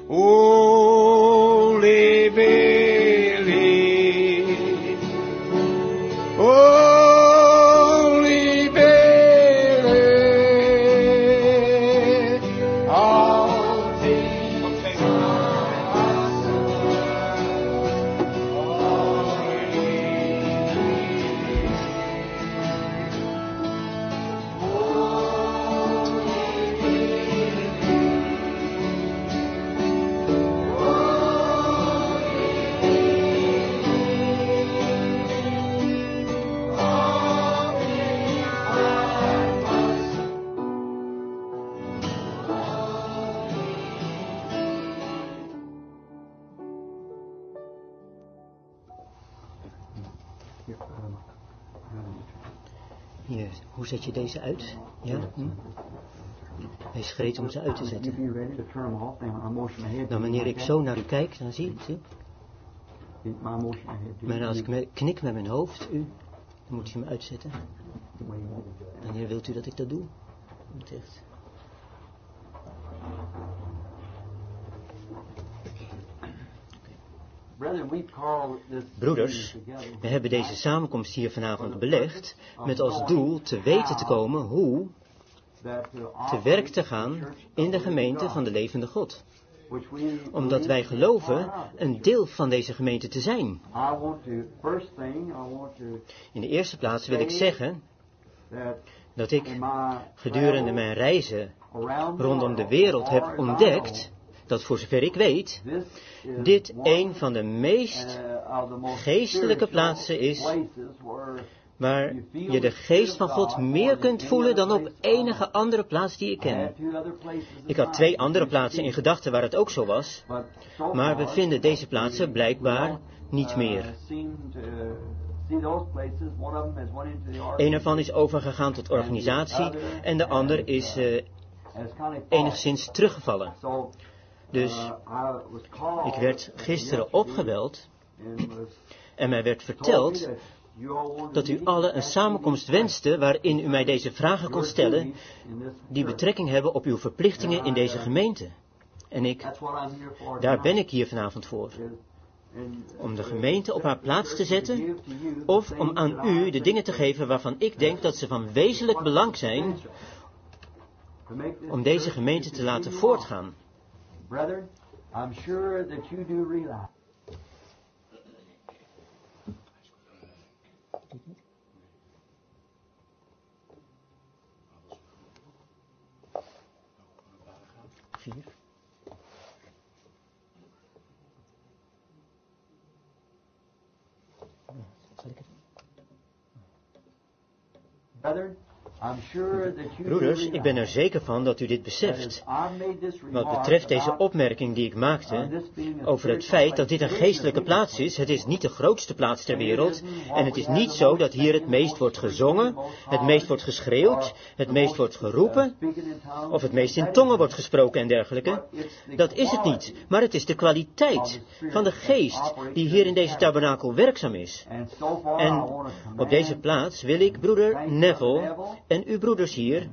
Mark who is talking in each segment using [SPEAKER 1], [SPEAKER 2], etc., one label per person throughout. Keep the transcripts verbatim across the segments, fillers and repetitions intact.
[SPEAKER 1] Only believe. Only believe. All things are
[SPEAKER 2] Hier, hoe zet je deze uit? Ja? Hm? Wees gereed om ze uit te zetten. Dan wanneer ik zo naar u kijk, dan zie je het. Maar als ik me knik met mijn hoofd, u, dan moet u hem uitzetten. Wanneer wilt u dat ik dat doe? Echt. Broeders, we hebben deze samenkomst hier vanavond belegd met als doel te weten te komen hoe te werk te gaan in de gemeente van de levende God. Omdat wij geloven een deel van deze gemeente te zijn. In de eerste plaats wil ik zeggen dat ik gedurende mijn reizen rondom de wereld heb ontdekt dat voor zover ik weet, dit een van de meest geestelijke plaatsen is waar je de geest van God meer kunt voelen dan op enige andere plaats die ik ken. Ik had twee andere plaatsen in gedachten waar het ook zo was, maar we vinden deze plaatsen blijkbaar niet meer. Een ervan is overgegaan tot organisatie en de ander is uh, enigszins teruggevallen. Dus ik werd gisteren opgebeld en mij werd verteld dat u allen een samenkomst wenste waarin u mij deze vragen kon stellen die betrekking hebben op uw verplichtingen in deze gemeente. En ik, daar ben ik hier vanavond voor. Om de gemeente op haar plaats te zetten of om aan u de dingen te geven waarvan ik denk dat ze van wezenlijk belang zijn om deze gemeente te laten voortgaan.
[SPEAKER 1] Brethren, I'm sure that you do realize.
[SPEAKER 2] Vier.
[SPEAKER 1] Brethren,
[SPEAKER 2] Broeders, ik ben er zeker van dat u dit beseft. Wat betreft deze opmerking die ik maakte over het feit dat dit een geestelijke plaats is, het is niet de grootste plaats ter wereld en het is niet zo dat hier het meest wordt gezongen, het meest wordt geschreeuwd, het meest wordt geroepen of het meest in tongen wordt gesproken en dergelijke. Dat is het niet, maar het is de kwaliteit van de geest die hier in deze tabernakel werkzaam is. En op deze plaats wil ik broeder Neville en uw broeders hier,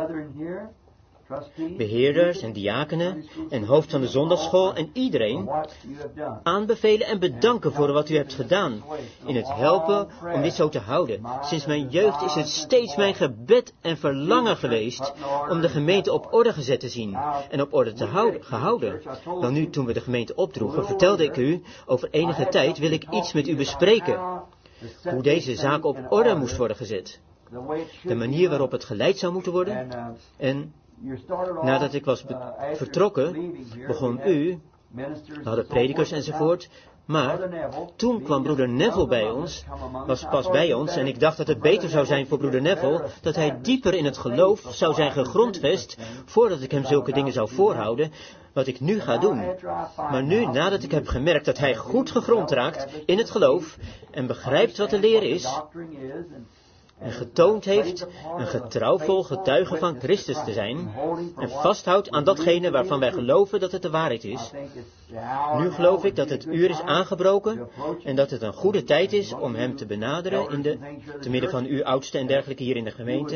[SPEAKER 2] beheerders en diakenen en hoofd van de zondagschool en iedereen aanbevelen en bedanken voor wat u hebt gedaan in het helpen om dit zo te houden. Sinds mijn jeugd is het steeds mijn gebed en verlangen geweest om de gemeente op orde gezet te zien en op orde te houden, gehouden. Wel nu, toen we de gemeente opdroegen, vertelde ik u, over enige tijd wil ik iets met u bespreken. Hoe deze zaak op orde moest worden gezet. De manier waarop het geleid zou moeten worden. En nadat ik was be- vertrokken, begon u, we hadden predikers enzovoort, maar toen kwam broeder Neville bij ons, was pas bij ons, en ik dacht dat het beter zou zijn voor broeder Neville, dat hij dieper in het geloof zou zijn gegrondvest, voordat ik hem zulke dingen zou voorhouden, wat ik nu ga doen. Maar nu, nadat ik heb gemerkt dat hij goed gegrond raakt in het geloof, en begrijpt wat de leer is, en getoond heeft een getrouwvol getuige van Christus te zijn, en vasthoudt aan datgene waarvan wij geloven dat het de waarheid is. Nu geloof ik dat het uur is aangebroken, en dat het een goede tijd is om hem te benaderen, in de, te midden van uw oudsten en dergelijke hier in de gemeente,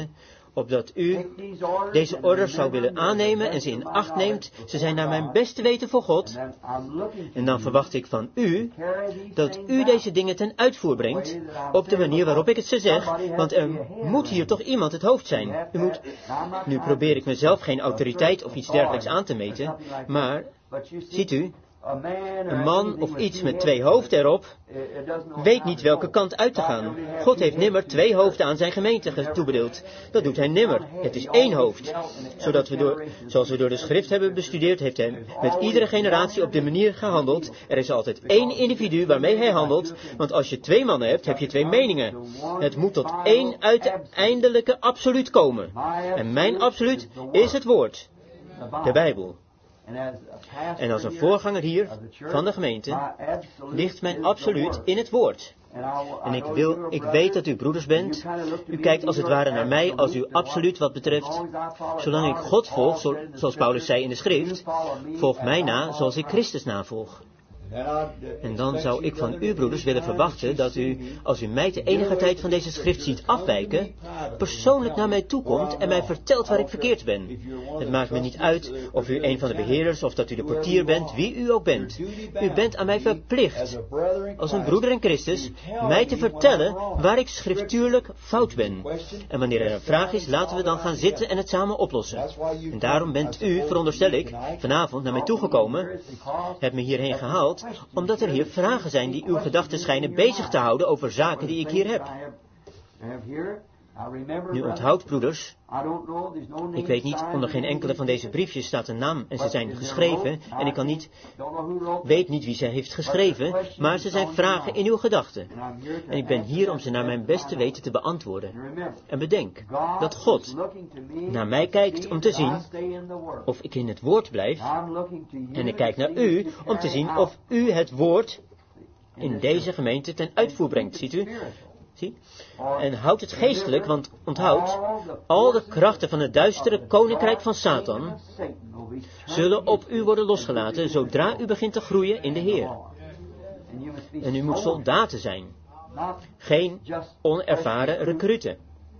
[SPEAKER 2] opdat u deze orders zou willen aannemen en ze in acht neemt. Ze zijn naar mijn beste weten voor God. En dan verwacht ik van u dat u deze dingen ten uitvoer brengt op de manier waarop ik het ze zeg, want er moet hier toch iemand het hoofd zijn. U moet, nu probeer ik mezelf geen autoriteit of iets dergelijks aan te meten, maar, ziet u, een man of iets met twee hoofden erop weet niet welke kant uit te gaan. God heeft nimmer twee hoofden aan zijn gemeente toebedeeld. Dat doet hij nimmer. Het is één hoofd. Zodat we door, zoals we door de schrift hebben bestudeerd, heeft hij met iedere generatie op de manier gehandeld. Er is altijd één individu waarmee hij handelt, want als je twee mannen hebt, heb je twee meningen. Het moet tot één uiteindelijke absoluut komen. En mijn absoluut is het woord, de Bijbel. En als een voorganger hier van de gemeente ligt mijn absoluut in het woord. En ik, wil, ik weet dat u broeders bent. U kijkt als het ware naar mij als uw absoluut wat betreft. Zolang ik God volg, zo, zoals Paulus zei in de schrift, volg mij na zoals ik Christus navolg. En dan zou ik van u, broeders, willen verwachten dat u, als u mij de enige tijd van deze schrift ziet afwijken, persoonlijk naar mij toekomt en mij vertelt waar ik verkeerd ben. Het maakt me niet uit of u een van de beheerders of dat u de portier bent, wie u ook bent. U bent aan mij verplicht, als een broeder in Christus, mij te vertellen waar ik schriftuurlijk fout ben. En wanneer er een vraag is, laten we dan gaan zitten en het samen oplossen. En daarom bent u, veronderstel ik, vanavond naar mij toegekomen, hebt me hierheen gehaald, omdat er hier vragen zijn die uw gedachten schijnen bezig te houden over zaken die ik hier heb. Nu onthoud, broeders, ik weet niet, onder geen enkele van deze briefjes staat een naam en ze zijn geschreven en ik kan niet, weet niet wie ze heeft geschreven, maar ze zijn vragen in uw gedachten. En ik ben hier om ze naar mijn beste weten te beantwoorden. En bedenk dat God naar mij kijkt om te zien of ik in het woord blijf en ik kijk naar u om te zien of u het woord in deze gemeente ten uitvoer brengt, ziet u? Zie? En houd het geestelijk, want onthoud, al de krachten van het duistere koninkrijk van Satan zullen op u worden losgelaten zodra u begint te groeien in de Heer. En u moet soldaten zijn, geen onervaren recruten.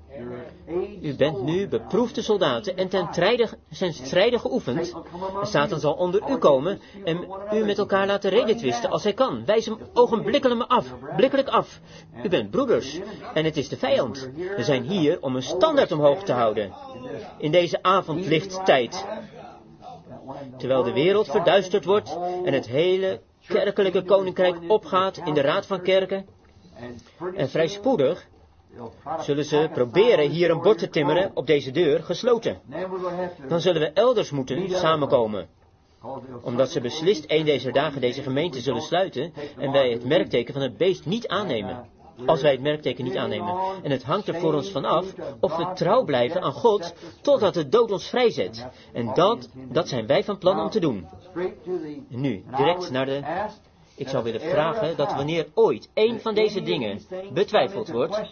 [SPEAKER 2] U bent nu beproefde soldaten en ten trijde, zijn strijden geoefend. En Satan zal onder u komen en u met elkaar laten redetwisten als hij kan. Wijs hem ogenblikkelijk af, blikkelijk af. U bent broeders en het is de vijand. We zijn hier om een standaard omhoog te houden. In deze avondlichttijd. Terwijl de wereld verduisterd wordt en het hele kerkelijke koninkrijk opgaat in de raad van kerken. En vrij spoedig zullen ze proberen hier een bord te timmeren op deze deur, gesloten. Dan zullen we elders moeten samenkomen. Omdat ze beslist een deze dagen deze gemeente zullen sluiten en wij het merkteken van het beest niet aannemen. Als wij het merkteken niet aannemen. En het hangt er voor ons van af of we trouw blijven aan God totdat de dood ons vrijzet. En dat, dat zijn wij van plan om te doen. En nu, direct naar de... Ik zou willen vragen dat wanneer ooit een van deze dingen betwijfeld wordt,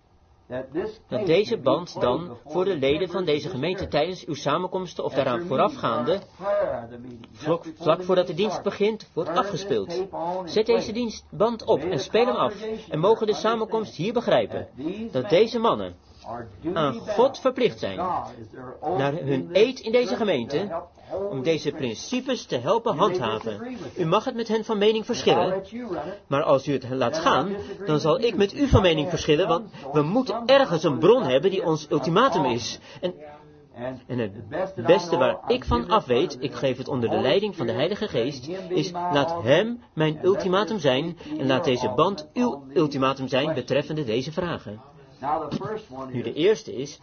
[SPEAKER 2] dat deze band dan voor de leden van deze gemeente tijdens uw samenkomsten of daaraan voorafgaande, vlak, vlak voordat de dienst begint, wordt afgespeeld. Zet deze dienstband op en speel hem af en mogen de samenkomst hier begrijpen dat deze mannen aan God verplicht zijn, naar hun eed in deze gemeente, om deze principes te helpen handhaven. U mag het met hen van mening verschillen, maar als u het laat gaan, dan zal ik met u van mening verschillen, want we moeten ergens een bron hebben die ons ultimatum is. En, en het beste waar ik van af weet, ik geef het onder de leiding van de Heilige Geest, is laat hem mijn ultimatum zijn en laat deze band uw ultimatum zijn betreffende deze vragen. Nu de eerste is,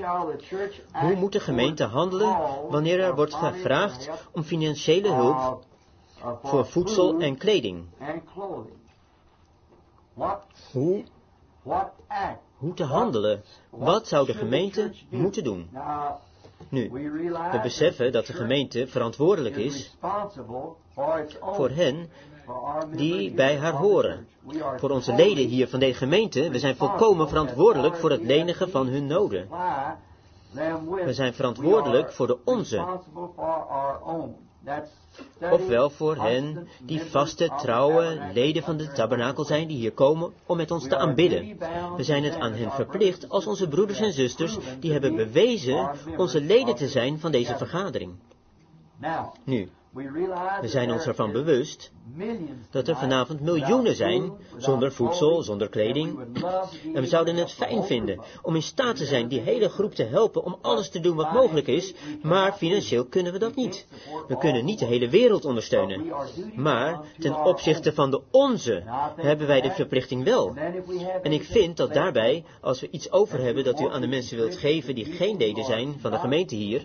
[SPEAKER 2] hoe moet de gemeente handelen wanneer er wordt gevraagd om financiële hulp voor voedsel en kleding? Hoe, hoe te handelen? Wat zou de gemeente moeten doen? Nu, we beseffen dat de gemeente verantwoordelijk is voor hen die bij haar horen. Voor onze leden hier van deze gemeente, we zijn volkomen verantwoordelijk voor het lenigen van hun noden. We zijn verantwoordelijk voor de onze. ofwel voor hen die vaste, trouwe leden van de tabernakel zijn, die hier komen om met ons te aanbidden. We zijn het aan hen verplicht als onze broeders en zusters, die hebben bewezen onze leden te zijn van deze vergadering. Nu, we zijn ons ervan bewust dat er vanavond miljoenen zijn, zonder voedsel, zonder kleding. En we zouden het fijn vinden om in staat te zijn die hele groep te helpen om alles te doen wat mogelijk is, maar financieel kunnen we dat niet. We kunnen niet de hele wereld ondersteunen. Maar ten opzichte van de onze hebben wij de verplichting wel. En ik vind dat daarbij, als we iets over hebben dat u aan de mensen wilt geven die geen leden zijn van de gemeente hier,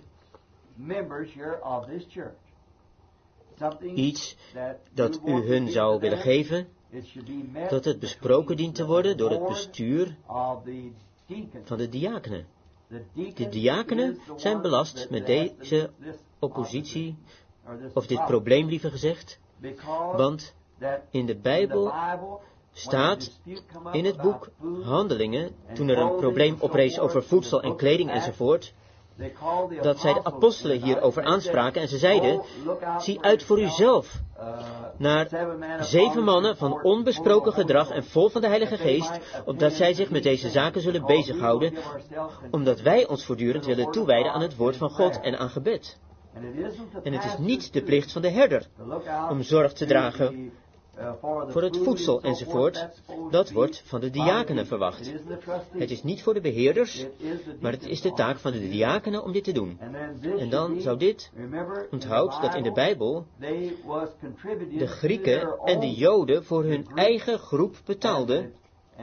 [SPEAKER 2] iets dat u hun zou willen geven, dat het besproken dient te worden door het bestuur van de diakenen. De diakenen zijn belast met deze oppositie, of dit probleem liever gezegd, want in de Bijbel staat in het boek Handelingen, toen er een probleem oprees over voedsel en kleding enzovoort, dat zij de apostelen hierover aanspraken en ze zeiden, zie uit voor uzelf naar zeven mannen van onbesproken gedrag en vol van de Heilige Geest, opdat zij zich met deze zaken zullen bezighouden, omdat wij ons voortdurend willen toewijden aan het woord van God en aan gebed. En het is niet de plicht van de herder om zorg te dragen voor het voedsel enzovoort, dat wordt van de diakenen verwacht. Het is niet voor de beheerders, maar het is de taak van de diakenen om dit te doen. En dan zou dit, onthoud dat in de Bijbel de Grieken en de Joden voor hun eigen groep betaalden,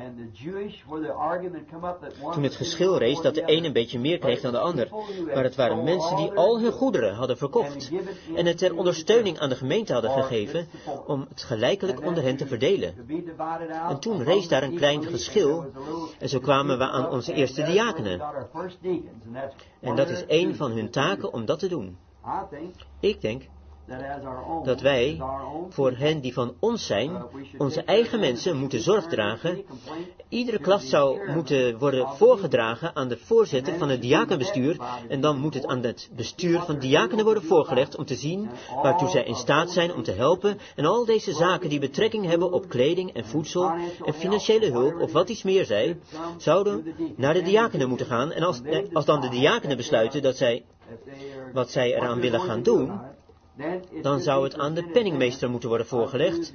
[SPEAKER 2] toen het geschil rees dat de een een beetje meer kreeg dan de ander. Maar het waren mensen die al hun goederen hadden verkocht en het ter ondersteuning aan de gemeente hadden gegeven om het gelijkelijk onder hen te verdelen. En toen rees daar een klein geschil en zo kwamen we aan onze eerste diakenen. En dat is een van hun taken om dat te doen. Ik denk dat wij, voor hen die van ons zijn, onze eigen mensen moeten zorg dragen. Iedere klacht zou moeten worden voorgedragen aan de voorzitter van het diakenbestuur en dan moet het aan het bestuur van diakenen worden voorgelegd om te zien waartoe zij in staat zijn om te helpen en al deze zaken die betrekking hebben op kleding en voedsel en financiële hulp of wat iets meer zij, zouden naar de diakenen moeten gaan en als, als dan de diakenen besluiten dat zij, wat zij eraan willen gaan doen, dan zou het aan de penningmeester moeten worden voorgelegd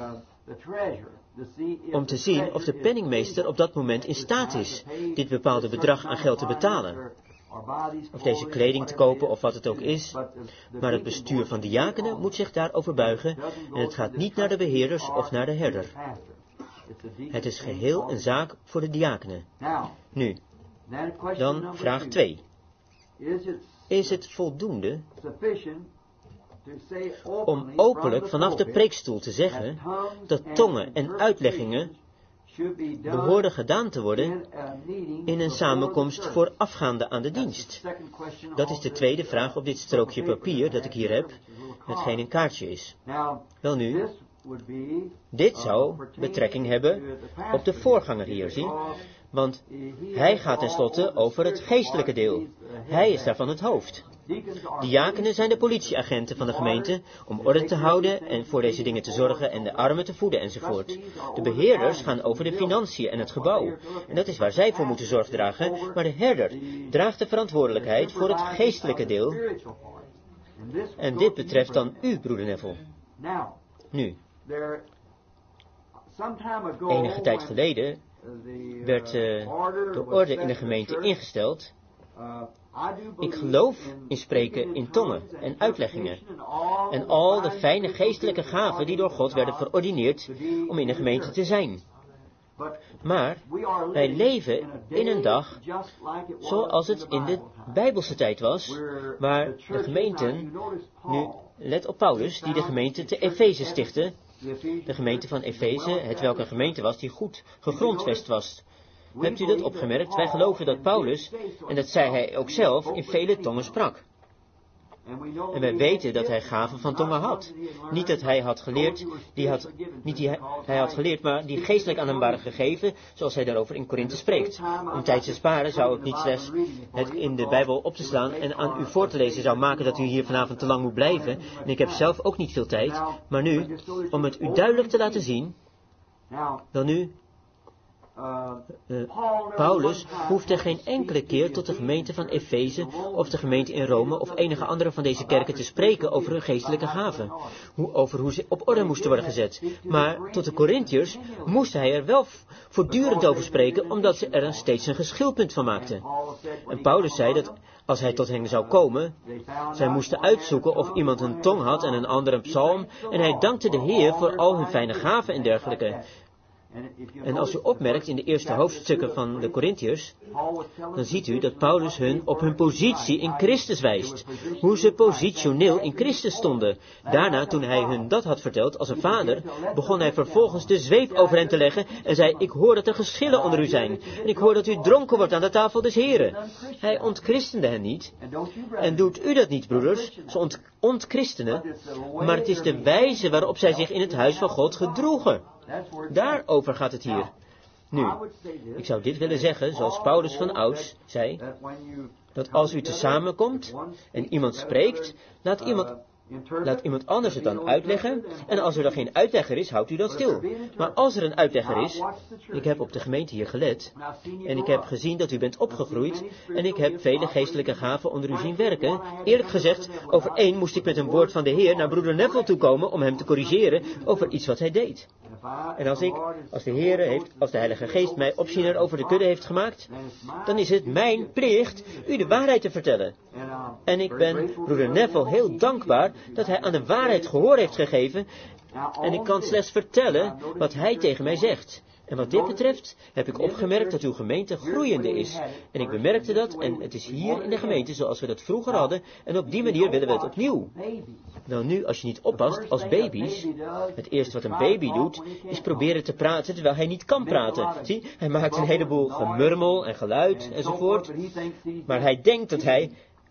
[SPEAKER 2] om te zien of de penningmeester op dat moment in staat is dit bepaalde bedrag aan geld te betalen. Of deze kleding te kopen of wat het ook is. Maar het bestuur van diakenen moet zich daarover buigen en het gaat niet naar de beheerders of naar de herder. Het is geheel een zaak voor de diakenen. Nu, dan vraag twee. Is het voldoende om openlijk vanaf de preekstoel te zeggen dat tongen en uitleggingen behoorden gedaan te worden in een samenkomst voorafgaande aan de dienst? Dat is de tweede vraag op dit strookje papier dat ik hier heb, hetgeen een kaartje is. Welnu, dit zou betrekking hebben op de voorganger hier, zie, want hij gaat tenslotte over het geestelijke deel. Hij is daarvan het hoofd. Diakenen zijn de politieagenten van de gemeente om orde te houden en voor deze dingen te zorgen en de armen te voeden enzovoort. De beheerders gaan over de financiën en het gebouw. En dat is waar zij voor moeten zorg dragen, maar de herder draagt de verantwoordelijkheid voor het geestelijke deel. En dit betreft dan u, broeder Neville. Nu, enige tijd geleden werd uh, de orde in de gemeente ingesteld. Ik geloof in spreken in tongen en uitleggingen en al de fijne geestelijke gaven die door God werden verordineerd om in de gemeente te zijn. Maar wij leven in een dag zoals het in de Bijbelse tijd was, waar de gemeenten, nu let op Paulus, die de gemeente te Efeze stichtte, de gemeente van Efeze, het welke een gemeente was die goed gegrondvest was. Hebt u dat opgemerkt? Wij geloven dat Paulus, en dat zei hij ook zelf, in vele tongen sprak. En wij weten dat hij gaven van tongen had. Niet dat hij had geleerd, die had, niet die hij, hij had geleerd, maar die geestelijk aan hem waren gegeven, zoals hij daarover in Korinthe spreekt. Om tijd te sparen zou ik niet slechts het in de Bijbel op te slaan en aan u voor te lezen zou maken dat u hier vanavond te lang moet blijven. En ik heb zelf ook niet veel tijd, maar nu, om het u duidelijk te laten zien, dan nu, Uh, Paulus hoefde geen enkele keer tot de gemeente van Efeze of de gemeente in Rome of enige andere van deze kerken te spreken over hun geestelijke gaven, hoe, over hoe ze op orde moesten worden gezet. Maar tot de Korintiërs moest hij er wel voortdurend over spreken, omdat ze er steeds een geschilpunt van maakten. En Paulus zei dat als hij tot hen zou komen, zij moesten uitzoeken of iemand een tong had en een ander een psalm, en hij dankte de Heer voor al hun fijne gaven en dergelijke. En als u opmerkt in de eerste hoofdstukken van de Korintiërs, dan ziet u dat Paulus hun op hun positie in Christus wijst. Hoe ze positioneel in Christus stonden. Daarna, toen hij hun dat had verteld als een vader, begon hij vervolgens de zweep over hen te leggen en zei, ik hoor dat er geschillen onder u zijn. En ik hoor dat u dronken wordt aan de tafel des Heren. Hij ontchristende hen niet. En doet u dat niet, broeders? Ze ont ontchristenen. Maar het is de wijze waarop zij zich in het huis van God gedroegen. Daarover gaat het hier. Nu, ik zou dit willen zeggen, zoals Paulus van ouds zei, dat als u tezamen komt en iemand spreekt, laat iemand, laat iemand anders het dan uitleggen, en als er dan geen uitlegger is, houdt u dan stil. Maar als er een uitlegger is, ik heb op de gemeente hier gelet, en ik heb gezien dat u bent opgegroeid, en ik heb vele geestelijke gaven onder u zien werken. Eerlijk gezegd, over één moest ik met een woord van de Heer naar broeder Neville toekomen om hem te corrigeren over iets wat hij deed. En als ik, als de Heer heeft, als de Heilige Geest mij opziener over de kudde heeft gemaakt, dan is het mijn plicht u de waarheid te vertellen. En ik ben broeder Neville heel dankbaar dat hij aan de waarheid gehoor heeft gegeven, en ik kan slechts vertellen wat hij tegen mij zegt. En wat dit betreft heb ik opgemerkt dat uw gemeente groeiende is. En ik bemerkte dat, en het is hier in de gemeente zoals we dat vroeger hadden, en op die manier willen we het opnieuw. Nou nu, als je niet oppast, als baby's, het eerste wat een baby doet, is proberen te praten terwijl hij niet kan praten. Zie, hij maakt een heleboel gemurmel en geluid enzovoort, maar hij denkt dat hij...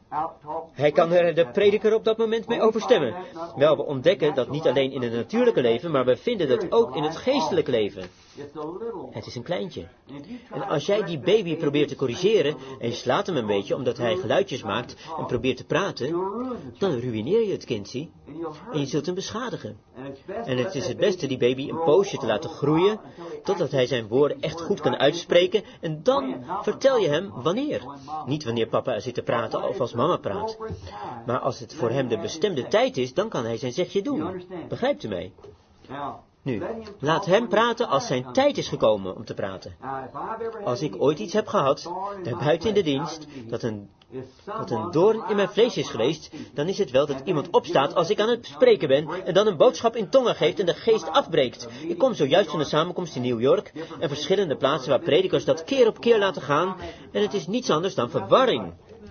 [SPEAKER 2] Hij kan er de prediker op dat moment mee overstemmen. Wel, we ontdekken dat niet alleen in het natuurlijke leven, maar we vinden dat ook in het geestelijke leven. Het is een kleintje. En als jij die baby probeert te corrigeren en je slaat hem een beetje omdat hij geluidjes maakt en probeert te praten, dan ruïneer je het kind, zie. En je zult hem beschadigen. En het is het beste die baby een poosje te laten groeien, totdat hij zijn woorden echt goed kan uitspreken, en dan vertel je hem wanneer. Niet wanneer papa zit te praten of als mama praat. Maar als het voor hem de bestemde tijd is, dan kan hij zijn zegje doen. Begrijpt u mij? Nu, laat hem praten als zijn tijd is gekomen om te praten. Als ik ooit iets heb gehad, daar buiten in de dienst, dat een, dat een doorn in mijn vlees is geweest, dan is het wel dat iemand opstaat als ik aan het spreken ben, en dan een boodschap in tongen geeft en de geest afbreekt. Ik kom zojuist van een samenkomst in New York, en verschillende plaatsen waar predikers dat keer op keer laten gaan, en het is niets anders dan verwarring.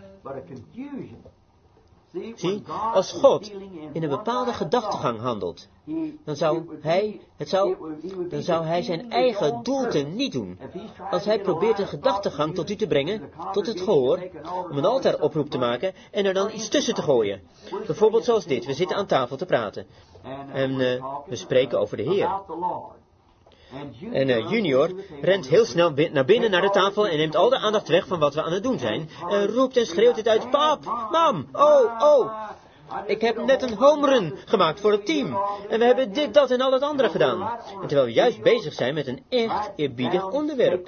[SPEAKER 2] Zie, als God in een bepaalde gedachtegang handelt, dan zou hij, het zou, dan zou hij zijn eigen doelte niet doen. Als hij probeert een gedachtegang tot u te brengen, tot het gehoor, om een altaroproep te maken en er dan iets tussen te gooien. Bijvoorbeeld zoals dit, we zitten aan tafel te praten en uh, we spreken over de Heer. En uh, Junior rent heel snel naar binnen naar de tafel en neemt al de aandacht weg van wat we aan het doen zijn. En roept en schreeuwt het uit, pap, mam, oh, oh. Ik heb net een home run gemaakt voor het team. En we hebben dit, dat en al het andere gedaan. En terwijl we juist bezig zijn met een echt eerbiedig onderwerp.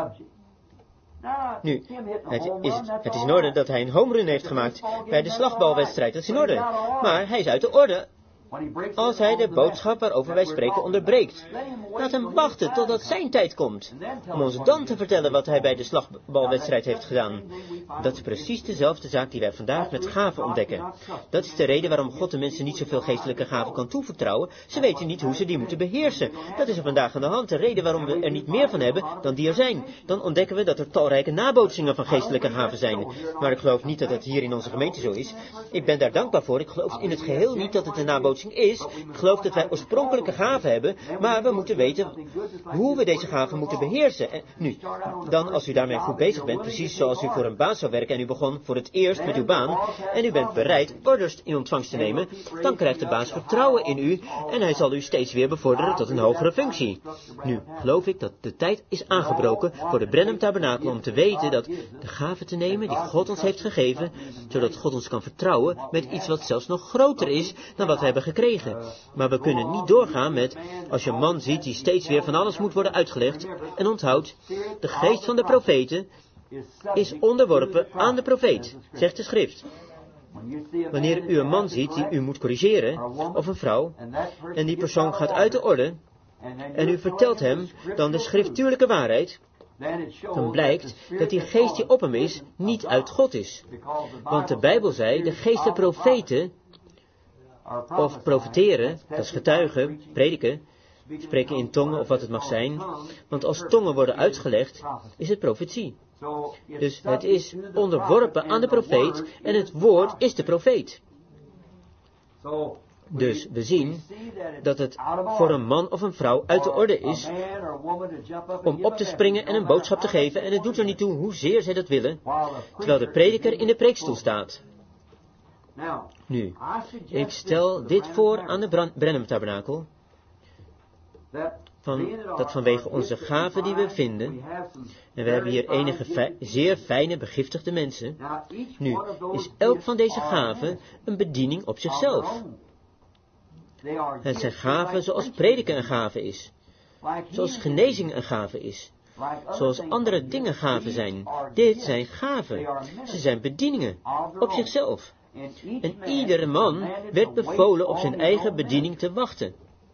[SPEAKER 2] Nu, het is, het is in orde dat hij een home run heeft gemaakt bij de slagbalwedstrijd. Dat is in orde. Maar hij is uit de orde als hij de boodschap waarover wij spreken onderbreekt. Laat hem wachten totdat zijn tijd komt, om ons dan te vertellen wat hij bij de slagbalwedstrijd heeft gedaan. Dat is precies dezelfde zaak die wij vandaag met gaven ontdekken. Dat is de reden waarom God de mensen niet zoveel geestelijke gaven kan toevertrouwen. Ze weten niet hoe ze die moeten beheersen. Dat is er vandaag aan de hand, de reden waarom we er niet meer van hebben dan die er zijn. Dan ontdekken we dat er talrijke nabootsingen van geestelijke gaven zijn. Maar ik geloof niet dat het hier in onze gemeente zo is. Ik ben daar dankbaar voor. Ik geloof in het geheel niet dat het een nabootsing verlossing is. Ik geloof dat wij oorspronkelijke gaven hebben, maar we moeten weten hoe we deze gaven moeten beheersen. En nu, dan als u daarmee goed bezig bent, precies zoals u voor een baas zou werken en u begon voor het eerst met uw baan en u bent bereid orders in ontvangst te nemen, dan krijgt de baas vertrouwen in u en hij zal u steeds weer bevorderen tot een hogere functie. Nu geloof ik dat de tijd is aangebroken voor de Brenham Tabernakel om te weten dat de gaven te nemen die God ons heeft gegeven, zodat God ons kan vertrouwen met iets wat zelfs nog groter is dan wat we hebben gekregen. Maar we kunnen niet doorgaan met, als je een man ziet die steeds weer van alles moet worden uitgelegd, en onthoud, de geest van de profeten is onderworpen aan de profeet, zegt de schrift. Wanneer u een man ziet die u moet corrigeren, of een vrouw, en die persoon gaat uit de orde, en u vertelt hem dan de schriftuurlijke waarheid, dan blijkt dat die geest die op hem is, niet uit God is. Want de Bijbel zei, de geest der profeten, of profeteren, dat is getuigen, prediken, spreken in tongen of wat het mag zijn, want als tongen worden uitgelegd, is het profetie. Dus het is onderworpen aan de profeet en het woord is de profeet. Dus we zien dat het voor een man of een vrouw uit de orde is om op te springen en een boodschap te geven en het doet er niet toe hoezeer zij dat willen, terwijl de prediker in de preekstoel staat. Nu, ik stel dit voor aan de Brenham Tabernakel, van, dat vanwege onze gaven die we vinden, en we hebben hier enige fi- zeer fijne, begiftigde mensen, nu is elk van deze gaven een bediening op zichzelf. Het zijn gaven zoals prediken een gave is, zoals genezing een gave is, zoals andere dingen gaven zijn. Dit zijn gaven, ze zijn bedieningen op zichzelf. En iedere man werd bevolen op zijn eigen bediening te wachten.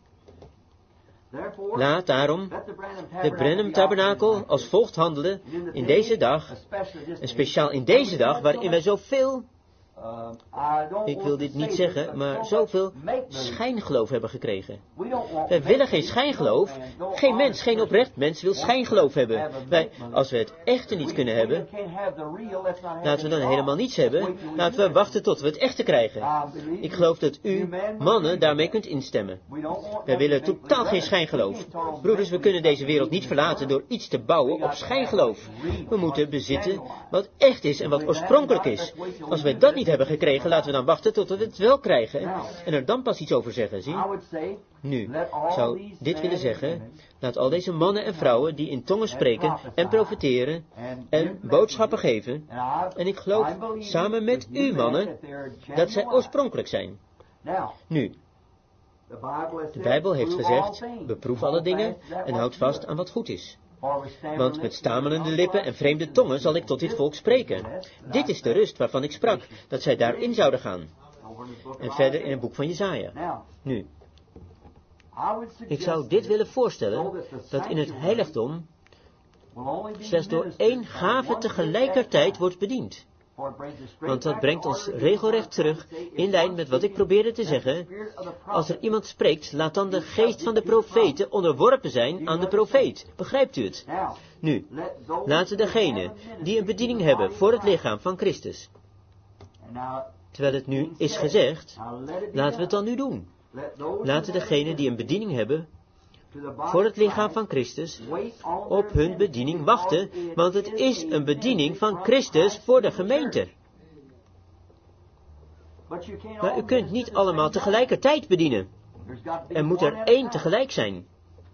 [SPEAKER 2] Laat daarom de Brenham Tabernakel als volgt handelen in deze dag, en speciaal in deze dag waarin wij zoveel, ik wil dit niet zeggen, maar zoveel schijngeloof hebben gekregen. Wij willen geen schijngeloof. Geen mens, geen oprecht mens wil schijngeloof hebben. Wij, als we het echte niet kunnen hebben, laten we dan helemaal niets hebben. Laten we wachten tot we het echte krijgen. Ik geloof dat u, mannen, daarmee kunt instemmen. Wij willen totaal geen schijngeloof. Broeders, we kunnen deze wereld niet verlaten door iets te bouwen op schijngeloof. We moeten bezitten wat echt is en wat oorspronkelijk is. Als wij dat niet hebben gekregen, laten we dan wachten tot we het wel krijgen en er dan pas iets over zeggen, zie? Nu, ik zou dit willen zeggen, laat al deze mannen en vrouwen die in tongen spreken en profeteren en boodschappen geven, en ik geloof samen met u mannen, dat zij oorspronkelijk zijn. Nu, de Bijbel heeft gezegd, beproef alle dingen en houd vast aan wat goed is. Want met stamelende lippen en vreemde tongen zal ik tot dit volk spreken. Dit is de rust waarvan ik sprak, dat zij daarin zouden gaan. En verder in het boek van Jesaja. Nu, ik zou dit willen voorstellen, dat in het heiligdom slechts door één gave tegelijkertijd wordt bediend. Want dat brengt ons regelrecht terug in lijn met wat ik probeerde te zeggen. Als er iemand spreekt, laat dan de geest van de profeten onderworpen zijn aan de profeet. Begrijpt u het? Nu, laten degenen die een bediening hebben voor het lichaam van Christus, terwijl het nu is gezegd, laten we het dan nu doen. Laten degenen die een bediening hebben voor het lichaam van Christus op hun bediening wachten, want het is een bediening van Christus voor de gemeente. Maar u kunt niet allemaal tegelijkertijd bedienen. Er moet er één tegelijk zijn.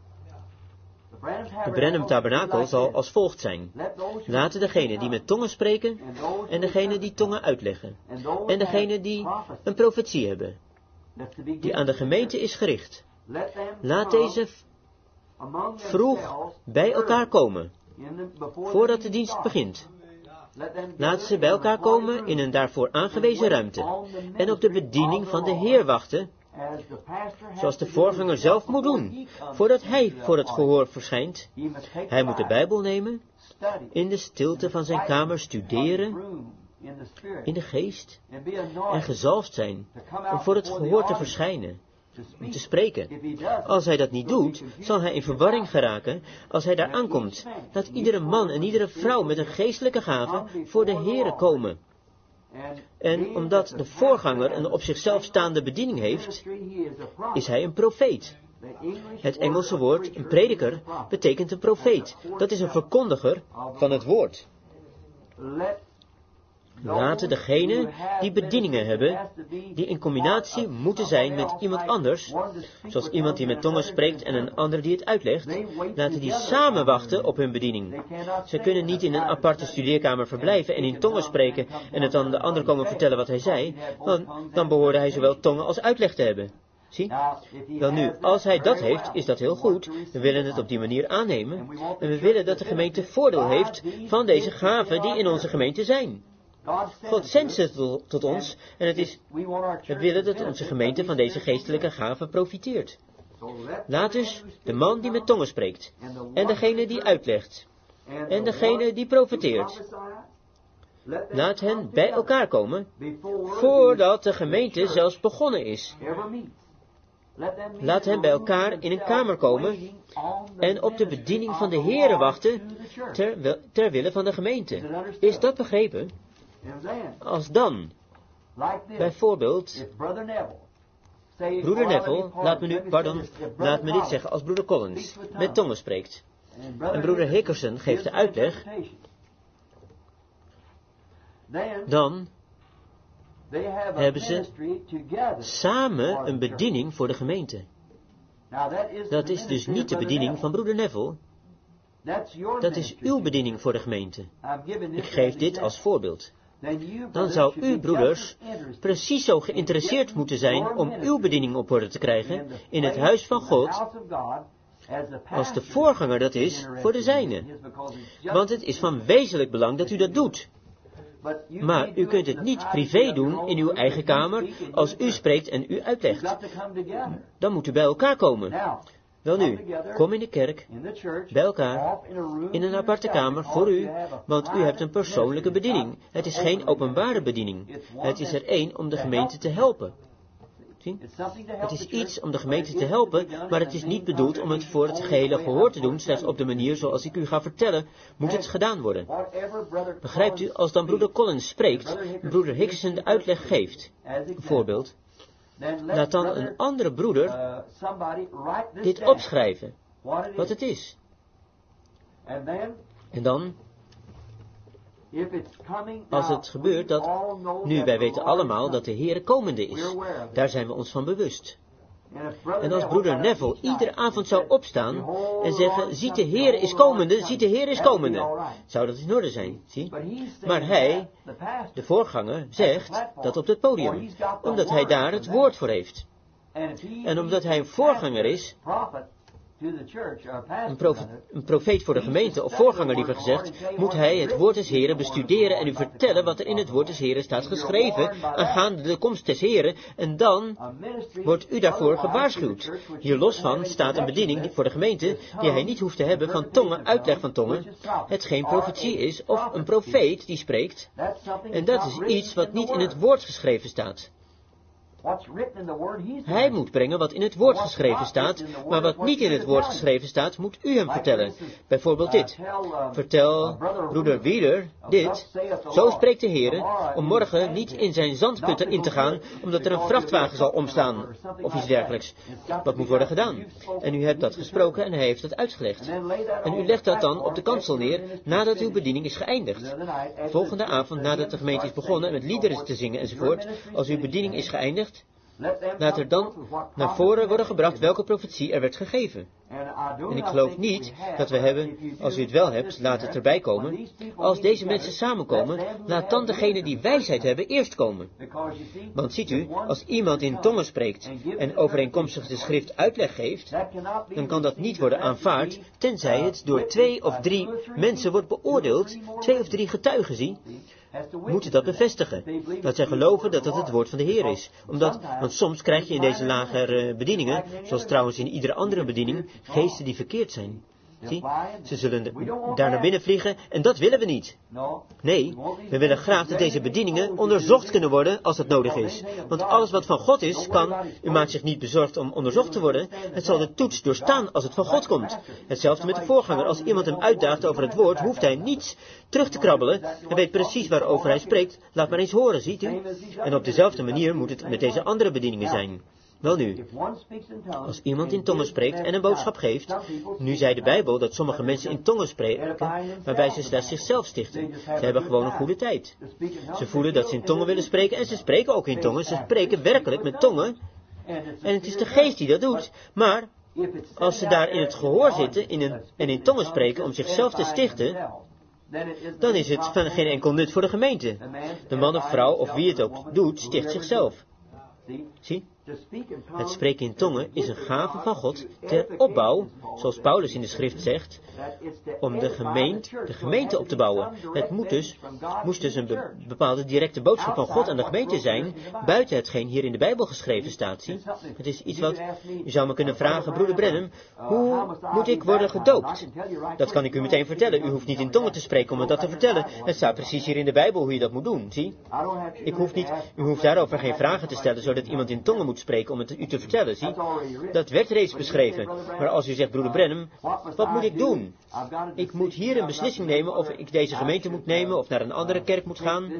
[SPEAKER 2] De Brenham Tabernakel zal als volgt zijn. Laten degenen die met tongen spreken en degenen die tongen uitleggen en degenen die een profetie hebben, die aan de gemeente is gericht, laat deze vroeg bij elkaar komen, voordat de dienst begint. Laten ze bij elkaar komen in een daarvoor aangewezen ruimte en op de bediening van de Heer wachten, zoals de voorganger zelf moet doen, voordat hij voor het gehoor verschijnt. Hij moet de Bijbel nemen, in de stilte van zijn kamer studeren, in de geest, en gezalfd zijn om voor het gehoor te verschijnen, om te spreken. Als hij dat niet doet, zal hij in verwarring geraken als hij daar aankomt. Laat iedere man en iedere vrouw met een geestelijke gave voor de Heere komen. En omdat de voorganger een op zichzelf staande bediening heeft, is hij een profeet. Het Engelse woord, een prediker, betekent een profeet. Dat is een verkondiger van het woord. Laten degenen die bedieningen hebben, die in combinatie moeten zijn met iemand anders, zoals iemand die met tongen spreekt en een ander die het uitlegt, laten die samen wachten op hun bediening. Ze kunnen niet in een aparte studeerkamer verblijven en in tongen spreken en het dan de ander komen vertellen wat hij zei, want dan behoorde hij zowel tongen als uitleg te hebben. Zie? Wel nu, als hij dat heeft, is dat heel goed. We willen het op die manier aannemen. En we willen dat de gemeente voordeel heeft van deze gaven die in onze gemeente zijn. God zendt ze tot, tot ons en het is, we willen dat onze gemeente van deze geestelijke gaven profiteert. Laat dus de man die met tongen spreekt, en degene die uitlegt, en degene die profeteert, laat hen bij elkaar komen, voordat de gemeente zelfs begonnen is. Laat hen bij elkaar in een kamer komen en op de bediening van de Heere wachten ter, ter wille van de gemeente. Is dat begrepen? Als dan, bijvoorbeeld, broeder Neville, laat me nu, pardon, laat me dit zeggen, als broeder Collins met tongen spreekt, en broeder Hickerson geeft de uitleg, dan hebben ze samen een bediening voor de gemeente. Dat is dus niet de bediening van broeder Neville. Dat is uw bediening voor de gemeente. Ik geef dit als voorbeeld. Dan zou u, broeders, precies zo geïnteresseerd moeten zijn om uw bediening op orde te krijgen in het huis van God, als de voorganger dat is voor de zijne. Want het is van wezenlijk belang dat u dat doet. Maar u kunt het niet privé doen in uw eigen kamer, als u spreekt en u uitlegt. Dan moet u bij elkaar komen. Welnu, kom in de kerk, bij elkaar, in een aparte kamer voor u, want u hebt een persoonlijke bediening. Het is geen openbare bediening. Het is er één om de gemeente te helpen. Zie? Het is iets om de gemeente te helpen, maar het is niet bedoeld om het voor het gehele gehoor te doen, slechts op de manier zoals ik u ga vertellen, moet het gedaan worden. Begrijpt u, als dan broeder Collins spreekt, broeder Hickerson de uitleg geeft, bijvoorbeeld, laat dan een andere broeder dit opschrijven, wat het is. En dan, als het gebeurt dat, nu wij weten allemaal dat de Heere komende is, daar zijn we ons van bewust. En als broeder Neville iedere avond zou opstaan en zeggen, ziet de Heer is komende, ziet de Heer is komende, zou dat in orde zijn, zie? Maar hij, de voorganger, zegt dat op het podium, omdat hij daar het woord voor heeft. En omdat hij een voorganger is, Een, profe, een profeet voor de gemeente, of voorganger liever gezegd, moet hij het woord des Heren bestuderen en u vertellen wat er in het woord des Heren staat geschreven, aangaande de komst des Heren, en dan wordt u daarvoor gewaarschuwd. Hier los van staat een bediening voor de gemeente, die hij niet hoeft te hebben van tongen, uitleg van tongen, het geen profetie is, of een profeet die spreekt, en dat is iets wat niet in het woord geschreven staat. Hij moet brengen wat in het woord geschreven staat, maar wat niet in het woord geschreven staat, moet u hem vertellen. Bijvoorbeeld dit. Vertel broeder Wheeler dit. Zo spreekt de Heer, om morgen niet in zijn zandputten in te gaan, omdat er een vrachtwagen zal omstaan, of iets dergelijks. Wat moet worden gedaan? En u hebt dat gesproken en hij heeft dat uitgelegd. En u legt dat dan op de kansel neer, nadat uw bediening is geëindigd. Volgende avond, nadat de gemeente is begonnen met liederen te zingen enzovoort, als uw bediening is geëindigd, laat er dan naar voren worden gebracht welke profetie er werd gegeven. En ik geloof niet dat we hebben, als u het wel hebt, laat het erbij komen. Als deze mensen samenkomen, laat dan degene die wijsheid hebben eerst komen. Want ziet u, als iemand in tongen spreekt en overeenkomstig de schrift uitleg geeft, dan kan dat niet worden aanvaard, tenzij het door twee of drie mensen wordt beoordeeld, twee of drie getuigen zie, moeten dat bevestigen. Dat zij geloven dat het het woord van de Heer is. Omdat, want soms krijg je in deze lagere bedieningen, zoals trouwens in iedere andere bediening, geesten die verkeerd zijn. Zie, ze zullen daar naar binnen vliegen en dat willen we niet. Nee, we willen graag dat deze bedieningen onderzocht kunnen worden als dat nodig is. Want alles wat van God is, kan, u maakt zich niet bezorgd om onderzocht te worden, het zal de toets doorstaan als het van God komt. Hetzelfde met de voorganger, als iemand hem uitdaagt over het woord, hoeft hij niets terug te krabbelen. Hij weet precies waarover hij spreekt, laat maar eens horen, ziet u. En op dezelfde manier moet het met deze andere bedieningen zijn. Welnu, als iemand in tongen spreekt en een boodschap geeft, nu zei de Bijbel dat sommige mensen in tongen spreken, waarbij ze slechts zichzelf stichten. Ze hebben gewoon een goede tijd. Ze voelen dat ze in tongen willen spreken en ze spreken ook in tongen. Ze spreken werkelijk met tongen. En het is de geest die dat doet. Maar als ze daar in het gehoor zitten in een, en in tongen spreken om zichzelf te stichten, dan is het van geen enkel nut voor de gemeente. De man of vrouw, of wie het ook doet, sticht zichzelf. Zie? Het spreken in tongen is een gave van God ter opbouw, zoals Paulus in de schrift zegt, om de gemeente, de gemeente op te bouwen. Het moet dus, moest dus een be, bepaalde directe boodschap van God aan de gemeente zijn, buiten hetgeen hier in de Bijbel geschreven staat. Zie? Het is iets wat, u zou me kunnen vragen, broeder Branham, hoe moet ik worden gedoopt? Dat kan ik u meteen vertellen. U hoeft niet in tongen te spreken om me dat te vertellen. Het staat precies hier in de Bijbel hoe je dat moet doen, zie? Ik hoef niet, u hoeft daarover geen vragen te stellen, zodat iemand in tongen moet spreken om het u te vertellen, zie? Dat werd reeds beschreven. Maar als u zegt, broeder Branham, wat moet ik doen? Ik moet hier een beslissing nemen of ik deze gemeente moet nemen of naar een andere kerk moet gaan.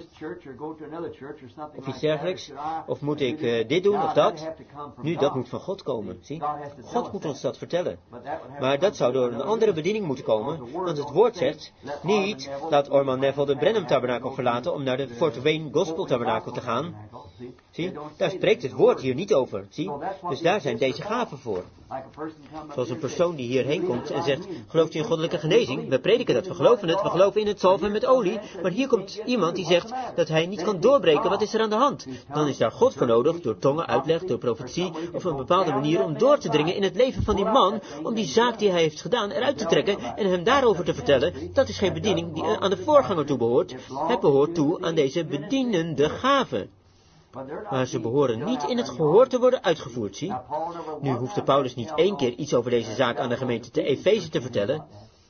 [SPEAKER 2] Of iets dergelijks. Of moet ik uh, dit doen of dat? Nu, dat moet van God komen, zie? God moet ons dat vertellen. Maar dat zou door een andere bediening moeten komen, want het woord zegt niet, laat Orman Neville de Branham tabernakel verlaten om naar de Fort Wayne Gospel tabernakel te gaan. Zie, daar spreekt het woord hier niet over, zie? Dus daar zijn deze gaven voor. Zoals een persoon die hierheen komt en zegt, gelooft u in goddelijke genezing? We prediken dat, we geloven het, we geloven in het zalven met olie. Maar hier komt iemand die zegt dat hij niet kan doorbreken, wat is er aan de hand? Dan is daar God voor nodig, door tongen, uitleg, door profetie, of een bepaalde manier om door te dringen in het leven van die man, om die zaak die hij heeft gedaan eruit te trekken en hem daarover te vertellen. Dat is geen bediening die aan de voorganger toe behoort. Het behoort toe aan deze bedienende gaven. Maar ze behoren niet in het gehoor te worden uitgevoerd, zie. Nu hoefde Paulus niet één keer iets over deze zaak aan de gemeente te Efeze te vertellen.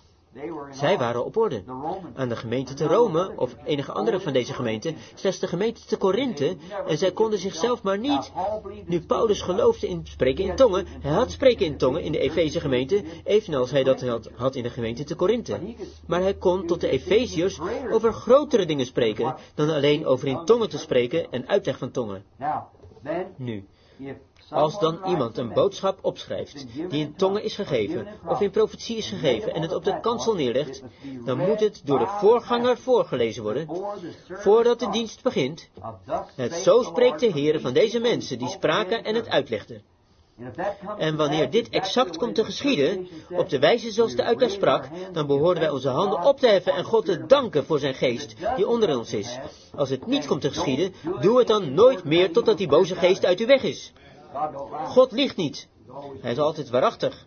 [SPEAKER 2] Zij waren op orde. Aan de gemeente te Rome, of enige andere van deze gemeenten, slechts de gemeente te Korinthe, en zij konden zichzelf maar niet. Nu Paulus geloofde in spreken in tongen, hij had spreken in tongen in de Efeze gemeente, evenals hij dat had in de gemeente te Korinthe. Maar hij kon tot de Efeziërs over grotere dingen spreken, dan alleen over in tongen te spreken en uitleg van tongen. Nu, als dan iemand een boodschap opschrijft, die in tongen is gegeven, of in profetie is gegeven, en het op de kansel neerlegt, dan moet het door de voorganger voorgelezen worden, voordat de dienst begint. Het zo spreekt de Heer van deze mensen, die spraken en het uitlegden. En wanneer dit exact komt te geschieden, op de wijze zoals de uitleg sprak, dan behoorden wij onze handen op te heffen en God te danken voor zijn geest, die onder ons is. Als het niet komt te geschieden, doe het dan nooit meer totdat die boze geest uit u weg is. God liegt niet. Hij is altijd waarachtig.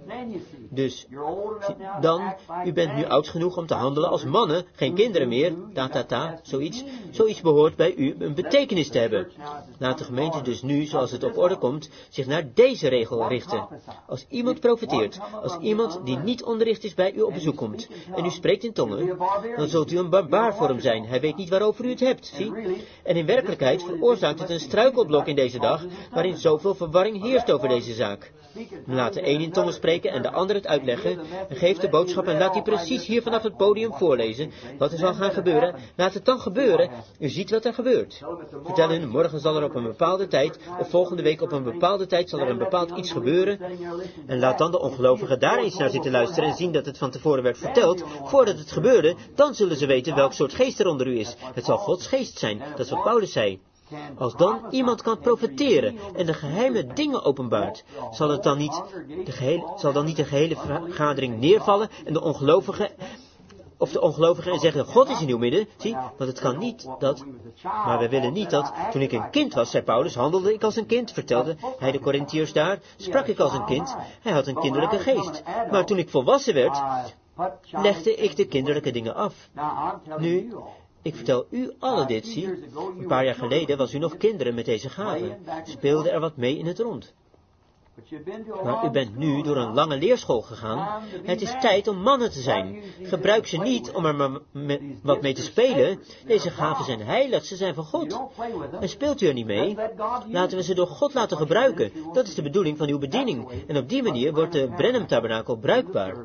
[SPEAKER 2] Dus, dan, u bent nu oud genoeg om te handelen als mannen, geen kinderen meer, ta ta ta, zoiets. Zoiets behoort bij u een betekenis te hebben. Laat de gemeente dus nu, zoals het op orde komt, zich naar deze regel richten. Als iemand profeteert, als iemand die niet onderricht is bij u op bezoek komt, en u spreekt in tongen, dan zult u een barbaar voor hem zijn. Hij weet niet waarover u het hebt, zie? En in werkelijkheid veroorzaakt het een struikelblok in deze dag, waarin zoveel verwarring heerst over deze zaak. Laat de een in tongen spreken en de ander het uitleggen, en geef de boodschap en laat die precies hier vanaf het podium voorlezen. Wat er zal gaan gebeuren, laat het dan gebeuren. U ziet wat er gebeurt. Vertel hun, morgen zal er op een bepaalde tijd, of volgende week op een bepaalde tijd zal er een bepaald iets gebeuren. En laat dan de ongelovigen daar eens naar zitten luisteren en zien dat het van tevoren werd verteld, voordat het gebeurde, dan zullen ze weten welk soort geest er onder u is. Het zal Gods geest zijn, dat is wat Paulus zei. Als dan iemand kan profeteren en de geheime dingen openbaart, zal het dan niet de gehele, zal dan niet de gehele vergadering neervallen en de ongelovigen, of de ongelovigen en zeggen, God is in uw midden, zie, want het kan niet dat, maar we willen niet dat, toen ik een kind was, zei Paulus, handelde ik als een kind, vertelde hij de Korintiërs daar, sprak ik als een kind, hij had een kinderlijke geest, maar toen ik volwassen werd, legde ik de kinderlijke dingen af. Nu, ik vertel u allen dit, zie. Een paar jaar geleden was u nog kinderen met deze gaven. Speelde er wat mee in het rond. Maar u bent nu door een lange leerschool gegaan. Het is tijd om mannen te zijn. Gebruik ze niet om er maar me, wat mee te spelen. Deze gaven zijn heilig, ze zijn van God. En speelt u er niet mee? Laten we ze door God laten gebruiken. Dat is de bedoeling van uw bediening. En op die manier wordt de Brenham-tabernakel bruikbaar.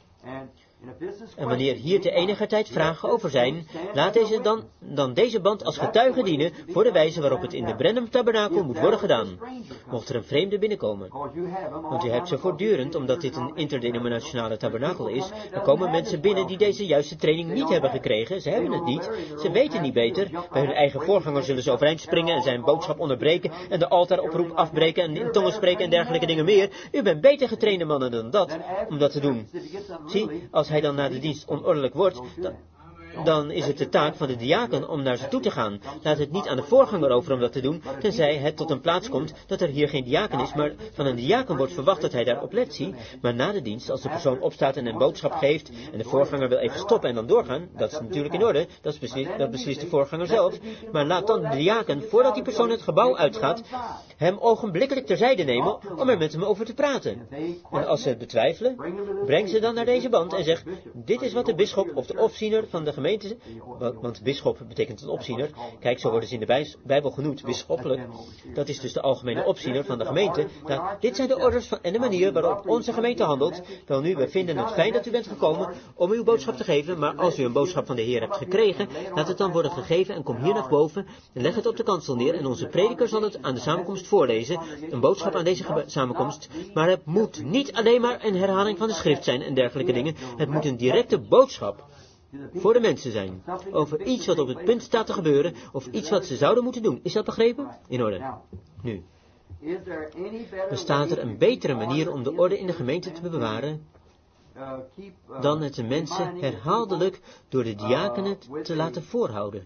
[SPEAKER 2] En wanneer hier te enige tijd vragen over zijn, laat deze dan, dan deze band als getuige dienen voor de wijze waarop het in de Brenham-tabernakel moet worden gedaan, mocht er een vreemde binnenkomen. Want u hebt ze voortdurend, omdat dit een interdenominationale tabernakel is, er komen mensen binnen die deze juiste training niet hebben gekregen, ze hebben het niet, ze weten niet beter, bij hun eigen voorganger zullen ze overeind springen en zijn boodschap onderbreken en de altaroproep afbreken en in tongen spreken en dergelijke dingen meer. U bent beter getrainde mannen dan dat, om dat te doen. Zie, als hij dan na de dienst onordelijk wordt, dan, dan is het de taak van de diaken om naar ze toe te gaan. Laat het niet aan de voorganger over om dat te doen, tenzij het tot een plaats komt dat er hier geen diaken is, maar van een diaken wordt verwacht dat hij daarop let, zie. Maar na de dienst, als de persoon opstaat en een boodschap geeft, en de voorganger wil even stoppen en dan doorgaan, dat is natuurlijk in orde, dat, is beslist, dat beslist de voorganger zelf, maar laat dan de diaken, voordat die persoon het gebouw uitgaat, hem ogenblikkelijk terzijde nemen om er met hem over te praten. En als ze het betwijfelen, breng ze dan naar deze band en zeg, dit is wat de bisschop of de opziener van de gemeente, want bisschop betekent een opziener, kijk, zo worden ze in de Bijbel genoemd, bisschoppelijk, dat is dus de algemene opziener van de gemeente. Nou, dit zijn de orders van, en de manier waarop onze gemeente handelt. Wel nu, we vinden het fijn dat u bent gekomen om uw boodschap te geven, maar als u een boodschap van de Heer hebt gekregen, laat het dan worden gegeven en kom hier naar boven en leg het op de kansel neer en onze prediker zal het aan de samenkomst voorlezen, een boodschap aan deze samenkomst, maar het moet niet alleen maar een herhaling van de schrift zijn en dergelijke dingen, het moet een directe boodschap voor de mensen zijn, over iets wat op het punt staat te gebeuren, of iets wat ze zouden moeten doen. Is dat begrepen? In orde. Nu, bestaat er een betere manier om de orde in de gemeente te bewaren, dan het de mensen herhaaldelijk door de diakenen te laten voorhouden?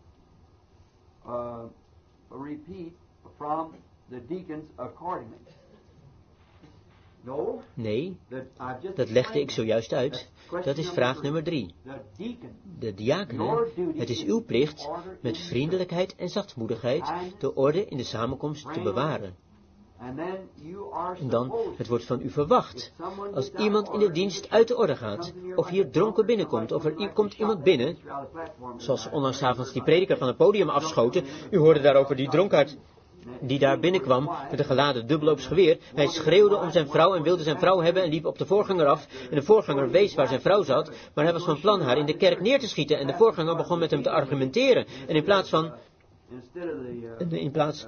[SPEAKER 2] Nee, dat legde ik zojuist uit. Dat is vraag nummer drie. De diakenen, het is uw plicht met vriendelijkheid en zachtmoedigheid de orde in de samenkomst te bewaren. En dan, het wordt van u verwacht, als iemand in de dienst uit de orde gaat, of hier dronken binnenkomt, of er komt iemand binnen, zoals onlangs avonds die prediker van het podium afschoten, u hoorde daarover die dronkaard die daar binnenkwam met een geladen dubbelloops geweer. Hij schreeuwde om zijn vrouw en wilde zijn vrouw hebben en liep op de voorganger af. En de voorganger wees waar zijn vrouw zat, maar hij was van plan haar in de kerk neer te schieten. En de voorganger begon met hem te argumenteren. En in plaats van... In plaats...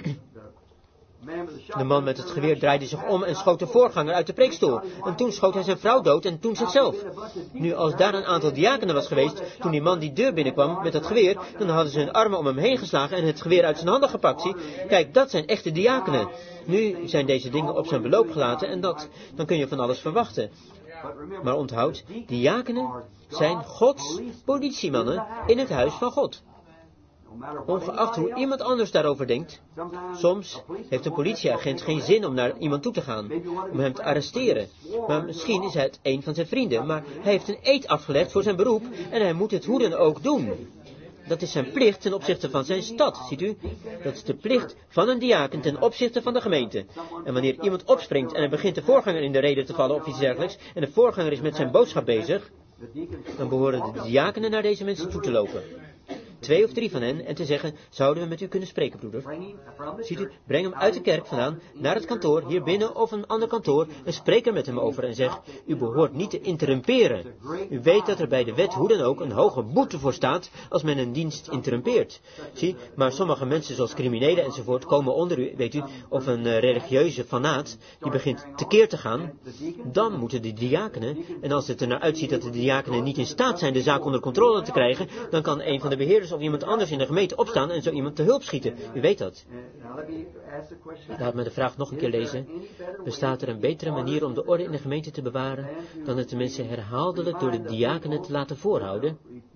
[SPEAKER 2] De man met het geweer draaide zich om en schoot de voorganger uit de preekstoel. En toen schoot hij zijn vrouw dood en toen zichzelf. Nu, als daar een aantal diakenen was geweest, toen die man die deur binnenkwam met dat geweer, dan hadden ze hun armen om hem heen geslagen en het geweer uit zijn handen gepakt, zie. Kijk, dat zijn echte diakenen. Nu zijn deze dingen op zijn beloop gelaten en dat, dan kun je van alles verwachten. Maar onthoud, diakenen zijn Gods politiemannen in het huis van God. Ongeacht hoe iemand anders daarover denkt, soms heeft een politieagent geen zin om naar iemand toe te gaan, om hem te arresteren. Maar misschien is het een van zijn vrienden, maar hij heeft een eed afgelegd voor zijn beroep en hij moet het hoe dan ook doen. Dat is zijn plicht ten opzichte van zijn stad, ziet u? Dat is de plicht van een diaken ten opzichte van de gemeente. En wanneer iemand opspringt en hij begint de voorganger in de rede te vallen of iets dergelijks, en de voorganger is met zijn boodschap bezig, dan behoren de diakenen naar deze mensen toe te lopen. Twee of drie van hen en te zeggen, zouden we met u kunnen spreken, broeder? Ziet u, breng hem uit de kerk vandaan, naar het kantoor, hier binnen of een ander kantoor, en spreek er met hem over en zeg, u behoort niet te interrumperen. U weet dat er bij de wet hoe dan ook een hoge boete voor staat als men een dienst interrumpeert. Zie, maar sommige mensen zoals criminelen enzovoort komen onder u, weet u, of een uh, religieuze fanaat, die begint tekeer te gaan, dan moeten de diakenen, en als het er naar uitziet dat de diakenen niet in staat zijn de zaak onder controle te krijgen, dan kan een van de beheerders of iemand anders in de gemeente opstaan en zo iemand te hulp schieten. U weet dat. Laat me de vraag nog een keer lezen. Bestaat er een betere manier om de orde in de gemeente te bewaren dan het de mensen herhaaldelijk door de diakenen te laten voorhouden?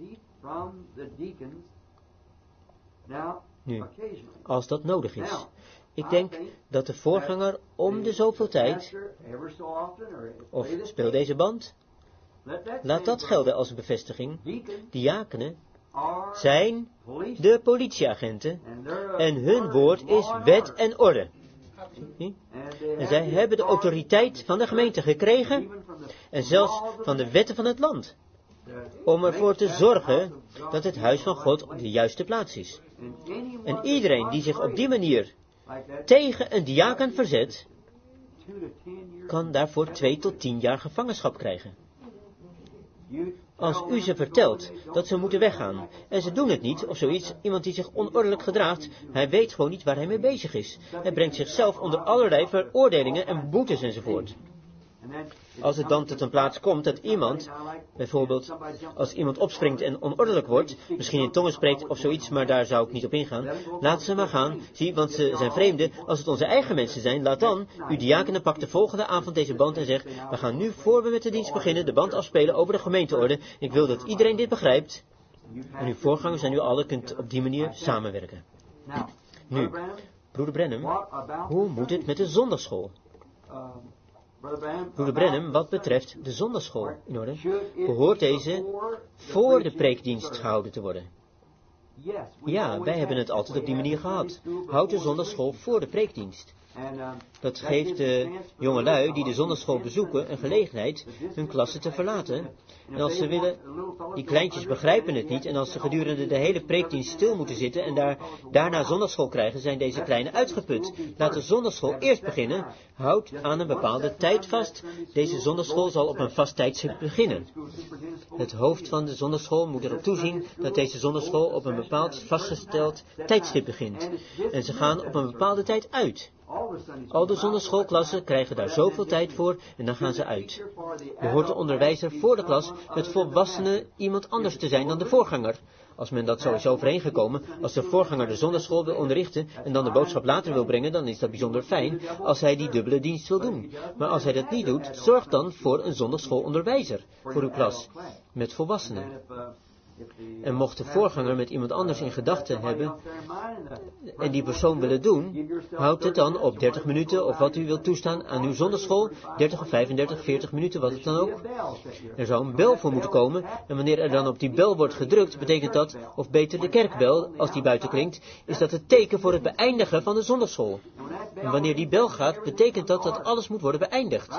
[SPEAKER 2] Nu, als dat nodig is. Ik denk dat de voorganger om de zoveel tijd, of speel deze band, laat dat gelden als een bevestiging. Diakenen zijn de politieagenten en hun woord is wet en orde. Zie? En zij hebben de autoriteit van de gemeente gekregen en zelfs van de wetten van het land. Om ervoor te zorgen dat het huis van God op de juiste plaats is. En iedereen die zich op die manier tegen een diaken verzet, kan daarvoor twee tot tien jaar gevangenschap krijgen. Als u ze vertelt dat ze moeten weggaan, en ze doen het niet, of zoiets, iemand die zich onordelijk gedraagt, hij weet gewoon niet waar hij mee bezig is. Hij brengt zichzelf onder allerlei veroordelingen en boetes enzovoort. Als het dan tot een plaats komt dat iemand, bijvoorbeeld, als iemand opspringt en onordelijk wordt, misschien in tongen spreekt of zoiets, maar daar zou ik niet op ingaan, laten ze maar gaan, zie, want ze zijn vreemden. Als het onze eigen mensen zijn, laat dan, uw diakenen pakt de volgende avond deze band en zegt, we gaan nu, voor we met de dienst beginnen, de band afspelen over de gemeenteorde. Ik wil dat iedereen dit begrijpt. En uw voorgangers en u allen kunt op die manier samenwerken. Nu, broeder Branham, hoe moet het met de zondagschool? Broeder Branham, wat betreft de zondagschool, in orde, behoort deze voor de preekdienst gehouden te worden. Ja, wij hebben het altijd op die manier gehad. Houd de zondagschool voor de preekdienst. Dat geeft de jongelui die de zondagschool bezoeken een gelegenheid hun klasse te verlaten. En als ze willen, die kleintjes begrijpen het niet, en als ze gedurende de hele preekdienst stil moeten zitten en daar, daarna zondagschool krijgen, zijn deze kleinen uitgeput. Laat de zondagschool eerst beginnen. Houd aan een bepaalde tijd vast. Deze zondagschool zal op een vast tijdstip beginnen. Het hoofd van de zondagschool moet erop toezien dat deze zondagschool op een bepaald vastgesteld tijdstip begint. En ze gaan op een bepaalde tijd uit. Al de zondagschoolklassen krijgen daar zoveel tijd voor en dan gaan ze uit. Behoort de onderwijzer voor de klas met volwassenen iemand anders te zijn dan de voorganger. Als men dat zo is overeengekomen, als de voorganger de zondagschool wil onderrichten en dan de boodschap later wil brengen, dan is dat bijzonder fijn als hij die dubbele dienst wil doen. Maar als hij dat niet doet, zorg dan voor een zondagschoolonderwijzer voor uw klas, met volwassenen. En mocht de voorganger met iemand anders in gedachten hebben en die persoon willen doen, houd het dan op dertig minuten of wat u wilt toestaan aan uw zondagschool, dertig of vijfendertig, veertig minuten, wat het dan ook. Er zou een bel voor moeten komen en wanneer er dan op die bel wordt gedrukt, betekent dat, of beter de kerkbel, als die buiten klinkt, is dat het teken voor het beëindigen van de zondagschool. En wanneer die bel gaat, betekent dat dat alles moet worden beëindigd.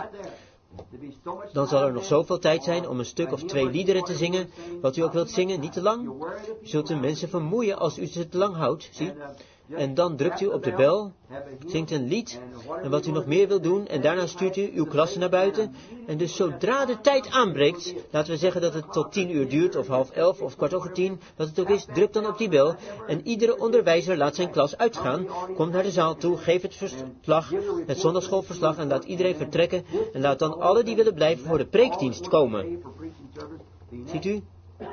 [SPEAKER 2] Dan zal er nog zoveel tijd zijn om een stuk of twee liederen te zingen, wat u ook wilt zingen, niet te lang. U zult de mensen vermoeien als u ze te lang houdt, zie. En dan drukt u op de bel, zingt een lied, en wat u nog meer wilt doen, en daarna stuurt u uw klasse naar buiten. En dus zodra de tijd aanbreekt, laten we zeggen dat het tot tien uur duurt, of half elf, of kwart over tien, wat het ook is, druk dan op die bel. En iedere onderwijzer laat zijn klas uitgaan, komt naar de zaal toe, geeft het verslag, het zondagschoolverslag, en laat iedereen vertrekken. En laat dan alle die willen blijven voor de preekdienst komen. Ziet u?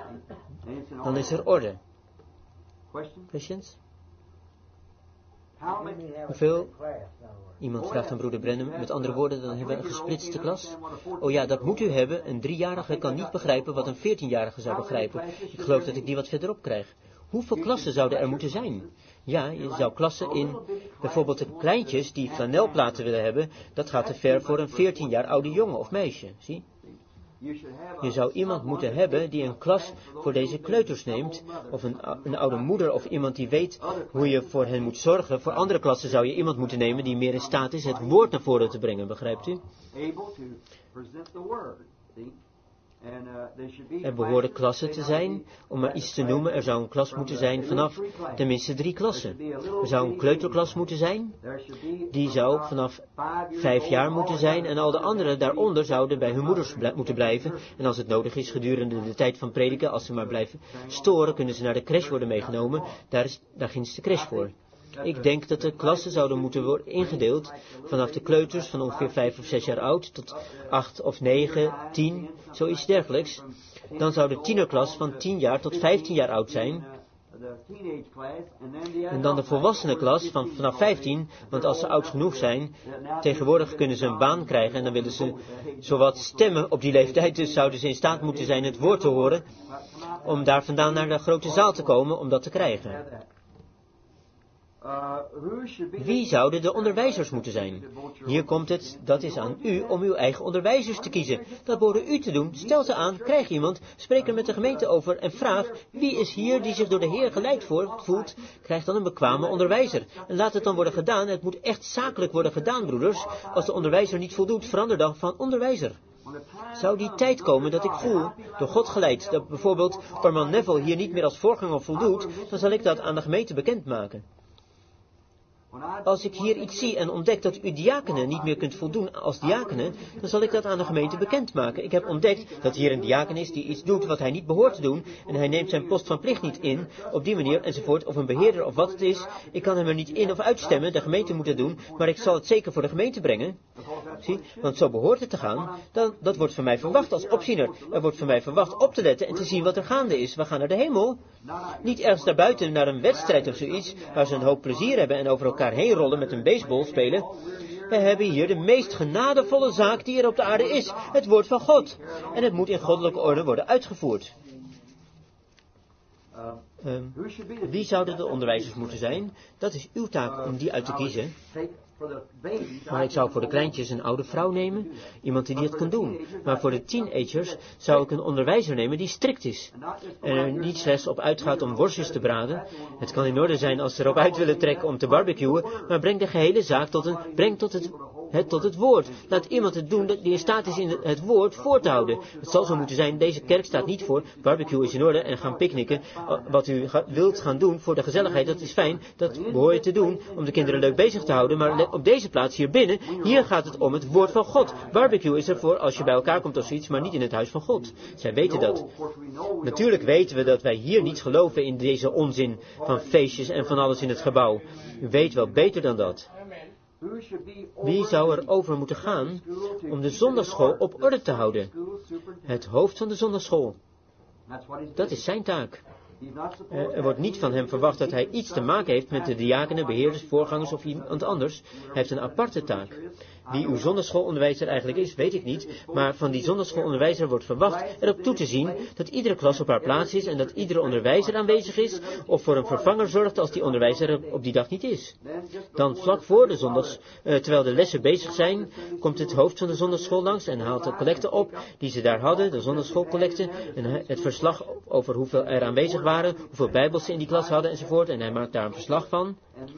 [SPEAKER 2] Dan is er orde. Questions? Hoeveel? Iemand vraagt aan broeder Branham. Met andere woorden, dan hebben we een gesplitste klas. Oh ja, dat moet u hebben. Een driejarige kan niet begrijpen wat een veertienjarige zou begrijpen. Ik geloof dat ik die wat verderop krijg. Hoeveel klassen zouden er moeten zijn? Ja, je zou klassen in, bijvoorbeeld de kleintjes die flanelplaten willen hebben, dat gaat te ver voor een veertien jaar oude jongen of meisje, zie? Je zou iemand moeten hebben die een klas voor deze kleuters neemt, of een, een oude moeder of iemand die weet hoe je voor hen moet zorgen. Voor andere klassen zou je iemand moeten nemen die meer in staat is het woord naar voren te brengen, begrijpt u? Er behoren klassen te zijn, om maar iets te noemen, er zou een klas moeten zijn vanaf tenminste drie klassen. Er zou een kleuterklas moeten zijn, die zou vanaf vijf jaar moeten zijn, en al de anderen daaronder zouden bij hun moeders bl- moeten blijven. En als het nodig is gedurende de tijd van prediken, als ze maar blijven storen, kunnen ze naar de crash worden meegenomen, daar is daar ginds de crash voor. Ik denk dat de klassen zouden moeten worden ingedeeld vanaf de kleuters van ongeveer vijf of zes jaar oud tot acht of negen, tien, zoiets dergelijks. Dan zou de tienerklas van tien jaar tot vijftien jaar oud zijn. En dan de volwassenenklas van vanaf vijftien, want als ze oud genoeg zijn, tegenwoordig kunnen ze een baan krijgen en dan willen ze zowat stemmen op die leeftijd, dus zouden ze in staat moeten zijn het woord te horen, om daar vandaan naar de grote zaal te komen om dat te krijgen. Wie zouden de onderwijzers moeten zijn? Hier komt het, dat is aan u om uw eigen onderwijzers te kiezen. Dat behoort u te doen. Stel ze aan, krijg iemand, spreek er met de gemeente over en vraag, wie is hier die zich door de Heer geleid voelt, krijgt dan een bekwame onderwijzer. En laat het dan worden gedaan, het moet echt zakelijk worden gedaan, broeders. Als de onderwijzer niet voldoet, verander dan van onderwijzer. Zou die tijd komen dat ik voel, door God geleid, dat bijvoorbeeld Orman Neville hier niet meer als voorganger voldoet, dan zal ik dat aan de gemeente bekendmaken. Als ik hier iets zie en ontdek dat u diakenen niet meer kunt voldoen als diakenen, dan zal ik dat aan de gemeente bekendmaken. Ik heb ontdekt dat hier een diaken is die iets doet wat hij niet behoort te doen, en hij neemt zijn post van plicht niet in, op die manier enzovoort, of een beheerder of wat het is. Ik kan hem er niet in of uitstemmen, de gemeente moet het doen, maar ik zal het zeker voor de gemeente brengen. Zie, want zo behoort het te gaan. Dan, dat wordt van mij verwacht als opziener. Er wordt van mij verwacht op te letten en te zien wat er gaande is. We gaan naar de hemel. Niet ergens daarbuiten naar een wedstrijd of zoiets, waar ze een hoop plezier hebben en over elkaar heen rollen met een baseball spelen. We hebben hier de meest genadevolle zaak die er op de aarde is, het woord van God. En het moet in goddelijke orde worden uitgevoerd. Um, wie zouden de onderwijzers moeten zijn? Dat is uw taak om die uit te kiezen. Maar ik zou voor de kleintjes een oude vrouw nemen, iemand die het kan doen. Maar voor de teenagers zou ik een onderwijzer nemen die strikt is. En er niet slechts op uitgaat om worstjes te braden. Het kan in orde zijn als ze erop uit willen trekken om te barbecuen, maar breng de gehele zaak tot een, breng tot het, het tot het woord. Laat iemand het doen die in staat is in het woord voor te houden. Het zal zo moeten zijn, deze kerk staat niet voor, barbecue is in orde en gaan picknicken. Wat u ga, wilt gaan doen voor de gezelligheid, dat is fijn, dat behoor je te doen om de kinderen leuk bezig te houden, maar op deze plaats hier binnen, hier gaat het om het woord van God. Barbecue is ervoor als je bij elkaar komt of zoiets, maar niet in het huis van God. Zij weten dat. Natuurlijk weten we dat wij hier niet geloven in deze onzin van feestjes en van alles in het gebouw. U weet wel beter dan dat. Wie zou er over moeten gaan om de zondagschool op orde te houden? Het hoofd van de zondagschool. Dat is zijn taak. Er wordt niet van hem verwacht dat hij iets te maken heeft met de diakenen, beheerders, voorgangers of iemand anders. Hij heeft een aparte taak. Wie uw zondagschoolonderwijzer eigenlijk is, weet ik niet, maar van die zondagschoolonderwijzer wordt verwacht erop toe te zien dat iedere klas op haar plaats is en dat iedere onderwijzer aanwezig is, of voor een vervanger zorgt als die onderwijzer er op die dag niet is. Dan vlak voor de zondags, uh, terwijl de lessen bezig zijn, komt het hoofd van de zondagsschool langs en haalt de collecte op die ze daar hadden, de zondagsschoolcollecte, en het verslag over hoeveel er aanwezig waren, hoeveel bijbels ze in die klas hadden enzovoort, en hij maakt daar een verslag van.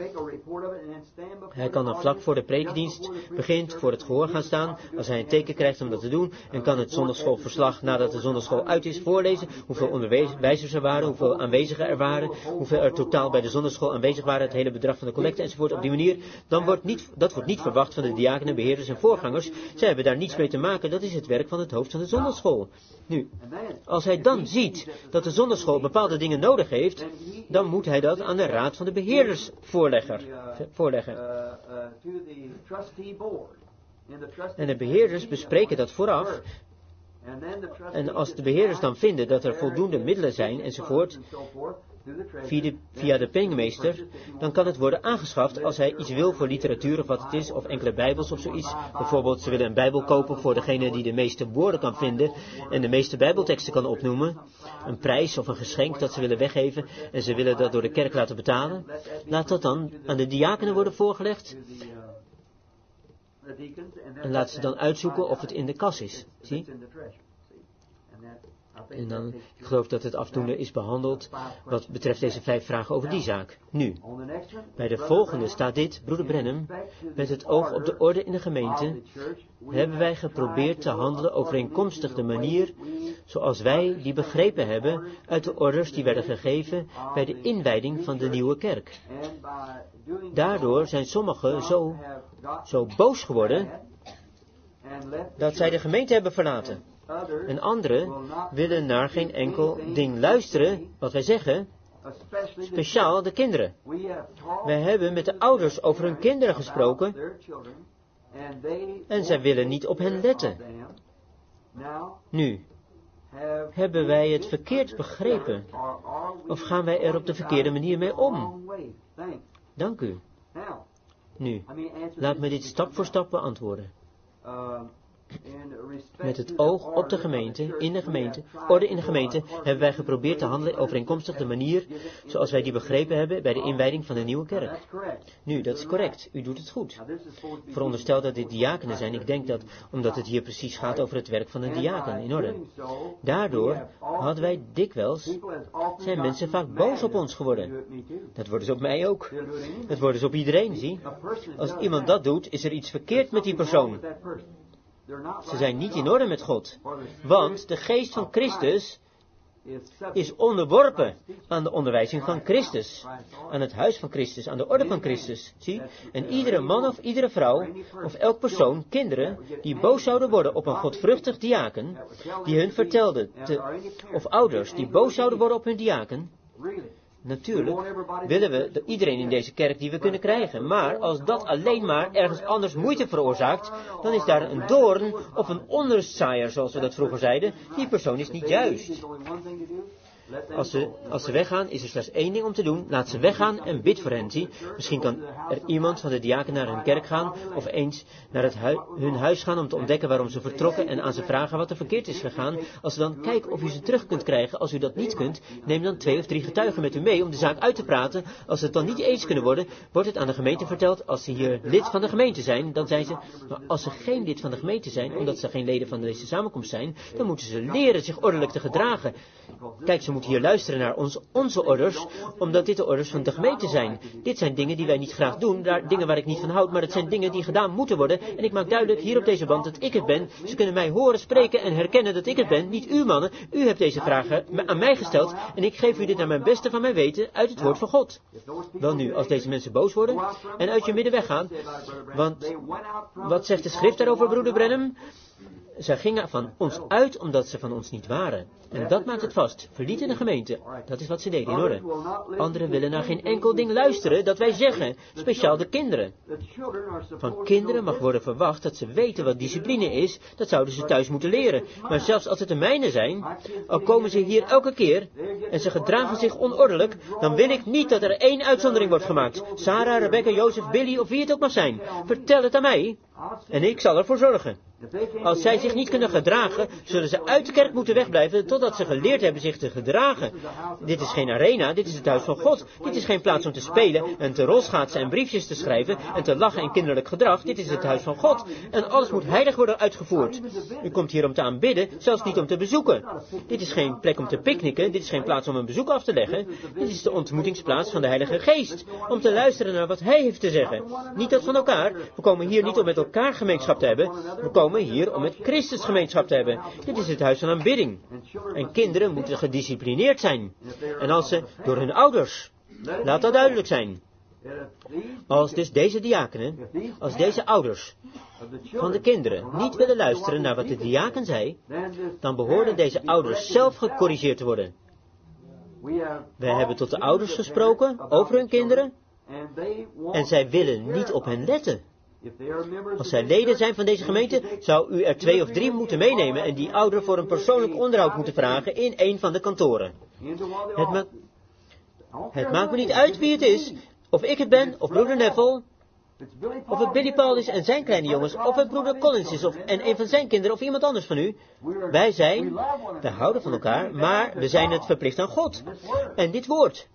[SPEAKER 2] Hij kan dan vlak voor de prekendienst begint voor het gehoor gaan staan, als hij een teken krijgt om dat te doen, en kan het zondagsschoolverslag nadat de zondagsschool uit is voorlezen, hoeveel onderwijzers er waren, hoeveel aanwezigen er waren, hoeveel er totaal bij de zondagsschool aanwezig waren, het hele bedrag van de collecte enzovoort. Op die manier, dan wordt niet, dat wordt niet verwacht van de diakenen, beheerders en voorgangers. Zij hebben daar niets mee te maken, dat is het werk van het hoofd van de zondagsschool. Nu, als hij dan ziet dat de zondagsschool bepaalde dingen nodig heeft, dan moet hij dat aan de raad van de beheerders voorleggen. voorleggen. En de beheerders bespreken dat vooraf. En als de beheerders dan vinden dat er voldoende middelen zijn enzovoort, via de, via de penningmeester, dan kan het worden aangeschaft als hij iets wil voor literatuur of wat het is, of enkele bijbels of zoiets. Bijvoorbeeld, ze willen een bijbel kopen voor degene die de meeste woorden kan vinden en de meeste bijbelteksten kan opnoemen. Een prijs of een geschenk dat ze willen weggeven en ze willen dat door de kerk laten betalen. Laat dat dan aan de diakenen worden voorgelegd. En laat ze dan uitzoeken of het in de kas is. Zie? En dan, ik geloof dat het afdoende is behandeld wat betreft deze vijf vragen over die zaak. Nu, bij de volgende staat dit, broeder Branham, met het oog op de orde in de gemeente, hebben wij geprobeerd te handelen overeenkomstig de manier zoals wij die begrepen hebben uit de orders die werden gegeven bij de inwijding van de nieuwe kerk. Daardoor zijn sommigen zo, zo boos geworden dat zij de gemeente hebben verlaten. En anderen willen naar geen enkel ding luisteren, wat wij zeggen, speciaal de kinderen. Wij hebben met de ouders over hun kinderen gesproken en zij willen niet op hen letten. Nu, hebben wij het verkeerd begrepen? Of gaan wij er op de verkeerde manier mee om? Dank u. Nu, laat me dit stap voor stap beantwoorden. Met het oog op de gemeente, in de gemeente, orde in de gemeente, hebben wij geprobeerd te handelen overeenkomstig de manier zoals wij die begrepen hebben bij de inwijding van de nieuwe kerk. Nu, dat is correct. U doet het goed. Veronderstel dat dit diakenen zijn. Ik denk dat, omdat het hier precies gaat over het werk van een diaken, in orde. Daardoor hadden wij dikwijls, zijn mensen vaak boos op ons geworden. Dat worden ze op mij ook. Dat worden ze op iedereen, zie. Als iemand dat doet, is er iets verkeerd met die persoon. Ze zijn niet in orde met God. Want de geest van Christus is onderworpen aan de onderwijzing van Christus. Aan het huis van Christus, aan de orde van Christus. Zie? En iedere man of iedere vrouw, of elk persoon, kinderen, die boos zouden worden op een godvruchtig diaken, die hun vertelde, te, of ouders die boos zouden worden op hun diaken. Natuurlijk willen we de, iedereen in deze kerk die we kunnen krijgen. Maar als dat alleen maar ergens anders moeite veroorzaakt, dan is daar een doorn of een onderzaaier, zoals we dat vroeger zeiden. Die persoon is niet juist. Als ze, als ze weggaan, is er slechts één ding om te doen. Laat ze weggaan en bid voor hen. Zie. Misschien kan er iemand van de diaken naar hun kerk gaan, of eens naar het hui, hun huis gaan om te ontdekken waarom ze vertrokken en aan ze vragen wat er verkeerd is gegaan. Als ze dan kijken of u ze terug kunt krijgen. Als u dat niet kunt, neem dan twee of drie getuigen met u mee om de zaak uit te praten. Als ze het dan niet eens kunnen worden, wordt het aan de gemeente verteld. Als ze hier lid van de gemeente zijn, dan zijn ze, maar als ze geen lid van de gemeente zijn, omdat ze geen leden van deze samenkomst zijn, dan moeten ze leren zich ordelijk te gedragen. Kijk, ze moeten hier luisteren naar ons, onze orders, omdat dit de orders van de gemeente zijn. Dit zijn dingen die wij niet graag doen, daar, dingen waar ik niet van houd, maar het zijn dingen die gedaan moeten worden. En ik maak duidelijk hier op deze band dat ik het ben. Ze kunnen mij horen spreken en herkennen dat ik het ben, niet u mannen. U hebt deze vragen aan mij gesteld en ik geef u dit naar mijn beste van mijn weten uit het woord van God. Wel nu, als deze mensen boos worden en uit je midden weggaan, want wat zegt de schrift daarover, broeder Branham? Zij gingen van ons uit omdat ze van ons niet waren. En dat maakt het vast. Verlieten de gemeente. Dat is wat ze deden in orde. Anderen willen naar geen enkel ding luisteren dat wij zeggen. Speciaal de kinderen. Van kinderen mag worden verwacht dat ze weten wat discipline is. Dat zouden ze thuis moeten leren. Maar zelfs als het de mijne zijn, al komen ze hier elke keer en ze gedragen zich onordelijk, dan wil ik niet dat er één uitzondering wordt gemaakt. Sarah, Rebecca, Jozef, Billy of wie het ook mag zijn. Vertel het aan mij en ik zal ervoor zorgen. Als zij zich niet kunnen gedragen, zullen ze uit de kerk moeten wegblijven totdat ze geleerd hebben zich te gedragen. Dit is geen arena, dit is het huis van God. Dit is geen plaats om te spelen en te rolschaatsen en briefjes te schrijven en te lachen en kinderlijk gedrag. Dit is het huis van God. En alles moet heilig worden uitgevoerd. U komt hier om te aanbidden, zelfs niet om te bezoeken. Dit is geen plek om te picknicken, dit is geen plaats om een bezoek af te leggen. Dit is de ontmoetingsplaats van de Heilige Geest. Om te luisteren naar wat Hij heeft te zeggen. Niet dat van elkaar. We komen hier niet om met elkaar gemeenschap te hebben. We komen hier om met Christus gemeenschap te hebben. Dit is het huis van aanbidding. En kinderen moeten gedisciplineerd zijn. En als ze door hun ouders, laat dat duidelijk zijn. Als dus deze diakenen, als deze ouders van de kinderen niet willen luisteren naar wat de diaken zei, dan behoorden deze ouders zelf gecorrigeerd te worden. Wij hebben tot de ouders gesproken over hun kinderen en zij willen niet op hen letten. Als zij leden zijn van deze gemeente, zou u er twee of drie moeten meenemen en die ouder voor een persoonlijk onderhoud moeten vragen in een van de kantoren. Het, ma het maakt me niet uit wie het is, of ik het ben, of broeder Neville, of het Billy Paul is en zijn kleine jongens, of het broeder Collins is of, en een van zijn kinderen, of iemand anders van u. Wij zijn, wij houden van elkaar, maar we zijn het verplicht aan God. En dit woord.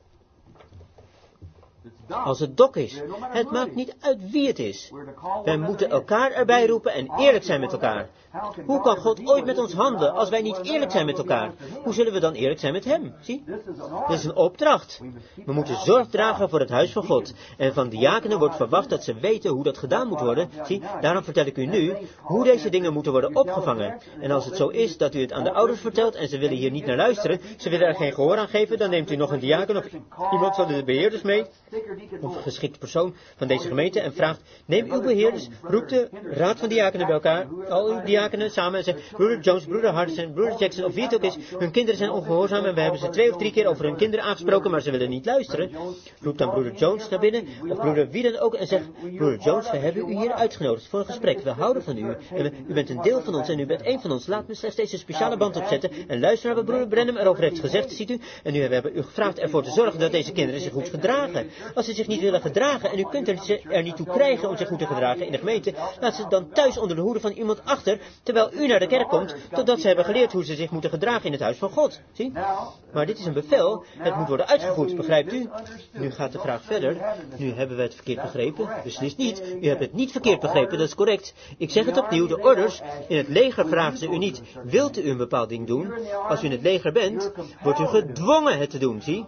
[SPEAKER 2] Als het dok is. Het maakt niet uit wie het is. Wij moeten elkaar erbij roepen en eerlijk zijn met elkaar. Hoe kan God ooit met ons handelen als wij niet eerlijk zijn met elkaar? Hoe zullen we dan eerlijk zijn met Hem? Zie? Dit is een opdracht. We moeten zorg dragen voor het huis van God. En van diakenen wordt verwacht dat ze weten hoe dat gedaan moet worden. Zie, daarom vertel ik u nu hoe deze dingen moeten worden opgevangen. En als het zo is dat u het aan de ouders vertelt en ze willen hier niet naar luisteren, ze willen er geen gehoor aan geven, dan neemt u nog een diaken of iemand van de beheerders mee, of een geschikte persoon van deze gemeente en vraagt, neem uw beheerders, roep de raad van diakenen bij elkaar, al uw diakenen samen en zegt, broeder Jones, broeder Hardison, broeder Jackson of wie het ook is, hun kinderen zijn ongehoorzaam en we hebben ze twee of drie keer over hun kinderen aangesproken, maar ze willen niet luisteren. Roep dan broeder Jones naar binnen, of broeder wie dan ook en zegt, broeder Jones, we hebben u hier uitgenodigd voor een gesprek, we houden van u, en we, u bent een deel van ons en u bent één van ons, laat me slechts deze speciale band opzetten en luister naar wat broeder Branham erover heeft gezegd, ziet u, en nu hebben we u gevraagd ervoor te zorgen dat deze kinderen zich goed gedragen. Als ze zich niet willen gedragen en u kunt er, er niet toe krijgen om zich goed te gedragen in de gemeente, laat ze dan thuis onder de hoede van iemand achter terwijl u naar de kerk komt, totdat ze hebben geleerd hoe ze zich moeten gedragen in het huis van God. Zie? Maar dit is een bevel, het moet worden uitgevoerd, begrijpt u? Nu gaat de vraag verder. Nu hebben we het verkeerd begrepen. Beslist niet. U hebt het niet verkeerd begrepen, dat is correct. Ik zeg het opnieuw, de orders, in het leger vragen ze u niet, wilt u een bepaald ding doen? Als u in het leger bent, wordt u gedwongen het te doen, zie?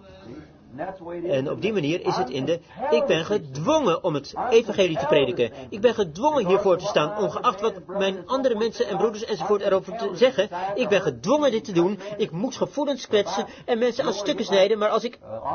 [SPEAKER 2] En op die manier is het in de, ik ben gedwongen om het evangelie te prediken. Ik ben gedwongen hiervoor te staan, ongeacht wat mijn andere mensen en broeders enzovoort erover te zeggen. Ik ben gedwongen dit te doen. Ik moet gevoelens kwetsen en mensen aan stukken snijden, maar als ik...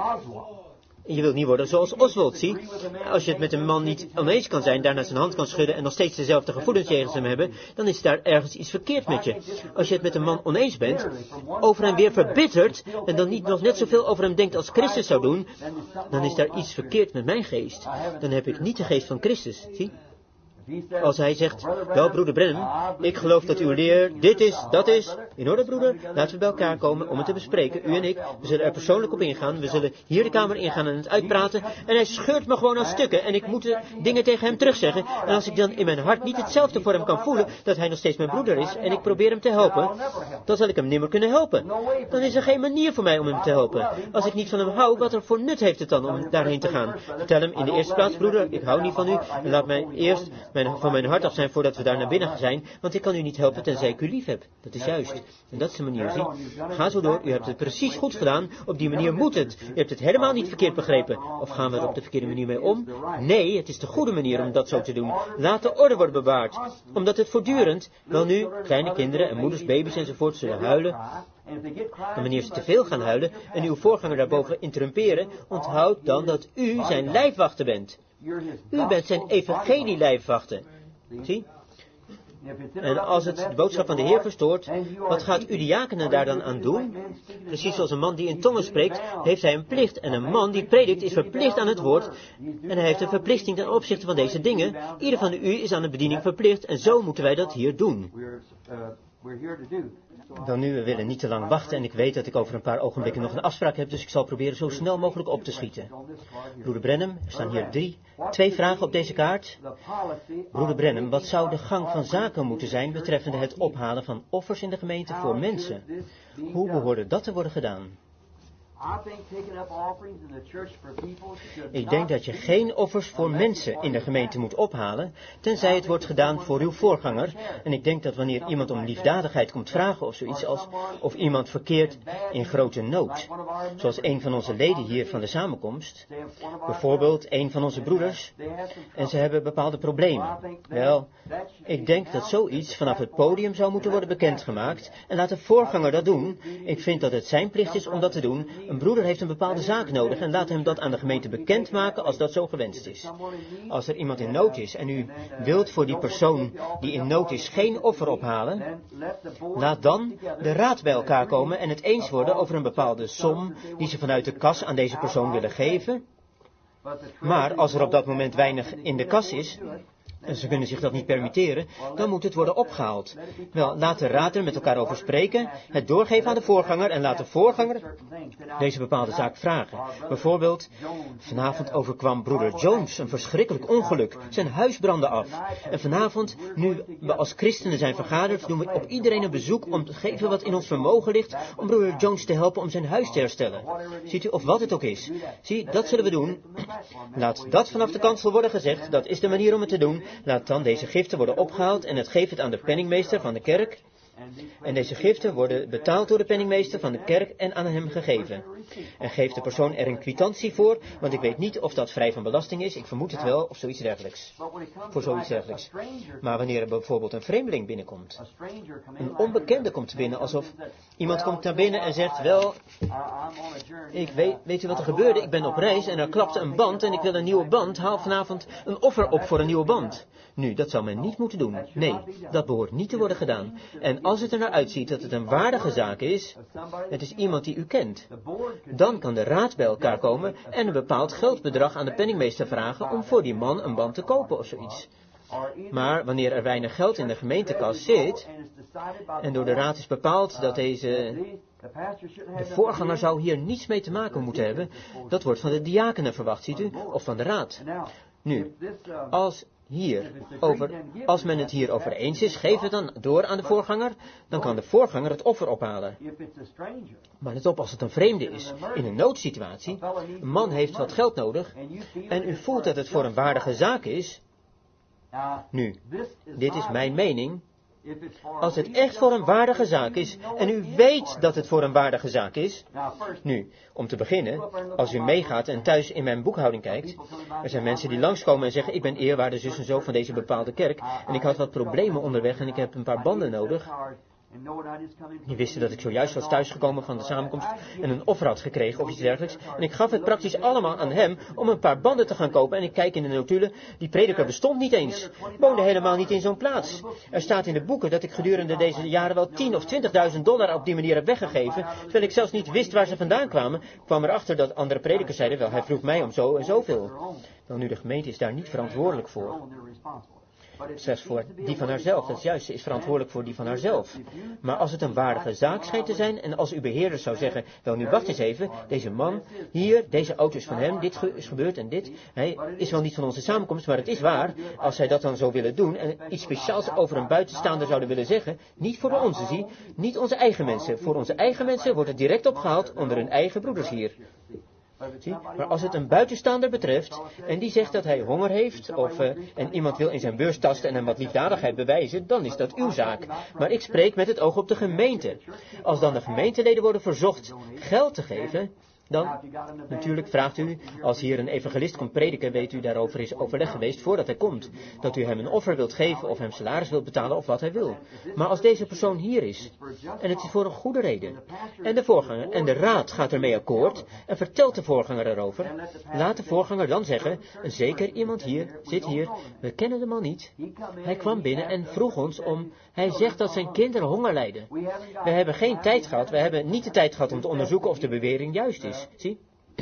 [SPEAKER 2] Je wilt niet worden zoals Oswald, zie. Als je het met een man niet oneens kan zijn, daarna zijn hand kan schudden en nog steeds dezelfde gevoelens jegens hem hebben, dan is daar ergens iets verkeerd met je. Als je het met een man oneens bent, over hem weer verbittert, en dan niet nog net zoveel over hem denkt als Christus zou doen, dan is daar iets verkeerd met mijn geest. Dan heb ik niet de geest van Christus, zie. Als hij zegt, wel broeder Branham, ik geloof dat uw leer dit is, dat is. In orde broeder, laten we bij elkaar komen om het te bespreken, u en ik. We zullen er persoonlijk op ingaan, we zullen hier de kamer ingaan en het uitpraten. En hij scheurt me gewoon aan stukken en ik moet de dingen tegen hem terugzeggen. En als ik dan in mijn hart niet hetzelfde voor hem kan voelen, dat hij nog steeds mijn broeder is en ik probeer hem te helpen, dan zal ik hem nimmer kunnen helpen. Dan is er geen manier voor mij om hem te helpen. Als ik niet van hem hou, wat er voor nut heeft het dan om daarheen te gaan? Vertel hem in de eerste plaats, broeder, ik hou niet van u en laat mij eerst... Mijn, van mijn hart af zijn voordat we daar naar binnen zijn, want ik kan u niet helpen tenzij ik u lief heb. Dat is juist. En dat is de manier, zie. Ga zo door, u hebt het precies goed gedaan, op die manier moet het. U hebt het helemaal niet verkeerd begrepen. Of gaan we er op de verkeerde manier mee om? Nee, het is de goede manier om dat zo te doen. Laat de orde worden bewaard. Omdat het voortdurend, wel nu, kleine kinderen en moeders, baby's enzovoort zullen huilen. En wanneer ze te veel gaan huilen en uw voorganger daarboven interrumperen, onthoud dan dat u zijn lijfwachter bent. U bent zijn evangelie-lijfwachter. Zie? En als het de boodschap van de Heer verstoort, wat gaat u diakenen daar dan aan doen? Precies zoals een man die in tongen spreekt, heeft hij een plicht. En een man die predikt is verplicht aan het woord. En hij heeft een verplichting ten opzichte van deze dingen. Ieder van u is aan de bediening verplicht. En zo moeten wij dat hier doen. Dan nu, we willen niet te lang wachten en ik weet dat ik over een paar ogenblikken nog een afspraak heb, dus ik zal proberen zo snel mogelijk op te schieten. Broeder Branham, er staan hier drie, twee vragen op deze kaart. Broeder Branham, wat zou de gang van zaken moeten zijn betreffende het ophalen van offers in de gemeente voor mensen? Hoe behoorde dat te worden gedaan? Ik denk dat je geen offers voor mensen in de gemeente moet ophalen, tenzij het wordt gedaan voor uw voorganger. En ik denk dat wanneer iemand om liefdadigheid komt vragen of zoiets als, of iemand verkeert in grote nood, zoals een van onze leden hier van de samenkomst, bijvoorbeeld een van onze broeders, en ze hebben bepaalde problemen. Wel, ik denk dat zoiets vanaf het podium zou moeten worden bekendgemaakt, en laat de voorganger dat doen. Ik vind dat het zijn plicht is om dat te doen. Een broeder heeft een bepaalde zaak nodig en laat hem dat aan de gemeente bekendmaken als dat zo gewenst is. Als er iemand in nood is en u wilt voor die persoon die in nood is geen offer ophalen, laat dan de raad bij elkaar komen en het eens worden over een bepaalde som die ze vanuit de kas aan deze persoon willen geven. Maar als er op dat moment weinig in de kas is, en ze kunnen zich dat niet permitteren, dan moet het worden opgehaald. Wel, laat de raad er met elkaar over spreken, het doorgeven aan de voorganger en laat de voorganger deze bepaalde zaak vragen. Bijvoorbeeld, vanavond overkwam broeder Jones een verschrikkelijk ongeluk. Zijn huis brandde af. En vanavond, nu we als christenen zijn vergaderd, doen we op iedereen een bezoek om te geven wat in ons vermogen ligt, om broeder Jones te helpen om zijn huis te herstellen. Ziet u, of wat het ook is. Zie, dat zullen we doen. Laat dat vanaf de kansel worden gezegd, dat is de manier om het te doen. Laat dan deze giften worden opgehaald en het geef het aan de penningmeester van de kerk. En deze giften worden betaald door de penningmeester van de kerk en aan hem gegeven. En geeft de persoon er een kwitantie voor, want ik weet niet of dat vrij van belasting is, ik vermoed het wel, of zoiets dergelijks. Voor zoiets dergelijks. Maar wanneer er bijvoorbeeld een vreemdeling binnenkomt, een onbekende komt binnen, alsof iemand komt naar binnen en zegt, wel, ik weet, weet u wat er gebeurde, ik ben op reis en er klapte een band en ik wil een nieuwe band, haal vanavond een offer op voor een nieuwe band. Nu, dat zou men niet moeten doen. Nee, dat behoort niet te worden gedaan. En als het er naar uitziet dat het een waardige zaak is, het is iemand die u kent, dan kan de raad bij elkaar komen en een bepaald geldbedrag aan de penningmeester vragen om voor die man een band te kopen of zoiets. Maar wanneer er weinig geld in de gemeentekas zit, en door de raad is bepaald dat deze, de voorganger zou hier niets mee te maken moeten hebben, dat wordt van de diakenen verwacht, ziet u, of van de raad. Nu, als hier over, als men het hier over eens is, geef het dan door aan de voorganger, dan kan de voorganger het offer ophalen. Maar let op, als het een vreemde is, in een noodsituatie, een man heeft wat geld nodig, en u voelt dat het voor een waardige zaak is. Nu, dit is mijn mening. Als het echt voor een waardige zaak is, en u weet dat het voor een waardige zaak is. Nu, om te beginnen, als u meegaat en thuis in mijn boekhouding kijkt, er zijn mensen die langskomen en zeggen, ik ben eerwaarde zus en zo van deze bepaalde kerk, en ik had wat problemen onderweg en ik heb een paar banden nodig. Die wisten dat ik zojuist was thuisgekomen van de samenkomst en een offer had gekregen of iets dergelijks. En ik gaf het praktisch allemaal aan hem om een paar banden te gaan kopen. En ik kijk in de notulen, die prediker bestond niet eens. Woonde helemaal niet in zo'n plaats. Er staat in de boeken dat ik gedurende deze jaren wel tien of twintigduizend dollar op die manier heb weggegeven. Terwijl ik zelfs niet wist waar ze vandaan kwamen. Ik kwam erachter dat andere predikers zeiden, wel hij vroeg mij om zo en zoveel. Wel nu, de gemeente is daar niet verantwoordelijk voor. Slechts voor die van haarzelf. Dat is juist, ze is verantwoordelijk voor die van haarzelf. Maar als het een waardige zaak schijnt te zijn, en als uw beheerder zou zeggen, wel nu wacht eens even, deze man, hier, deze auto is van hem, dit ge- is gebeurd en dit, hij is wel niet van onze samenkomst, maar het is waar, als zij dat dan zou willen doen, en iets speciaals over een buitenstaander zouden willen zeggen, niet voor de onze, zie, niet onze eigen mensen. Voor onze eigen mensen wordt het direct opgehaald onder hun eigen broeders hier. Zie? Maar als het een buitenstaander betreft, en die zegt dat hij honger heeft, of, uh, en iemand wil in zijn beurs tasten en hem wat liefdadigheid bewijzen, dan is dat uw zaak. Maar ik spreek met het oog op de gemeente. Als dan de gemeenteleden worden verzocht geld te geven, dan, natuurlijk vraagt u, als hier een evangelist komt prediken, weet u, daarover is overleg geweest voordat hij komt, dat u hem een offer wilt geven of hem salaris wilt betalen of wat hij wil. Maar als deze persoon hier is, en het is voor een goede reden, en de voorganger en de raad gaat ermee akkoord, en vertelt de voorganger erover, laat de voorganger dan zeggen, zeker iemand hier, zit hier, we kennen de man niet. Hij kwam binnen en vroeg ons om, hij zegt dat zijn kinderen honger lijden. We hebben geen tijd gehad, we hebben niet de tijd gehad om te onderzoeken of de bewering juist is. Zie?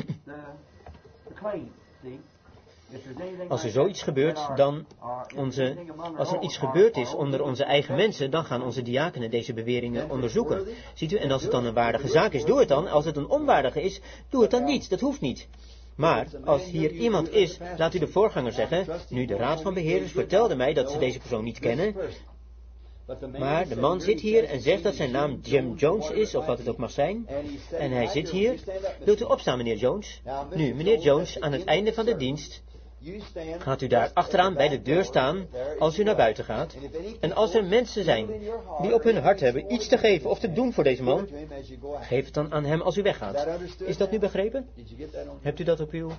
[SPEAKER 2] Als er zoiets gebeurt, dan onze, als er iets gebeurd is onder onze eigen mensen, dan gaan onze diakenen deze beweringen onderzoeken. Ziet u? En als het dan een waardige zaak is, doe het dan. Als het een onwaardige is, doe het dan niet. Dat hoeft niet. Maar, als hier iemand is, laat u de voorganger zeggen, nu de raad van beheerders vertelde mij dat ze deze persoon niet kennen, maar de man zit hier en zegt dat zijn naam Jim Jones is, of wat het ook mag zijn. En hij zit hier. Wilt u opstaan, meneer Jones? Nu, meneer Jones, aan het einde van de dienst gaat u daar achteraan bij de deur staan als u naar buiten gaat. En als er mensen zijn die op hun hart hebben iets te geven of te doen voor deze man, geef het dan aan hem als u weggaat. Is dat nu begrepen? Hebt u dat op uw...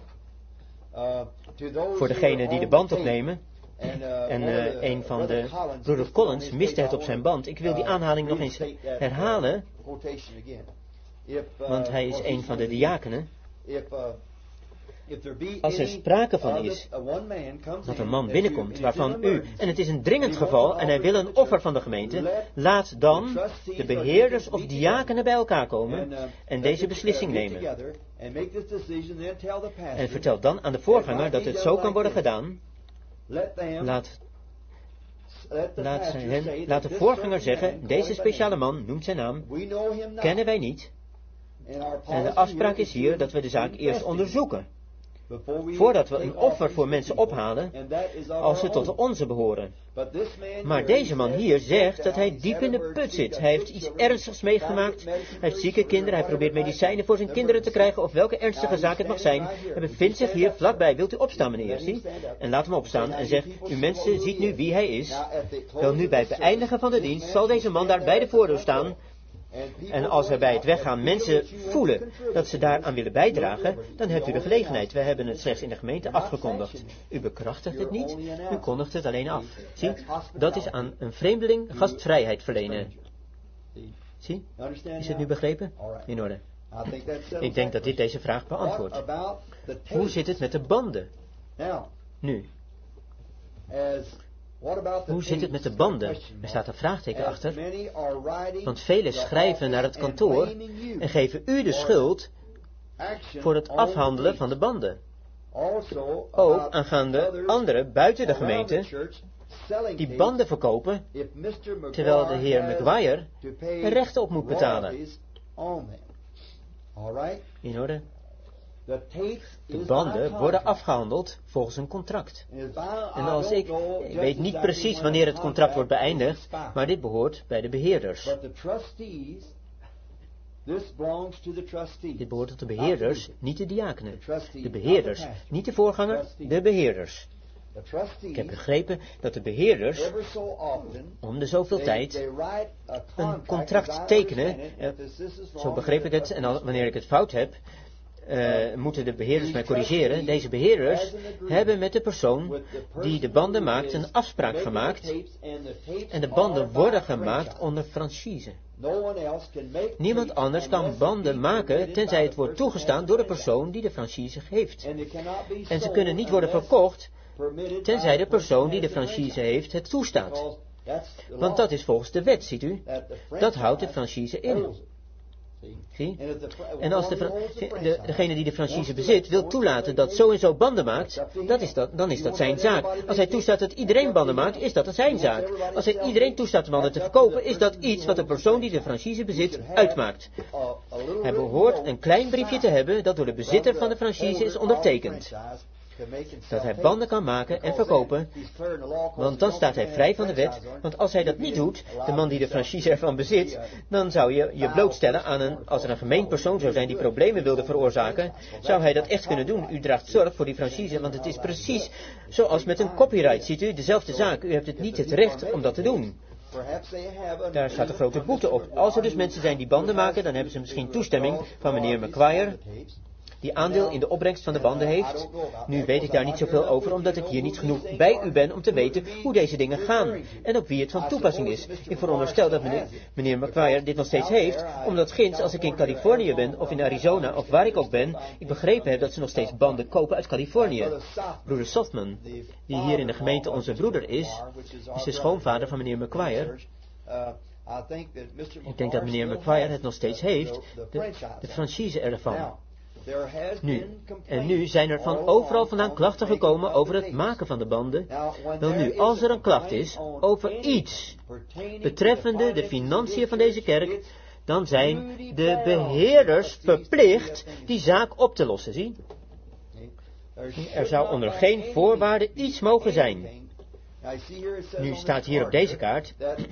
[SPEAKER 2] Voor degenen die de band opnemen. En uh, een van de broeder Collins miste het op zijn band. Ik wil die aanhaling nog eens herhalen, want hij is een van de diakenen. Als er sprake van is dat een man binnenkomt waarvan u, en het is een dringend geval en hij wil een offer van de gemeente, laat dan de beheerders of diakenen bij elkaar komen en deze beslissing nemen. En vertel dan aan de voorganger dat het zo kan worden gedaan. Laat, laat, hen, laat de voorganger zeggen, deze speciale man noemt zijn naam, kennen wij niet. En de afspraak is hier dat we de zaak eerst onderzoeken. Voordat we een offer voor mensen ophalen, als ze tot de onze behoren. Maar deze man hier zegt dat hij diep in de put zit. Hij heeft iets ernstigs meegemaakt. Hij heeft zieke kinderen. Hij probeert medicijnen voor zijn kinderen te krijgen. Of welke ernstige zaak het mag zijn. Hij bevindt zich hier vlakbij. Wilt u opstaan, meneer? Zie? En laat hem opstaan en zegt, u mensen ziet nu wie hij is. Wel nu, bij het beëindigen van de dienst zal deze man daar bij de voordeur staan. En als er bij het weggaan mensen voelen dat ze daaraan willen bijdragen, dan hebt u de gelegenheid. We hebben het slechts in de gemeente afgekondigd. U bekrachtigt het niet, u kondigt het alleen af. Zie, dat is aan een vreemdeling gastvrijheid verlenen. Zie, is het nu begrepen? In orde. Ik denk dat dit deze vraag beantwoordt. Hoe zit het met de banden? Nu. Hoe zit het met de banden? Er staat een vraagteken achter. Want velen schrijven naar het kantoor en geven u de schuld voor het afhandelen van de banden. Ook aangaande anderen buiten de gemeente die banden verkopen, terwijl de heer Maguire er rechten op moet betalen. In orde? De banden worden afgehandeld volgens een contract. En als ik, ik weet niet precies wanneer het contract wordt beëindigd, maar dit behoort bij de beheerders. Dit behoort tot de beheerders, niet de diakenen. De beheerders, niet de voorganger, de beheerders. Ik heb begrepen dat de beheerders om de zoveel tijd een contract tekenen. Uh, zo begreep ik het, en al, wanneer ik het fout heb, uh, moeten de beheerders mij corrigeren. Deze beheerders hebben met de persoon die de banden maakt een afspraak gemaakt. En de banden worden gemaakt onder franchise. Niemand anders kan banden maken tenzij het wordt toegestaan door de persoon die de franchise heeft. En ze kunnen niet worden verkocht tenzij de persoon die de franchise heeft het toestaat. Want dat is volgens de wet, ziet u. Dat houdt de franchise in. Zie? En als de, de, degene die de franchise bezit wil toelaten dat zo en zo banden maakt, dat is dat, dan is dat zijn zaak. Als hij toestaat dat iedereen banden maakt, is dat zijn zaak. Als hij iedereen toestaat banden te verkopen, is dat iets wat de persoon die de franchise bezit uitmaakt. Hij behoort een klein briefje te hebben dat door de bezitter van de franchise is ondertekend. Dat hij banden kan maken en verkopen, want dan staat hij vrij van de wet. Want als hij dat niet doet, de man die de franchise ervan bezit, dan zou je je blootstellen aan een, als er een gemeen persoon zou zijn die problemen wilde veroorzaken, zou hij dat echt kunnen doen. U draagt zorg voor die franchise, want het is precies zoals met een copyright, ziet u, dezelfde zaak. U hebt het niet het recht om dat te doen. Daar staat een grote boete op. Als er dus mensen zijn die banden maken, dan hebben ze misschien toestemming van meneer McGuire, die aandeel in de opbrengst van de banden heeft. Nu weet ik daar niet zoveel over, omdat ik hier niet genoeg bij u ben om te weten hoe deze dingen gaan en op wie het van toepassing is. Ik veronderstel dat meneer, meneer McGuire dit nog steeds heeft, omdat ginds, als ik in Californië ben, of in Arizona, of waar ik ook ben, ik begrepen heb dat ze nog steeds banden kopen uit Californië. Broeder Softman, die hier in de gemeente onze broeder is, is de schoonvader van meneer McGuire. Ik denk dat meneer McGuire het nog steeds heeft, de, de franchise ervan. Nu, en nu zijn er van overal vandaan klachten gekomen over het maken van de banden. Wel nu, als er een klacht is over iets betreffende de financiën van deze kerk, dan zijn de beheerders verplicht die zaak op te lossen, zie? Er zou onder geen voorwaarde iets mogen zijn. Nu staat hier op deze kaart,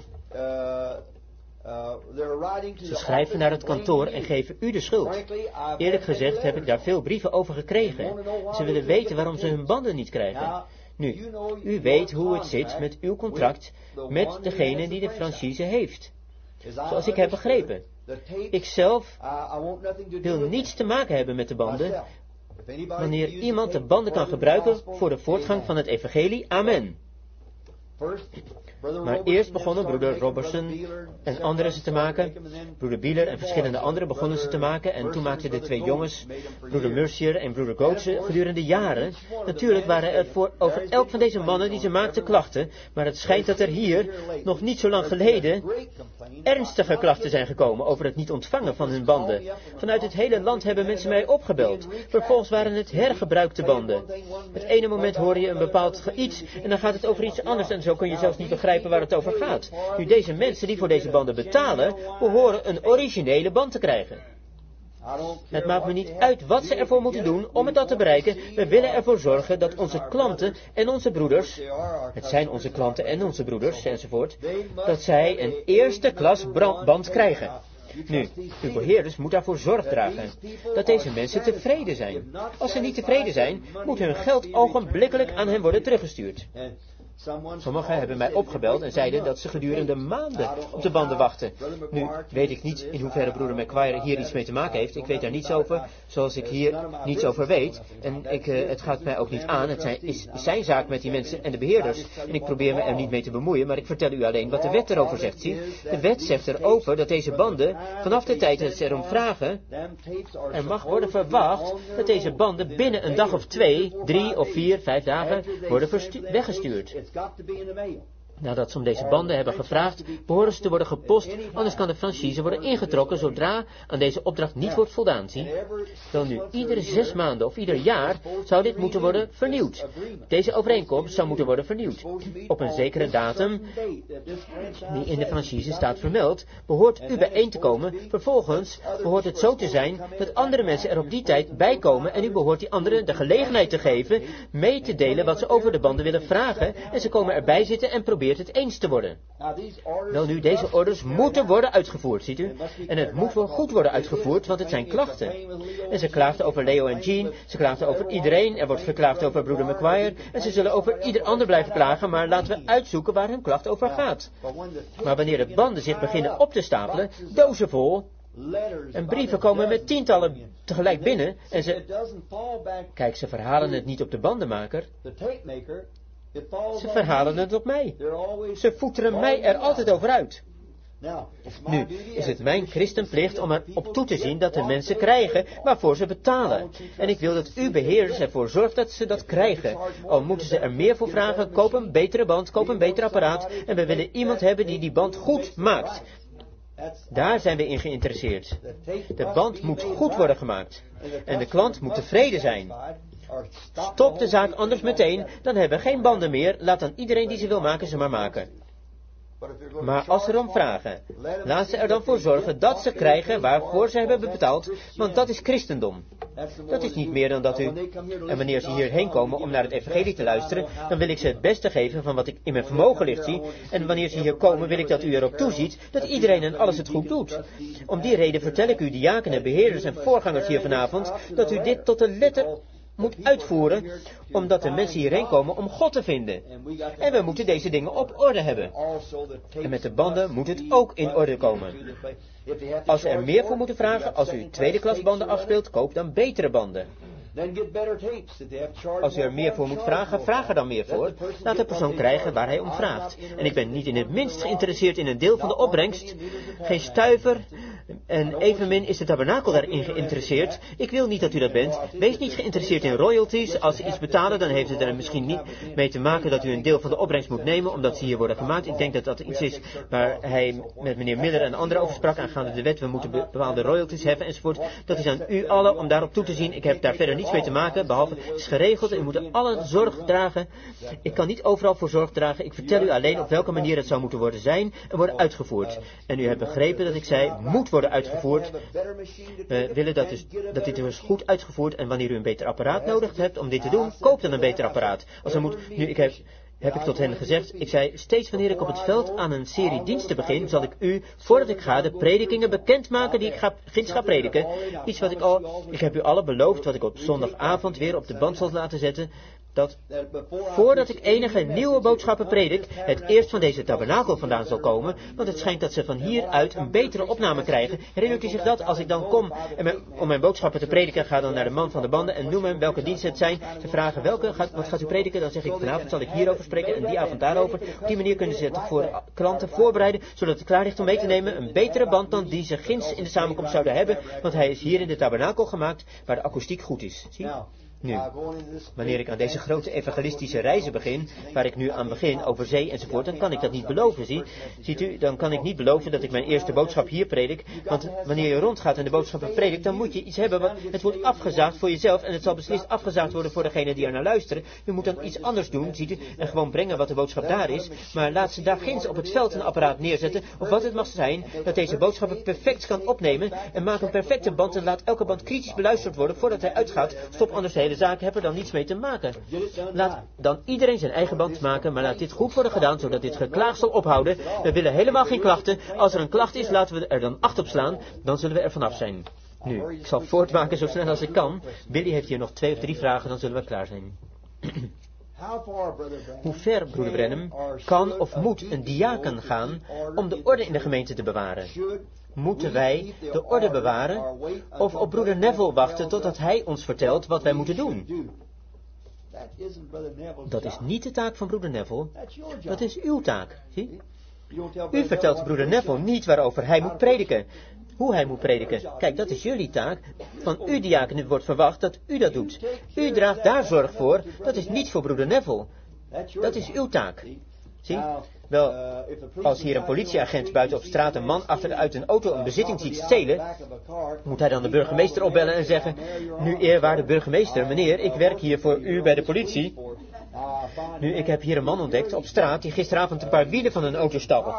[SPEAKER 2] ze schrijven naar het kantoor en geven u de schuld. Eerlijk gezegd heb ik daar veel brieven over gekregen. Ze willen weten waarom ze hun banden niet krijgen. Nu, u weet hoe het zit met uw contract met degene die de franchise heeft. Zoals ik heb begrepen. Ik zelf wil niets te maken hebben met de banden. Wanneer iemand de banden kan gebruiken voor de voortgang van het evangelie, amen. Maar eerst begonnen broeder Robertson en anderen ze te maken. Broeder Bieler en verschillende anderen begonnen ze te maken. En toen maakten de twee jongens, broeder Mercier en broeder Goetze, gedurende jaren. Natuurlijk waren er voor over elk van deze mannen die ze maakten klachten. Maar het schijnt dat er hier, nog niet zo lang geleden, ernstige klachten zijn gekomen over het niet ontvangen van hun banden. Vanuit het hele land hebben mensen mij opgebeld. Vervolgens waren het hergebruikte banden. Het ene moment hoor je een bepaald iets en dan gaat het over iets anders en zo kun je zelfs niet begrijpen waar het over gaat. Nu, deze mensen die voor deze banden betalen, behoren een originele band te krijgen. Het maakt me niet uit wat ze ervoor moeten doen om het dat te bereiken. We willen ervoor zorgen dat onze klanten en onze broeders, het zijn onze klanten en onze broeders enzovoort, dat zij een eerste klas band krijgen. Nu, uw beheerders moet daarvoor zorg dragen, dat deze mensen tevreden zijn. Als ze niet tevreden zijn, moet hun geld ogenblikkelijk aan hen worden teruggestuurd. Sommigen hebben mij opgebeld en zeiden dat ze gedurende maanden op de banden wachten. Nu weet ik niet in hoeverre broeder McGuire hier iets mee te maken heeft. Ik weet daar niets over, zoals ik hier niets over weet. En ik, uh, het gaat mij ook niet aan. Het zijn, is zijn zaak met die mensen en de beheerders. En ik probeer me er niet mee te bemoeien, maar ik vertel u alleen wat de wet erover zegt. Zie? De wet zegt erover dat deze banden, vanaf de tijd dat ze erom vragen, er mag worden verwacht dat deze banden binnen een dag of twee, drie of vier, vijf dagen worden weggestuurd. Nadat ze om deze banden hebben gevraagd, behoren ze te worden gepost, anders kan de franchise worden ingetrokken zodra aan deze opdracht niet wordt voldaan. Zie? Wel nu, iedere zes maanden of ieder jaar zou dit moeten worden vernieuwd. Deze overeenkomst zou moeten worden vernieuwd. Op een zekere datum, die in de franchise staat vermeld, behoort u bijeen te komen. Vervolgens behoort het zo te zijn dat andere mensen er op die tijd bij komen en u behoort die anderen de gelegenheid te geven mee te delen wat ze over de banden willen vragen en ze komen erbij zitten en proberen het eens te worden. Wel nu, deze orders moeten worden uitgevoerd, ziet u? En het moet wel goed worden uitgevoerd, want het zijn klachten. En ze klaagden over Leo en Jean, ze klaagden over iedereen, er wordt geklaagd over broeder McGuire, en ze zullen over ieder ander blijven klagen, maar laten we uitzoeken waar hun klacht over gaat. Maar wanneer de banden zich beginnen op te stapelen, dozen vol, en brieven komen met tientallen tegelijk binnen, en ze... Kijk, ze verhalen het niet op de bandenmaker. Ze verhalen het op mij. Ze voeteren mij er altijd over uit. Nu is het mijn christenplicht om erop toe te zien dat de mensen krijgen waarvoor ze betalen. En ik wil dat uw beheerders ervoor zorgt dat ze dat krijgen. Al moeten ze er meer voor vragen, koop een betere band, koop een beter apparaat. En we willen iemand hebben die die band goed maakt. Daar zijn we in geïnteresseerd. De band moet goed worden gemaakt. En de klant moet tevreden zijn. Stop de zaak anders meteen, dan hebben we geen banden meer. Laat dan iedereen die ze wil maken, ze maar maken. Maar als ze erom vragen, laat ze er dan voor zorgen dat ze krijgen waarvoor ze hebben betaald, want dat is christendom. Dat is niet meer dan dat u, en wanneer ze hierheen komen om naar het evangelie te luisteren, dan wil ik ze het beste geven van wat ik in mijn vermogen ligt zie, en wanneer ze hier komen wil ik dat u erop toeziet dat iedereen en alles het goed doet. Om die reden vertel ik u, diakenen, beheerders en voorgangers hier vanavond, dat u dit tot de letter moet uitvoeren, omdat de mensen hierheen komen om God te vinden. En we moeten deze dingen op orde hebben. En met de banden moet het ook in orde komen. Als ze er meer voor moeten vragen, als u tweede klas banden afspeelt, koop dan betere banden. Als u er meer voor moet vragen, vraag er dan meer voor. Laat de persoon krijgen waar hij om vraagt. En ik ben niet in het minst geïnteresseerd in een deel van de opbrengst. Geen stuiver. En evenmin is de tabernakel daarin geïnteresseerd. Ik wil niet dat u dat bent. Wees niet geïnteresseerd in royalties. Als ze iets betalen, dan heeft het er misschien niet mee te maken dat u een deel van de opbrengst moet nemen, omdat ze hier worden gemaakt. Ik denk dat dat iets is waar hij met meneer Miller en anderen over sprak aangaande de wet. We moeten bepaalde royalties heffen enzovoort. Dat is aan u allen om daarop toe te zien. Ik heb daar verder niets mee te maken, behalve het is geregeld en u moet alle zorg dragen. Ik kan niet overal voor zorg dragen. Ik vertel u alleen op welke manier het zou moeten worden zijn en worden uitgevoerd. En u hebt begrepen dat ik zei, moet worden uitgevoerd. We willen dat, dus, dat dit dus goed uitgevoerd, en wanneer u een beter apparaat nodig hebt om dit te doen, koop dan een beter apparaat. Als er moet, nu ik heb, heb ik tot hen gezegd, ik zei, steeds wanneer ik op het veld aan een serie diensten begin, zal ik u, voordat ik ga, de predikingen bekendmaken die ik ga, ginds ga prediken. Iets wat ik al, ik heb u allen beloofd, wat ik op zondagavond weer op de band zal laten zetten, dat voordat ik enige nieuwe boodschappen predik, het eerst van deze tabernakel vandaan zal komen, want het schijnt dat ze van hieruit een betere opname krijgen. Herinnert u zich dat? Als ik dan kom en mijn, om mijn boodschappen te prediken, ga dan naar de man van de banden en noem hem welke diensten het zijn. Ze vragen welke, gaat, wat gaat u prediken? Dan zeg ik, vanavond zal ik hierover spreken en die avond daarover. Op die manier kunnen ze het voor klanten voorbereiden, zodat het klaar ligt om mee te nemen. Een betere band dan die ze ginds in de samenkomst zouden hebben, want hij is hier in de tabernakel gemaakt, waar de akoestiek goed is. Zie? Nu, wanneer ik aan deze grote evangelistische reizen begin, waar ik nu aan begin, over zee enzovoort, dan kan ik dat niet beloven, zie. Ziet u, dan kan ik niet beloven dat ik mijn eerste boodschap hier predik, want wanneer je rondgaat en de boodschappen predikt, dan moet je iets hebben, wat, het wordt afgezaagd voor jezelf, en het zal beslist afgezaagd worden voor degene die er naar luisteren. Je moet dan iets anders doen, ziet u, en gewoon brengen wat de boodschap daar is, maar laat ze daar ginds op het veld een apparaat neerzetten, of wat het mag zijn, dat deze boodschappen perfect kan opnemen, en maak een perfecte band, en laat elke band kritisch beluisterd worden voordat hij uitgaat. Stop anders de hele zaak, heb er dan niets mee te maken. Laat dan iedereen zijn eigen band maken, maar laat dit goed worden gedaan, zodat dit geklaag zal ophouden. We willen helemaal geen klachten. Als er een klacht is, laten we er dan acht op slaan, dan zullen we er vanaf zijn. Nu, ik zal voortmaken zo snel als ik kan. Billy heeft hier nog twee of drie vragen, dan zullen we klaar zijn. Hoe ver, broeder Branham, kan of moet een diaken gaan om de orde in de gemeente te bewaren? Moeten wij de orde bewaren of op broeder Neville wachten totdat hij ons vertelt wat wij moeten doen? Dat is niet de taak van broeder Neville, dat is uw taak. Zie? U vertelt broeder Neville niet waarover hij moet prediken, hoe hij moet prediken. Kijk, dat is jullie taak. Van u diaken wordt verwacht dat u dat doet. U draagt daar zorg voor, dat is niet voor broeder Neville. Dat is uw taak. Zie? Wel, als hier een politieagent buiten op straat een man achteruit een auto een bezitting ziet stelen, moet hij dan de burgemeester opbellen en zeggen, nu eerwaarde burgemeester, meneer, ik werk hier voor u bij de politie. Nu, ik heb hier een man ontdekt op straat die gisteravond een paar wielen van een auto stal.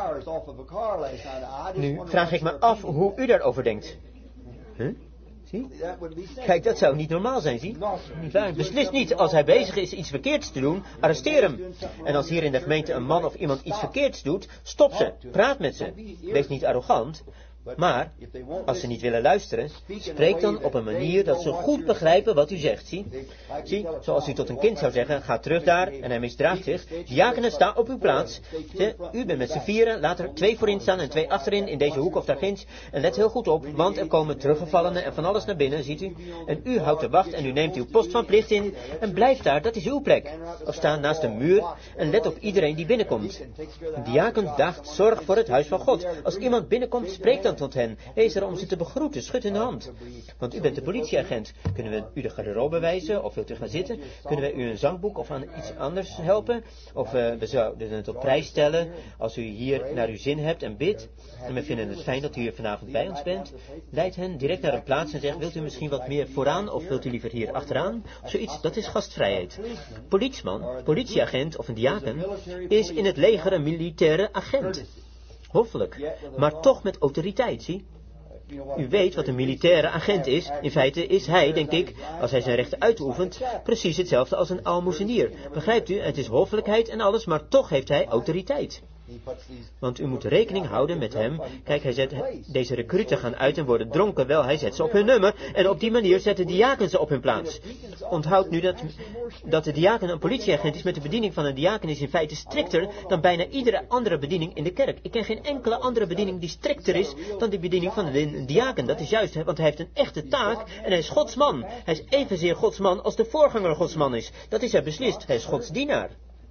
[SPEAKER 2] Nu vraag ik me af hoe u daarover denkt. Huh? Zie? Kijk, dat zou niet normaal zijn, zie? Niet waar? Beslist niet. Als hij bezig is iets verkeerds te doen, arresteer hem. En als hier in de gemeente een man of iemand iets verkeerds doet, stop ze. Praat met ze. Wees niet arrogant. Maar, als ze niet willen luisteren, spreek dan op een manier dat ze goed begrijpen wat u zegt, zie? Zie, zoals u tot een kind zou zeggen, ga terug daar, en hij misdraagt zich. Diakenen, sta op uw plaats. Zie, u bent met z'n vieren, laat er twee voorin staan en twee achterin, in deze hoek of daar ginds. En let heel goed op, want er komen teruggevallenen en van alles naar binnen, ziet u? En u houdt de wacht en u neemt uw post van plicht in, en blijft daar, dat is uw plek. Of sta naast een muur, en let op iedereen die binnenkomt. Een diaken draagt zorg voor het huis van God. Als iemand binnenkomt, spreek dan tot hen. Wees er om ze te begroeten, schud hun de hand. Want u bent de politieagent. Kunnen we u de garderobe wijzen, of wilt u gaan zitten? Kunnen we u een zangboek of aan iets anders helpen? Of uh, we zouden het op prijs stellen als u hier naar uw zin hebt en bidt. En we vinden het fijn dat u hier vanavond bij ons bent. Leid hen direct naar een plaats en zeg, wilt u misschien wat meer vooraan of wilt u liever hier achteraan? Of zoiets, dat is gastvrijheid. Politieman, politieagent of een diaken is in het leger een militaire agent. Hoffelijk, maar toch met autoriteit, zie? U weet wat een militaire agent is. In feite is hij, denk ik, als hij zijn rechten uitoefent, precies hetzelfde als een aalmoezenier. Begrijpt u, het is hoffelijkheid en alles, maar toch heeft hij autoriteit. Want u moet rekening houden met hem. Kijk, hij zet, deze recruten gaan uit en worden dronken. Wel, hij zet ze op hun nummer. En op die manier zetten de diaken ze op hun plaats. Onthoud nu dat, dat de diaken een politieagent is. Met de bediening van een diaken is in feite strikter dan bijna iedere andere bediening in de kerk. Ik ken geen enkele andere bediening die strikter is dan die bediening van een diaken. Dat is juist, want hij heeft een echte taak en hij is Gods man. Hij is evenzeer Gods man als de voorganger Gods man is. Dat is hij beslist. Hij is Gods dienaar.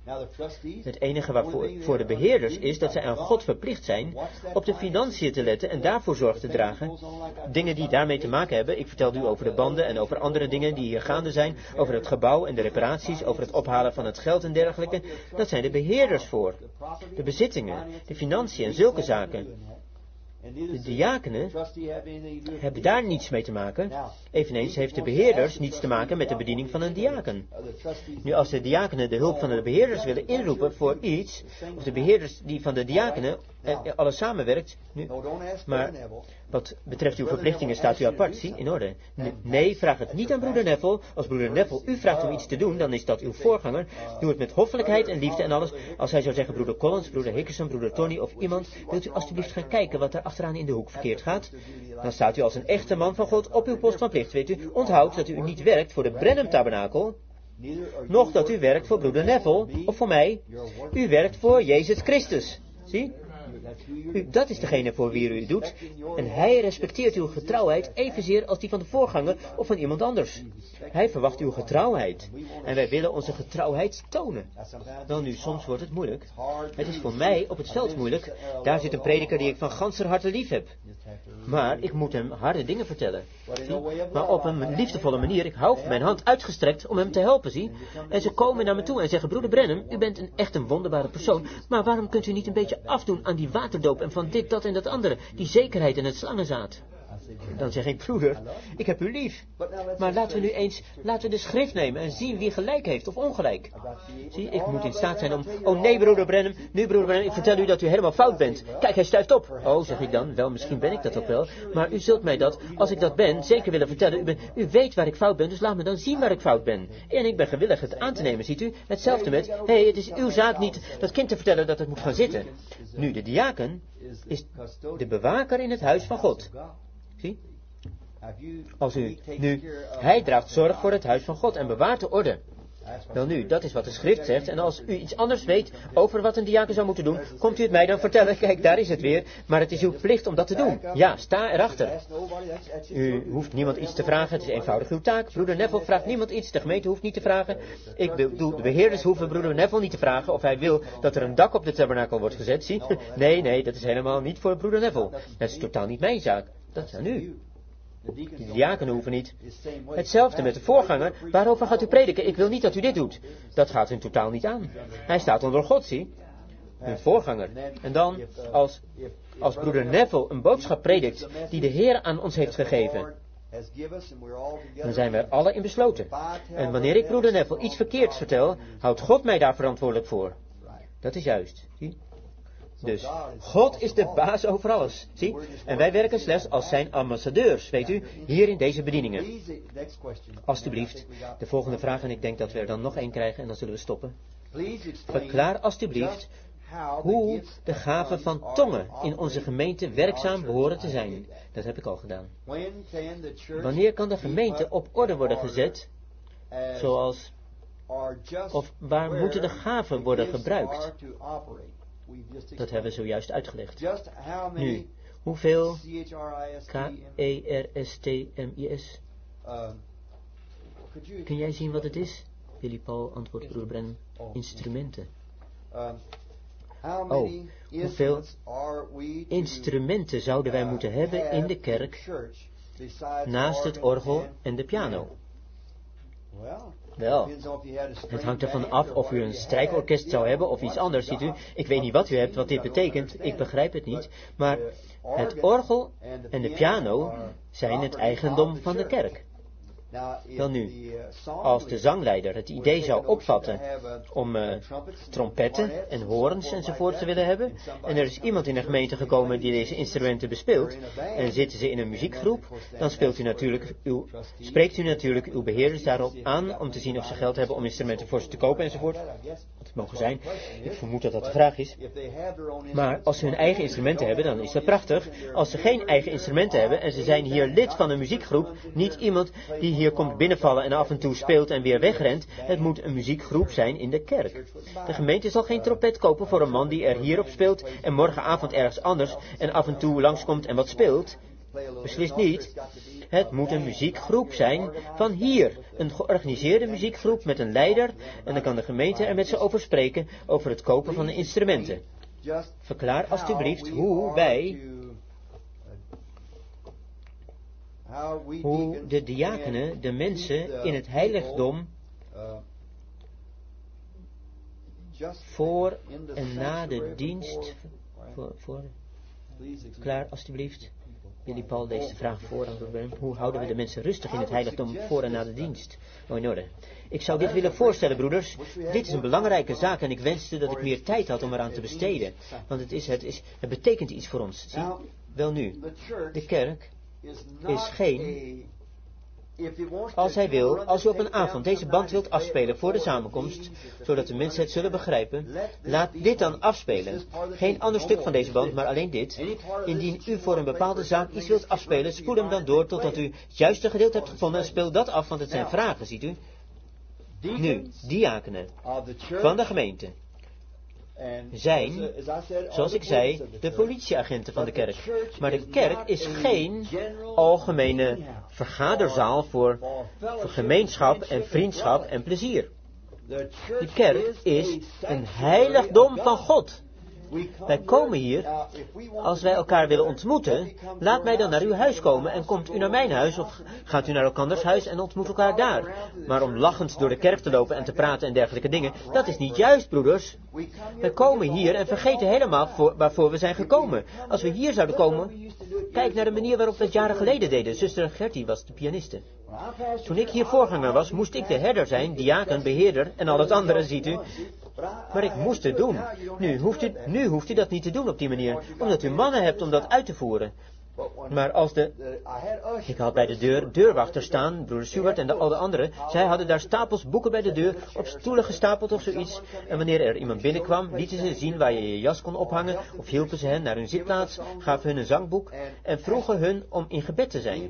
[SPEAKER 2] Het enige waarvoor voor de beheerders is dat zij aan God verplicht zijn op de financiën te letten en daarvoor zorg te dragen. Dingen die daarmee te maken hebben, ik vertelde u over de banden en over andere dingen die hier gaande zijn, over het gebouw en de reparaties, over het ophalen van het geld en dergelijke. Dat zijn de beheerders voor. De bezittingen, de financiën en zulke zaken. De diakenen hebben daar niets mee te maken. Eveneens heeft de beheerders niets te maken met de bediening van een diaken. Nu, als de diakenen de hulp van de beheerders willen inroepen voor iets, of de beheerders die van de diakenen eh, alles samenwerkt, nu, maar wat betreft uw verplichtingen staat u apart, zie, in orde. Nee, vraag het niet aan broeder Neville. Als broeder Neville u vraagt om iets te doen, dan is dat uw voorganger. Doe het met hoffelijkheid en liefde en alles. Als hij zou zeggen, broeder Collins, broeder Hickerson, broeder Tony of iemand, wilt u alstublieft gaan kijken wat er achteraan in de hoek verkeerd gaat? Dan staat u als een echte man van God op uw post van plicht, weet u. Onthoud dat u niet werkt voor de Brenham Tabernakel, noch dat u werkt voor broeder Neville, of voor mij. U werkt voor Jezus Christus. Zie? U, dat is degene voor wie u het doet. En hij respecteert uw getrouwheid evenzeer als die van de voorganger of van iemand anders. Hij verwacht uw getrouwheid. En wij willen onze getrouwheid tonen. Wel nu, soms wordt het moeilijk. Het is voor mij op het veld moeilijk. Daar zit een prediker die ik van ganser harte lief heb. Maar ik moet hem harde dingen vertellen. Zie? Maar op een liefdevolle manier. Ik hou mijn hand uitgestrekt om hem te helpen, zie. En ze komen naar me toe en zeggen, broeder Brenham, u bent een echt een wonderbare persoon. Maar waarom kunt u niet een beetje afdoen aan die waterdoop en van dit, dat en dat andere. Die zekerheid en het slangenzaad. Dan zeg ik, broeder, ik heb u lief. Maar laten we nu eens, laten we de schrift nemen en zien wie gelijk heeft of ongelijk. Zie, ik moet in staat zijn om, oh nee broeder Brenham, nu broeder Brenham, ik vertel u dat u helemaal fout bent. Kijk, hij stuift op. Oh, zeg ik dan, wel misschien ben ik dat ook wel. Maar u zult mij dat, als ik dat ben, zeker willen vertellen. U, ben, u weet waar ik fout ben, dus laat me dan zien waar ik fout ben. En ik ben gewillig het aan te nemen, ziet u. Hetzelfde met, hé, hey, het is uw zaak niet dat kind te vertellen dat het moet gaan zitten. Nu, de diaken is de bewaker in het huis van God. Zie? Als u, nu, hij draagt zorg voor het huis van God en bewaart de orde. Wel nu, dat is wat de schrift zegt. En als u iets anders weet over wat een diaken zou moeten doen, komt u het mij dan vertellen. Kijk, daar is het weer. Maar het is uw plicht om dat te doen. Ja, sta erachter. U hoeft niemand iets te vragen. Het is eenvoudig uw taak. Broeder Neville vraagt niemand iets. De gemeente hoeft niet te vragen. Ik bedoel, de beheerders hoeven broeder Neville niet te vragen of hij wil dat er een dak op de tabernakel wordt gezet. Zie? Nee, nee, dat is helemaal niet voor broeder Neville. Dat is totaal niet mijn zaak. Dat is aan u. De diakenen hoeven niet. Hetzelfde met de voorganger. Waarover gaat u prediken? Ik wil niet dat u dit doet. Dat gaat hem totaal niet aan. Hij staat onder God, zie. hun voorganger. En dan, als, als broeder Neville een boodschap predikt die de Heer aan ons heeft gegeven, dan zijn we er alle in besloten. En wanneer ik broeder Neville iets verkeerds vertel, houdt God mij daar verantwoordelijk voor. Dat is juist. Zie? Dus, God is de baas over alles. Zie? En wij werken slechts als zijn ambassadeurs, weet u, hier in deze bedieningen. Alsjeblieft, de volgende vraag, en ik denk dat we er dan nog één krijgen en dan zullen we stoppen. Verklaar alsjeblieft hoe de gaven van tongen in onze gemeente werkzaam behoren te zijn. Dat heb ik al gedaan. Wanneer kan de gemeente op orde worden gezet, zoals, of waar moeten de gaven worden gebruikt? Dat hebben we zojuist uitgelegd. Nu, hoeveel K E R S T M I S? Kun jij zien wat het is? Willy Paul, antwoordt broeder Brennan. Instrumenten. Oh, hoeveel instrumenten zouden wij moeten hebben in de kerk naast het orgel en de piano? Wel, het hangt ervan af of u een strijkorkest zou hebben of iets anders, ziet u. Ik weet niet wat u hebt, wat dit betekent, ik begrijp het niet. Maar het orgel en de piano zijn het eigendom van de kerk. Wel nu, als de zangleider het idee zou opvatten om uh, trompetten en hoorns enzovoort te willen hebben, en er is iemand in de gemeente gekomen die deze instrumenten bespeelt, en zitten ze in een muziekgroep, dan speelt u natuurlijk uw, spreekt u natuurlijk uw beheerders daarop aan om te zien of ze geld hebben om instrumenten voor ze te kopen enzovoort. Wat het mogen zijn. Ik vermoed dat dat de vraag is. Maar als ze hun eigen instrumenten hebben, dan is dat prachtig. Als ze geen eigen instrumenten hebben en ze zijn hier lid van een muziekgroep, niet iemand die hier hier komt binnenvallen en af en toe speelt en weer wegrent. Het moet een muziekgroep zijn in de kerk. De gemeente zal geen trompet kopen voor een man die er hierop speelt en morgenavond ergens anders en af en toe langskomt en wat speelt. Beslist niet. Het moet een muziekgroep zijn van hier. Een georganiseerde muziekgroep met een leider en dan kan de gemeente er met ze over spreken over het kopen van de instrumenten. Verklaar alstublieft hoe wij, hoe de diakenen, de mensen in het heiligdom, voor en na de dienst, voor, voor, klaar alstublieft. Willy Paul deze vraag voor aan Robert. Hoe houden we de mensen rustig in het heiligdom voor en na de dienst? Oh, in orde. Ik zou dit willen voorstellen, broeders. Dit is een belangrijke zaak en ik wenste dat ik meer tijd had om eraan te besteden. Want het, is, het, is, het betekent iets voor ons. Zie? Wel nu, de kerk is geen... Als hij wil, als u op een avond deze band wilt afspelen voor de samenkomst, zodat de mensen het zullen begrijpen, laat dit dan afspelen. Geen ander stuk van deze band, maar alleen dit. Indien u voor een bepaalde zaak iets wilt afspelen, spoel hem dan door totdat u het juiste gedeelte hebt gevonden en speel dat af, want het zijn vragen, ziet u. Nu, diakenen van de gemeente zijn, zoals ik zei, de politieagenten van de kerk. Maar de kerk is geen algemene vergaderzaal voor, voor gemeenschap en vriendschap en plezier. De kerk is een heiligdom van God. Wij komen hier, als wij elkaar willen ontmoeten, laat mij dan naar uw huis komen en komt u naar mijn huis of gaat u naar elkanders huis en ontmoet elkaar daar. Maar om lachend door de kerk te lopen en te praten en dergelijke dingen, dat is niet juist, broeders. Wij komen hier en vergeten helemaal voor, waarvoor we zijn gekomen. Als we hier zouden komen, kijk naar de manier waarop we het jaren geleden deden. Zuster Gertie was de pianiste. Toen ik hier voorganger was, moest ik de herder zijn, diaken, beheerder en al het andere, ziet u. Maar ik moest het doen. Nu hoeft, u, nu hoeft u dat niet te doen op die manier, omdat u mannen hebt om dat uit te voeren. Maar als de... Ik had bij de deur deurwachter staan, broeder Stuart en de, al de anderen. Zij hadden daar stapels boeken bij de deur, op stoelen gestapeld of zoiets. En wanneer er iemand binnenkwam, lieten ze zien waar je je jas kon ophangen, of hielpen ze hen naar hun zitplaats, gaven hun een zangboek en vroegen hun om in gebed te zijn.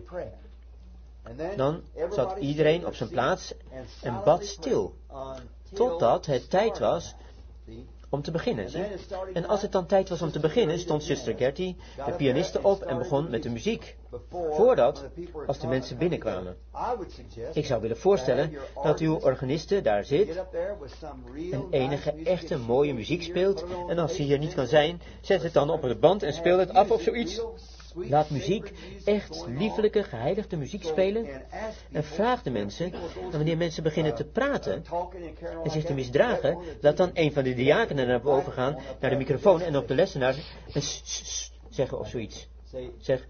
[SPEAKER 2] Dan zat iedereen op zijn plaats en bad stil, totdat het tijd was om te beginnen. Zie? En als het dan tijd was om te beginnen, stond zuster Gertie, de pianiste, op en begon met de muziek. Voordat, als de mensen binnenkwamen. Ik zou willen voorstellen dat uw organiste daar zit en enige echte mooie muziek speelt. En als hij hier niet kan zijn, zet het dan op de band en speel het af of zoiets. Laat muziek, echt liefelijke, geheiligde muziek spelen. En vraag de mensen, en wanneer mensen beginnen te praten en zich te misdragen, laat dan een van de diakenen naar boven gaan, naar de microfoon en op de lessenaar en zeggen of zoiets. Zeg,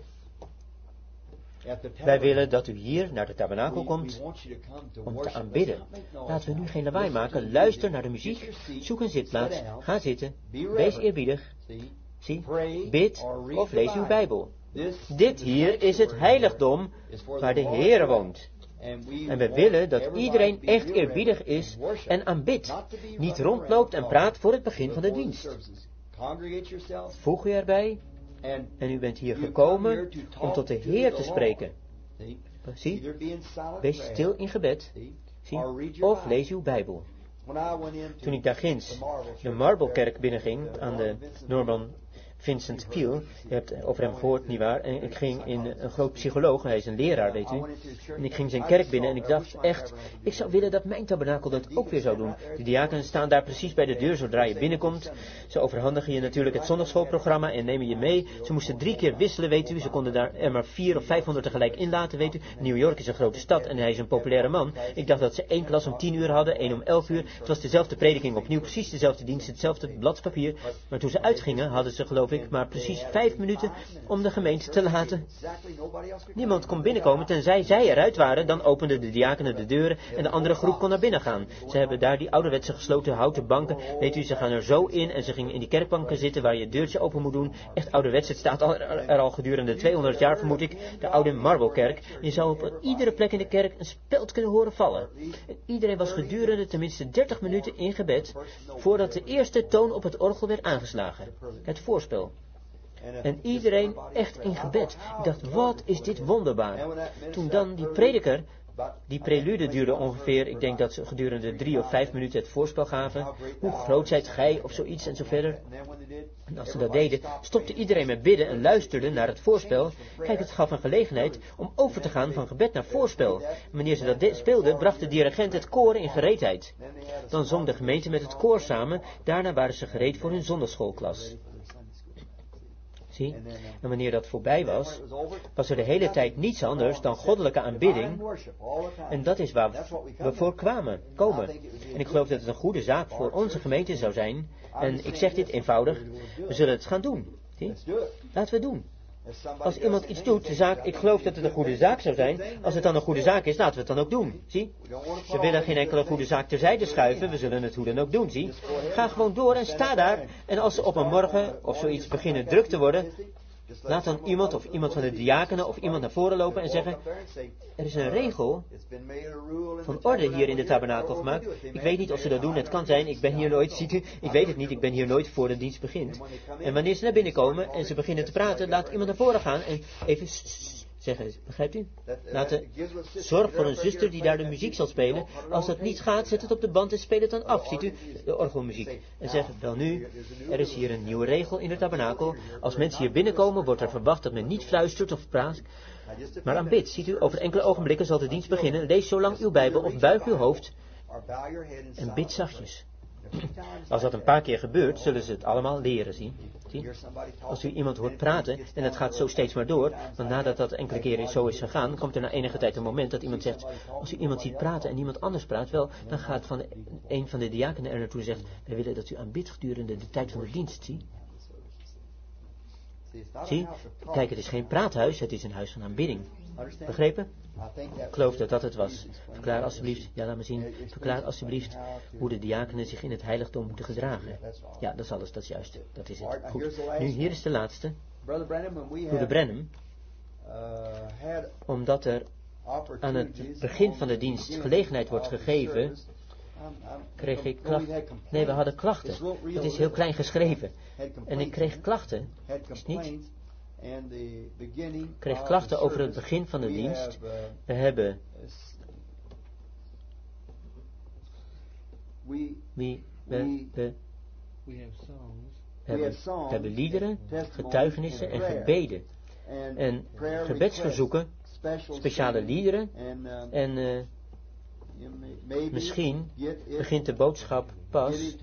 [SPEAKER 2] wij willen dat u hier naar de tabernakel komt om te aanbidden. Laten we nu geen lawaai maken. Luister naar de muziek. Zoek een zitplaats. Ga zitten. Wees eerbiedig. Zie, bid of lees uw Bijbel. Dit hier is het heiligdom waar de Heere woont. En we willen dat iedereen echt eerbiedig is en aanbidt. Niet rondloopt en praat voor het begin van de dienst. Voeg u erbij. En u bent hier gekomen om tot de Heer te spreken. Zie, wees stil in gebed. Zie, of lees uw Bijbel. Toen ik daar ginds de Marblekerk binnenging aan de Norman Vincent Peale, je hebt over hem gehoord, nietwaar? En ik ging in een groot psycholoog, hij is een leraar, weet u. En ik ging zijn kerk binnen en ik dacht echt, ik zou willen dat mijn tabernakel dat ook weer zou doen. De diakenen staan daar precies bij de deur zodra je binnenkomt. Ze overhandigen je natuurlijk het zondagschoolprogramma en nemen je mee. Ze moesten drie keer wisselen, weet u. Ze konden daar er maar vier of vijfhonderd tegelijk inlaten, weet u. New York is een grote stad en hij is een populaire man. Ik dacht dat ze één klas om tien uur hadden, één om elf uur. Het was dezelfde prediking opnieuw, precies dezelfde dienst, hetzelfde bladspapier. Maar toen ze uitgingen, hadden ze geloof ik maar precies vijf minuten om de gemeente te laten. Niemand kon binnenkomen tenzij zij eruit waren. Dan openden de diakenen de deuren en de andere groep kon naar binnen gaan. Ze hebben daar die ouderwetse gesloten houten banken. Weet u, ze gaan er zo in en ze gingen in die kerkbanken zitten waar je het deurtje open moet doen. Echt ouderwets, het staat al, er al gedurende tweehonderd jaar vermoed ik. De oude Marblekerk. Je zou op iedere plek in de kerk een speld kunnen horen vallen. En iedereen was gedurende tenminste dertig minuten in gebed voordat de eerste toon op het orgel werd aangeslagen. Het voorspel. En iedereen echt in gebed. Ik dacht, wat is dit wonderbaar. Toen dan die prediker, die prelude duurde ongeveer, ik denk dat ze gedurende drie of vijf minuten het voorspel gaven. Hoe groot zijt gij of zoiets en zo verder. En als ze dat deden, stopte iedereen met bidden en luisterde naar het voorspel. Kijk, het gaf een gelegenheid om over te gaan van gebed naar voorspel. En wanneer ze dat speelden, bracht de dirigent het koor in gereedheid. Dan zong de gemeente met het koor samen, daarna waren ze gereed voor hun zondagschoolklas. Zie? En wanneer dat voorbij was, was er de hele tijd niets anders dan goddelijke aanbidding. En dat is waar we voor kwamen, komen. En ik geloof dat het een goede zaak voor onze gemeente zou zijn. En ik zeg dit eenvoudig, we zullen het gaan doen. Zie? Laten we het doen. Als iemand iets doet, de zaak, ik geloof dat het een goede zaak zou zijn. Als het dan een goede zaak is, laten we het dan ook doen. Zie? We willen geen enkele goede zaak terzijde schuiven. We zullen het hoe dan ook doen, zie? Ga gewoon door en sta daar. En als ze op een morgen of zoiets beginnen druk te worden, laat dan iemand of iemand van de diakenen of iemand naar voren lopen en zeggen, er is een regel van orde hier in de tabernakel gemaakt. Ik weet niet of ze dat doen, het kan zijn, ik ben hier nooit, ziet u, ik weet het niet, ik ben hier nooit voor de dienst begint. En wanneer ze naar binnen komen en ze beginnen te praten, laat iemand naar voren gaan en even zeggen, begrijpt u? Laten, zorg voor een zuster die daar de muziek zal spelen. Als dat niet gaat, zet het op de band en speel het dan af, ziet u, de orgelmuziek. En zeg, wel nu, er is hier een nieuwe regel in de tabernakel. Als mensen hier binnenkomen, wordt er verwacht dat men niet fluistert of praat, maar aanbidt. Ziet u, over enkele ogenblikken zal de dienst beginnen. Lees zo lang uw Bijbel of buig uw hoofd en bid zachtjes. Als dat een paar keer gebeurt, zullen ze het allemaal leren, zien. Zie? Als u iemand hoort praten, en het gaat zo steeds maar door, want nadat dat enkele keren zo is gegaan, komt er na enige tijd een moment dat iemand zegt, als u iemand ziet praten en niemand anders praat, wel, dan gaat van de, een van de diakenen er naartoe en zegt, wij willen dat u aanbidt gedurende de tijd van de dienst, zie. Zie, kijk, het is geen praathuis, het is een huis van aanbidding. Begrepen? Ik geloof dat dat het was. Verklaar alstublieft, ja laat me zien, verklaar alstublieft hoe de diakenen zich in het heiligdom moeten gedragen. Ja, dat is alles, dat is juist, dat is het. Goed, nu hier is de laatste. Broeder Branham, omdat er aan het begin van de dienst gelegenheid wordt gegeven, kreeg ik klachten. Nee, we hadden klachten. Het is heel klein geschreven. En ik kreeg klachten, is het niet? Ik kreeg klachten over het begin van de dienst. We hebben we, we, we, we hebben, we hebben liederen, getuigenissen en gebeden. En gebedsverzoeken, speciale liederen. En uh, misschien begint de boodschap pas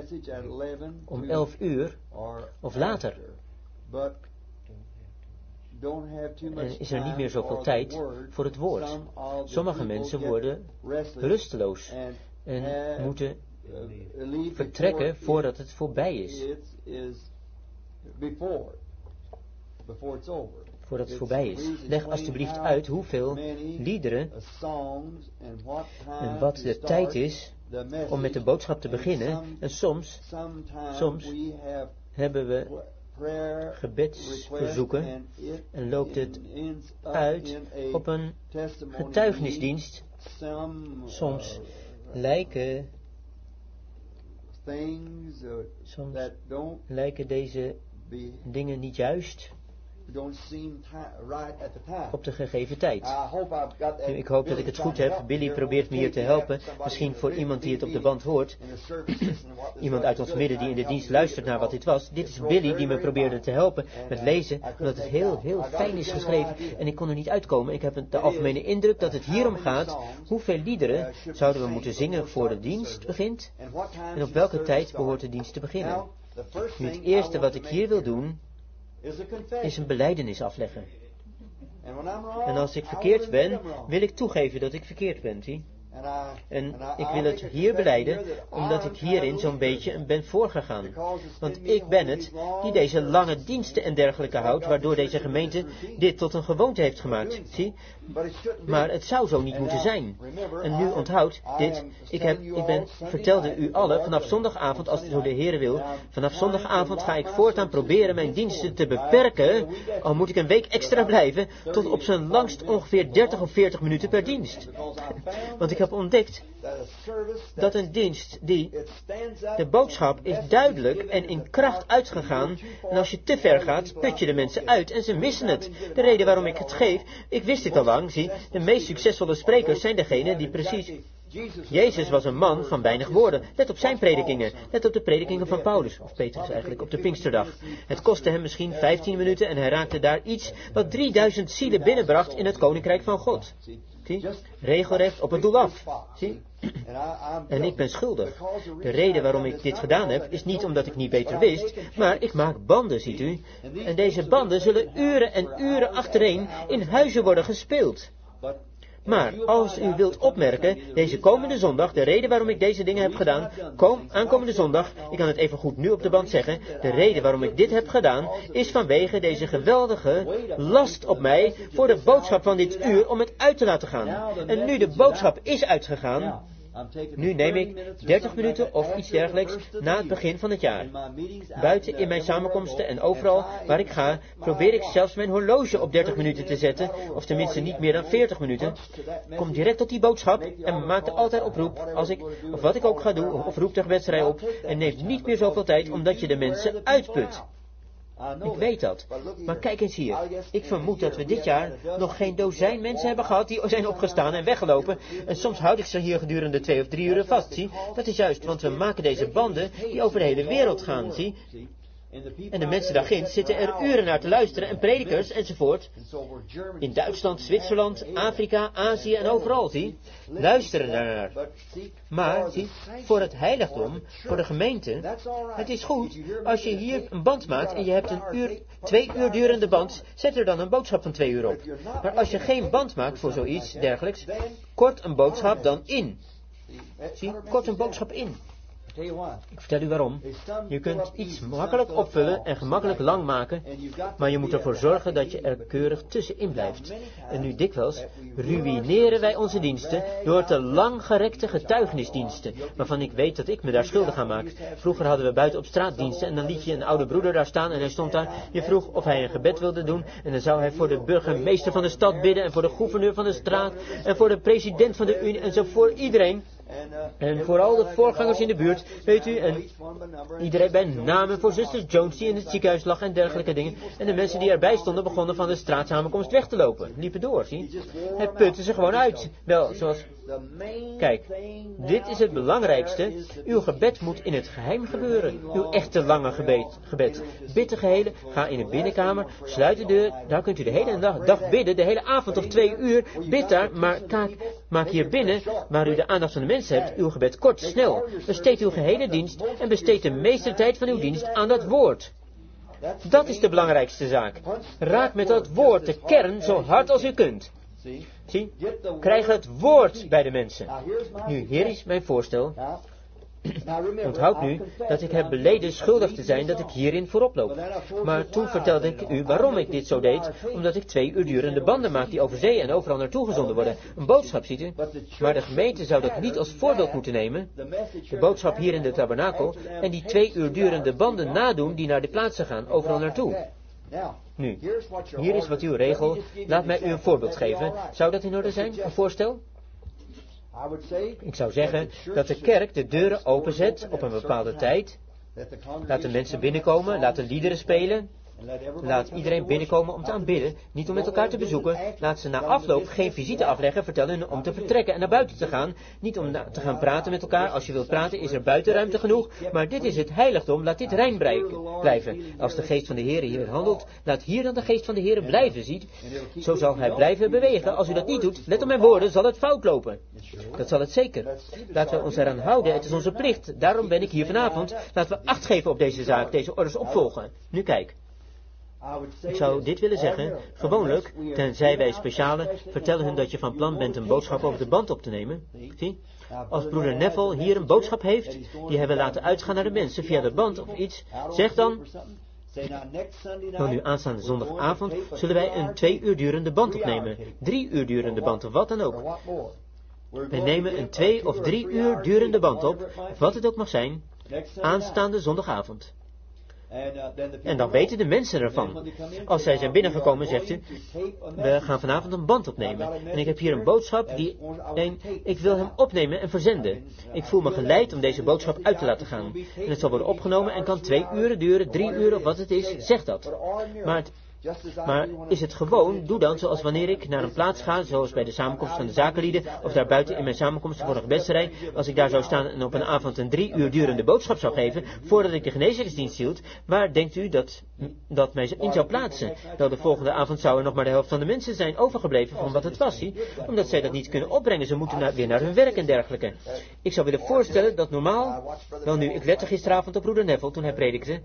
[SPEAKER 2] om elf uur of later. En is er niet meer zoveel tijd voor het woord. Sommige mensen worden rusteloos en moeten vertrekken voordat het voorbij is. Voordat het voorbij is. Leg alstublieft uit hoeveel liederen en wat de tijd is om met de boodschap te beginnen. En soms, soms hebben we gebedsverzoeken en loopt het uit op een getuigenisdienst. Soms lijken soms lijken deze dingen niet juist op de gegeven tijd. Nu, ik hoop dat ik het goed heb. Billy probeert me hier te helpen. Misschien voor iemand die het op de band hoort. Iemand uit ons midden die in de dienst luistert naar wat dit was. Dit is Billy die me probeerde te helpen met lezen. Omdat het heel, heel fijn is geschreven. En ik kon er niet uitkomen. Ik heb de algemene indruk dat het hierom gaat. Hoeveel liederen zouden we moeten zingen voor de dienst begint? En op welke tijd behoort de dienst te beginnen? Nu, het eerste wat ik hier wil doen is een belijdenis afleggen. En als ik verkeerd ben, wil ik toegeven dat ik verkeerd ben, zie? En ik wil het hier belijden, omdat ik hierin zo'n beetje ben voorgegaan. Want ik ben het die deze lange diensten en dergelijke houdt, waardoor deze gemeente dit tot een gewoonte heeft gemaakt. Zie? Maar het zou zo niet moeten zijn. En nu onthoud dit, ik, heb, ik ben, vertelde u allen, vanaf zondagavond, als het door de Heer wil, vanaf zondagavond ga ik voortaan proberen mijn diensten te beperken, al moet ik een week extra blijven, tot op zijn langst ongeveer dertig of veertig minuten per dienst. Want ik heb ontdekt dat een dienst die, de boodschap is duidelijk en in kracht uitgegaan, en als je te ver gaat, put je de mensen uit en ze missen het. De reden waarom ik het geef, ik wist dit al lang, zie, de meest succesvolle sprekers zijn degenen die precies... Jezus was een man van weinig woorden. Let op zijn predikingen. Let op de predikingen van Paulus, of Petrus eigenlijk, op de Pinksterdag. Het kostte hem misschien vijftien minuten en hij raakte daar iets wat drieduizend zielen binnenbracht in het koninkrijk van God. Zie? Regelrecht op het doel af. Zie? En ik ben schuldig. De reden waarom ik dit gedaan heb, is niet omdat ik niet beter wist, maar ik maak banden, ziet u. En deze banden zullen uren en uren achtereen in huizen worden gespeeld. Maar als u wilt opmerken, deze komende zondag, de reden waarom ik deze dingen heb gedaan, kom, aankomende zondag, ik kan het even goed nu op de band zeggen, de reden waarom ik dit heb gedaan, is vanwege deze geweldige last op mij voor de boodschap van dit uur om het uit te laten gaan. En nu de boodschap is uitgegaan, nu neem ik dertig minuten of iets dergelijks na het begin van het jaar. Buiten in mijn samenkomsten en overal waar ik ga, probeer ik zelfs mijn horloge op dertig minuten te zetten, of tenminste niet meer dan veertig minuten. Kom direct tot die boodschap en maak er altijd oproep als ik, of wat ik ook ga doen, of roep de gebedsrij op, en neem niet meer zoveel tijd omdat je de mensen uitput. Ik weet dat. Maar kijk eens hier. Ik vermoed dat we dit jaar nog geen dozijn mensen hebben gehad die zijn opgestaan en weggelopen. En soms houd ik ze hier gedurende twee of drie uren vast, zie. Dat is juist, want we maken deze banden die over de hele wereld gaan, zie. En de mensen daarginds zitten er uren naar te luisteren en predikers enzovoort. In Duitsland, Zwitserland, Afrika, Azië en overal, zie. Luisteren daarnaar. Maar, zie, voor het heiligdom, voor de gemeente, het is goed als je hier een band maakt en je hebt een uur, twee uur durende band, zet er dan een boodschap van twee uur op. Maar als je geen band maakt voor zoiets dergelijks, kort een boodschap dan in. Zie, kort een boodschap in. Ik vertel u waarom. Je kunt iets makkelijk opvullen en gemakkelijk lang maken, maar je moet ervoor zorgen dat je er keurig tussenin blijft. En nu dikwijls ruïneren wij onze diensten door te langgerekte getuigenisdiensten, waarvan ik weet dat ik me daar schuldig aan maak. Vroeger hadden we buiten op straat diensten en dan liet je een oude broeder daar staan en hij stond daar. Je vroeg of hij een gebed wilde doen en dan zou hij voor de burgemeester van de stad bidden en voor de gouverneur van de straat en voor de president van de Unie en zo voor iedereen. En vooral de voorgangers in de buurt, weet u, en iedereen bij namen voor zuster Jones die in het ziekenhuis lag en dergelijke dingen. En de mensen die erbij stonden begonnen van de straatsamenkomst weg te lopen. Liepen door, zie. Het putte ze gewoon uit. Wel, zoals... Kijk, dit is het belangrijkste. Uw gebed moet in het geheim gebeuren. Uw echte lange gebed. gebed. Bid de gehele, ga in de binnenkamer, sluit de deur. Daar kunt u de hele dag, dag bidden, de hele avond of twee uur. Bid daar, maar kijk, maak hier binnen, waar u de aandacht van de mensen hebt, uw gebed kort, snel. Besteed uw gehele dienst en besteed de meeste tijd van uw dienst aan dat woord. Dat is de belangrijkste zaak. Raak met dat woord, de kern, zo hard als u kunt. Zie, krijg het woord bij de mensen. Nu, hier is mijn voorstel. Onthoud nu dat ik heb beleden schuldig te zijn dat ik hierin voorop loop. Maar toen vertelde ik u waarom ik dit zo deed, omdat ik twee uur durende banden maak die over zee en overal naartoe gezonden worden. Een boodschap, ziet u. Maar de gemeente zou dat niet als voorbeeld moeten nemen. De boodschap hier in de tabernakel en die twee uur durende banden nadoen die naar de plaatsen gaan, overal naartoe. Nu, hier is wat uw regel. Laat mij u een voorbeeld geven. Zou dat in orde zijn, een voorstel? Ik zou zeggen dat de kerk de deuren openzet op een bepaalde tijd. Laat de mensen binnenkomen, laat de liederen spelen. Laat iedereen binnenkomen om te aanbidden, niet om met elkaar te bezoeken. Laat ze na afloop geen visite afleggen, vertellen hun om te vertrekken en naar buiten te gaan. Niet om te gaan praten met elkaar. Als je wilt praten is er buitenruimte genoeg. Maar dit is het heiligdom, laat dit rein blijven. Als de geest van de Heer hier handelt, laat hier dan de geest van de Heer blijven, ziet. Zo zal hij blijven bewegen. Als u dat niet doet, let op mijn woorden, zal het fout lopen. Dat zal het zeker. Laten we ons eraan houden, het is onze plicht. Daarom ben ik hier vanavond. Laten we acht geven op deze zaak, deze orders opvolgen. Nu kijk. Ik zou dit willen zeggen, gewoonlijk, tenzij wij speciale, vertellen hun dat je van plan bent een boodschap over de band op te nemen. Zie, als broeder Neville hier een boodschap heeft, die hij wil laten uitgaan naar de mensen via de band of iets, zeg dan, dan nu aanstaande zondagavond zullen wij een twee uur durende band opnemen, drie uur durende band of wat dan ook. Wij nemen een twee of drie uur durende band op, of wat het ook mag zijn, aanstaande zondagavond. En dan weten de mensen ervan. Als zij zijn binnengekomen, zegt u, we gaan vanavond een band opnemen. En ik heb hier een boodschap die, een, ik wil hem opnemen en verzenden. Ik voel me geleid om deze boodschap uit te laten gaan. En het zal worden opgenomen en kan twee uren duren, drie uur of wat het is, zeg dat. Maar het Maar is het gewoon, doe dan zoals wanneer ik naar een plaats ga, zoals bij de samenkomst van de zakenlieden, of daarbuiten in mijn samenkomst voor de gebedsterrein, als ik daar zou staan en op een avond een drie uur durende boodschap zou geven, voordat ik de genezingsdienst hield, waar denkt u dat, dat mij in zou plaatsen? Wel, de volgende avond zou er nog maar de helft van de mensen zijn overgebleven van wat het was, zie, omdat zij dat niet kunnen opbrengen, ze moeten naar, weer naar hun werk en dergelijke. Ik zou willen voorstellen dat normaal, wel nu, ik lette gisteravond op broeder Neville toen hij predikte.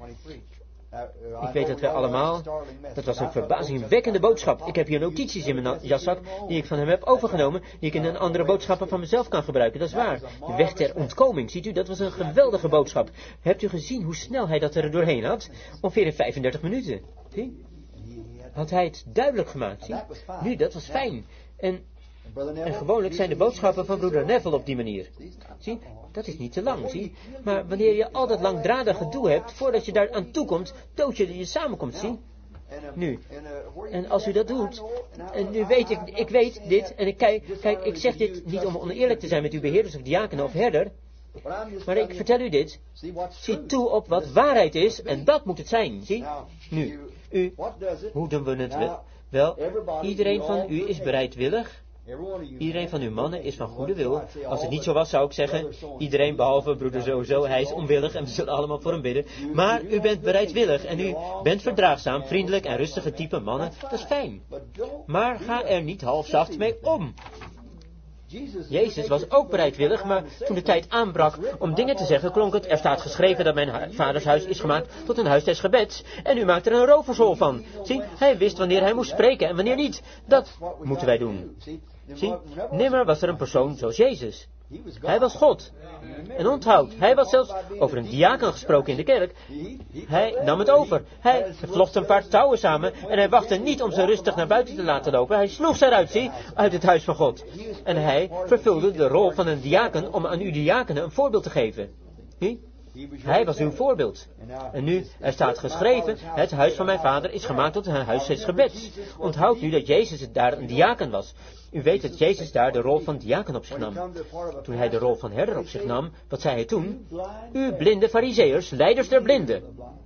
[SPEAKER 2] Ik weet dat wij allemaal, dat was een verbazingwekkende boodschap. Ik heb hier notities in mijn jaszak die ik van hem heb overgenomen, die ik in een andere boodschappen van mezelf kan gebruiken. Dat is waar. De weg ter ontkoming, ziet u, dat was een geweldige boodschap. Hebt u gezien hoe snel hij dat er doorheen had? Ongeveer in vijfendertig minuten. Zie? Had hij het duidelijk gemaakt, zie? Nu, dat was fijn. En... En gewoonlijk zijn de boodschappen van broeder Neville op die manier. Zie, dat is niet te lang, zie. Maar wanneer je al dat langdradig gedoe hebt, voordat je daar aan toe komt, dood je je samenkomst, zie. Nu, en als u dat doet, en nu weet ik, ik weet dit, en ik kijk, kijk, ik zeg dit niet om oneerlijk te zijn met uw beheerders of diakenen of herder, maar ik vertel u dit, zie toe op wat waarheid is, en dat moet het zijn, zie. Nu, u, hoe doen we het wel? Wel, iedereen van u is bereidwillig. Iedereen van uw mannen is van goede wil. Als het niet zo was, zou ik zeggen, iedereen behalve broeder sowieso, hij is onwillig en we zullen allemaal voor hem bidden. Maar u bent bereidwillig en u bent verdraagzaam, vriendelijk en rustige type mannen. Dat is fijn. Maar ga er niet halfzacht mee om. Jezus was ook bereidwillig, maar toen de tijd aanbrak om dingen te zeggen, klonk het, er staat geschreven dat mijn vaders huis is gemaakt tot een huis des gebeds. En u maakt er een rovershol van. Zie, hij wist wanneer hij moest spreken en wanneer niet. Dat moeten wij doen. Zie, nimmer was er een persoon zoals Jezus. Hij was God. En onthoud, hij was zelfs over een diaken gesproken in de kerk. Hij nam het over. Hij vlocht een paar touwen samen en hij wachtte niet om ze rustig naar buiten te laten lopen. Hij sloeg ze eruit, zie, uit het huis van God. En hij vervulde de rol van een diaken om aan uw diakenen een voorbeeld te geven. Zie? Hij was uw voorbeeld. En nu, er staat geschreven, het huis van mijn vader is gemaakt tot een huis des gebeds. Onthoud nu dat Jezus daar een diaken was. U weet dat Jezus daar de rol van diaken op zich nam. Toen hij de rol van herder op zich nam, wat zei hij toen? U blinde farizeeërs, leiders der blinden.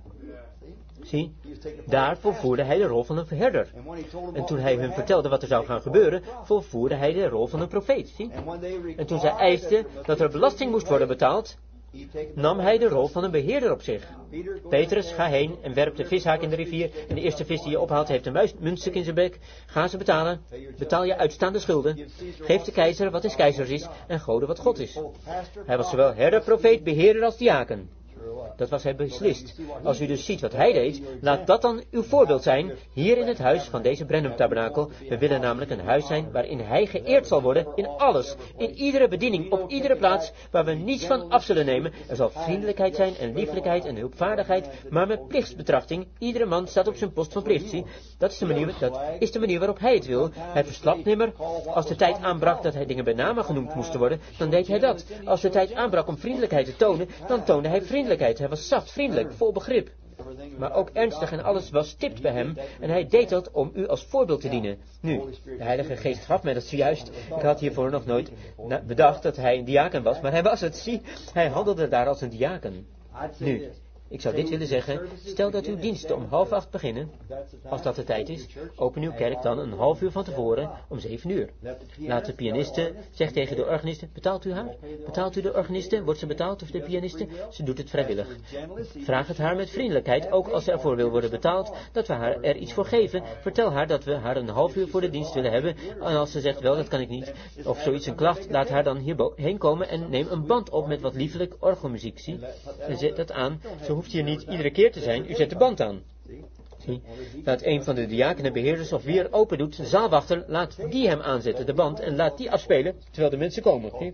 [SPEAKER 2] Zie, daar volvoerde hij de rol van een herder. En toen hij hun vertelde wat er zou gaan gebeuren, volvoerde hij de rol van een profeet. Zie? En toen zij eisten dat er belasting moest worden betaald, nam hij de rol van een beheerder op zich. Petrus, ga heen en werp de vishaak in de rivier en de eerste vis die je ophaalt heeft een muntstuk in zijn bek. Ga ze betalen. Betaal je uitstaande schulden. Geef de keizer wat is keizers is en Gode wat God is. Hij was zowel herder, profeet, beheerder als diaken. Dat was hij beslist. Als u dus ziet wat hij deed, laat dat dan uw voorbeeld zijn, hier in het huis van deze Branham Tabernakel. We willen namelijk een huis zijn waarin hij geëerd zal worden in alles, in iedere bediening, op iedere plaats, waar we niets van af zullen nemen. Er zal vriendelijkheid zijn en liefelijkheid en hulpvaardigheid, maar met plichtsbetrachting. Iedere man staat op zijn post van plicht. Zie, dat is de manier, dat is de manier waarop hij het wil. Hij verslapt nimmer. Als de tijd aanbrak dat hij dingen bij name genoemd moesten worden, dan deed hij dat. Als de tijd aanbrak om vriendelijkheid te tonen, dan toonde hij vriendelijkheid. Hij was zacht, vriendelijk, vol begrip. Maar ook ernstig en alles was stipt bij hem. En hij deed dat om u als voorbeeld te dienen. Nu, de Heilige Geest gaf mij dat zojuist. Ik had hiervoor nog nooit bedacht dat hij een diaken was, maar hij was het. Zie, hij handelde daar als een diaken. Nu, ik zou dit willen zeggen, stel dat uw diensten om half acht beginnen. Als dat de tijd is, open uw kerk dan een half uur van tevoren om zeven uur. Laat de pianiste, zeg tegen de organiste, betaalt u haar? Betaalt u de organiste? Wordt ze betaald of de pianiste? Ze doet het vrijwillig. Vraag het haar met vriendelijkheid, ook als ze ervoor wil worden betaald, dat we haar er iets voor geven. Vertel haar dat we haar een half uur voor de dienst willen hebben. En als ze zegt, wel, dat kan ik niet, of zoiets een klacht, laat haar dan hierheen komen en neem een band op met wat liefelijk orgelmuziek, zie. En zet dat aan. Zo hoeft hier niet iedere keer te zijn, u zet de band aan. Zie, laat een van de diakenen, beheerders of wie er open doet, de zaalwachter, laat die hem aanzetten, de band, en laat die afspelen, terwijl de mensen komen. Zie?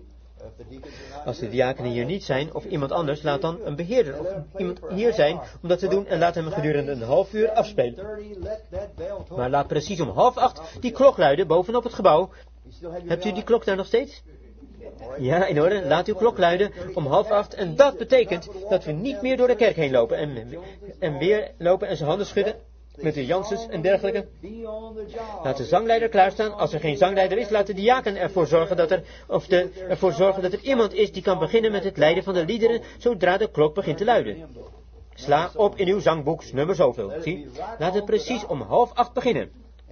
[SPEAKER 2] Als de diakenen hier niet zijn, of iemand anders, laat dan een beheerder of iemand hier zijn om dat te doen en laat hem gedurende een half uur afspelen. Maar laat precies om half acht die klok luiden bovenop het gebouw. Hebt u die klok daar nog steeds? Ja, in orde. Laat uw klok luiden om half acht. En dat betekent dat we niet meer door de kerk heen lopen. En, en weer lopen en zijn handen schudden. Met de Janssens en dergelijke. Laat de zangleider klaarstaan. Als er geen zangleider is, laat de diaken ervoor zorgen dat er, of de, ervoor zorgen dat er iemand is die kan beginnen met het leiden van de liederen, zodra de klok begint te luiden. Sla op in uw zangboek nummer zoveel. Zie? Laat het precies om half acht beginnen.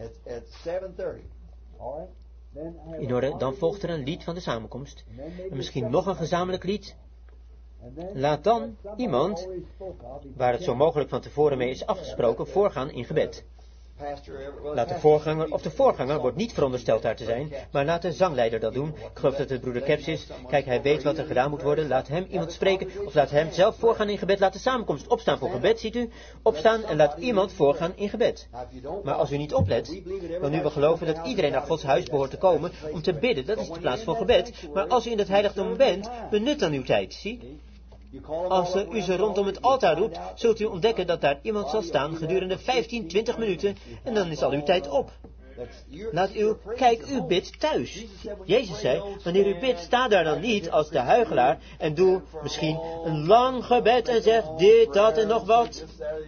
[SPEAKER 2] In orde, dan volgt er een lied van de samenkomst. En misschien nog een gezamenlijk lied. Laat dan iemand, waar het zo mogelijk van tevoren mee is afgesproken, voorgaan in gebed. Laat de voorganger, of de voorganger wordt niet verondersteld daar te zijn, maar laat de zangleider dat doen. Ik geloof dat het broeder Caps is. Kijk, hij weet wat er gedaan moet worden. Laat hem iemand spreken, of laat hem zelf voorgaan in gebed. Laat de samenkomst opstaan voor gebed, ziet u? Opstaan en laat iemand voorgaan in gebed. Maar als u niet oplet, dan nu we geloven dat iedereen naar Gods huis behoort te komen om te bidden, dat is de plaats van gebed. Maar als u in het heiligdom bent, benut dan uw tijd, zie? Als u ze rondom het altaar roept, zult u ontdekken dat daar iemand zal staan gedurende vijftien, twintig minuten en dan is al uw tijd op. Laat u, kijk, u bidt thuis. Jezus zei, wanneer u bidt, sta daar dan niet als de huichelaar en doe misschien een lang gebed en zeg dit, dat en nog wat.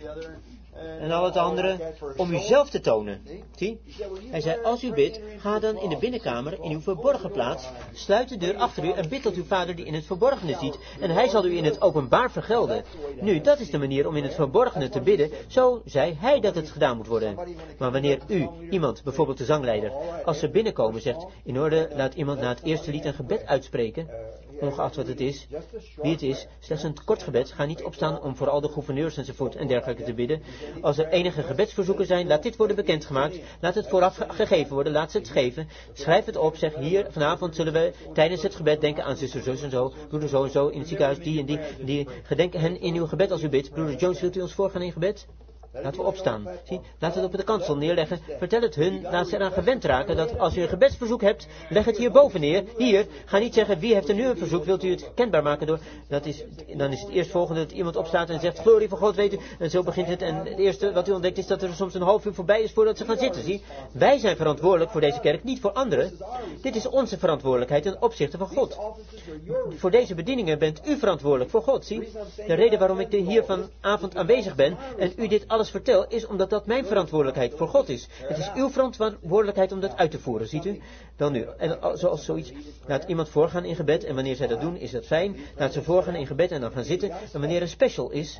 [SPEAKER 2] En al het andere, om uzelf te tonen. Zie? Hij zei, als u bidt, ga dan in de binnenkamer, in uw verborgen plaats, sluit de deur achter u en bid tot uw vader die in het verborgene ziet, en hij zal u in het openbaar vergelden. Nu, dat is de manier om in het verborgene te bidden, zo zei hij dat het gedaan moet worden. Maar wanneer u, iemand, bijvoorbeeld de zangleider, als ze binnenkomen zegt, in orde, laat iemand na het eerste lied een gebed uitspreken, ongeacht wat het is, wie het is, slechts een kort gebed, ga niet opstaan om voor al de gouverneurs enzovoort en dergelijke te bidden. Als er enige gebedsverzoeken zijn, laat dit worden bekendgemaakt, laat het vooraf gegeven worden, laat ze het geven, schrijf het op, zeg hier, vanavond zullen we tijdens het gebed denken aan zuster zus en zo, broeder zo en zo, in het ziekenhuis, die en die, die, gedenk hen in uw gebed als u bidt. Broeder Jones, wilt u ons voorgaan in gebed? Laten we opstaan. Zie, laat het op de kansel neerleggen. Vertel het hun, laat ze eraan gewend raken dat als u een gebedsverzoek hebt, leg het hierboven neer. Hier, ga niet zeggen wie heeft er nu een verzoek, wilt u het kenbaar maken door. Dat is, dan is het eerstvolgende dat iemand opstaat en zegt, glorie van God weet u. En zo begint het. En het eerste wat u ontdekt is dat er soms een half uur voorbij is voordat ze gaan zitten. Zie, wij zijn verantwoordelijk voor deze kerk, niet voor anderen. Dit is onze verantwoordelijkheid ten opzichte van God. Voor deze bedieningen bent u verantwoordelijk voor God. Zie, de reden waarom ik hier vanavond aanwezig ben en u dit alles vertel, is omdat dat mijn verantwoordelijkheid voor God is. Het is uw verantwoordelijkheid om dat uit te voeren, ziet u? Dan nu, en zoals zoiets, laat iemand voorgaan in gebed, en wanneer zij dat doen, is dat fijn. Laat ze voorgaan in gebed en dan gaan zitten. En wanneer een special is,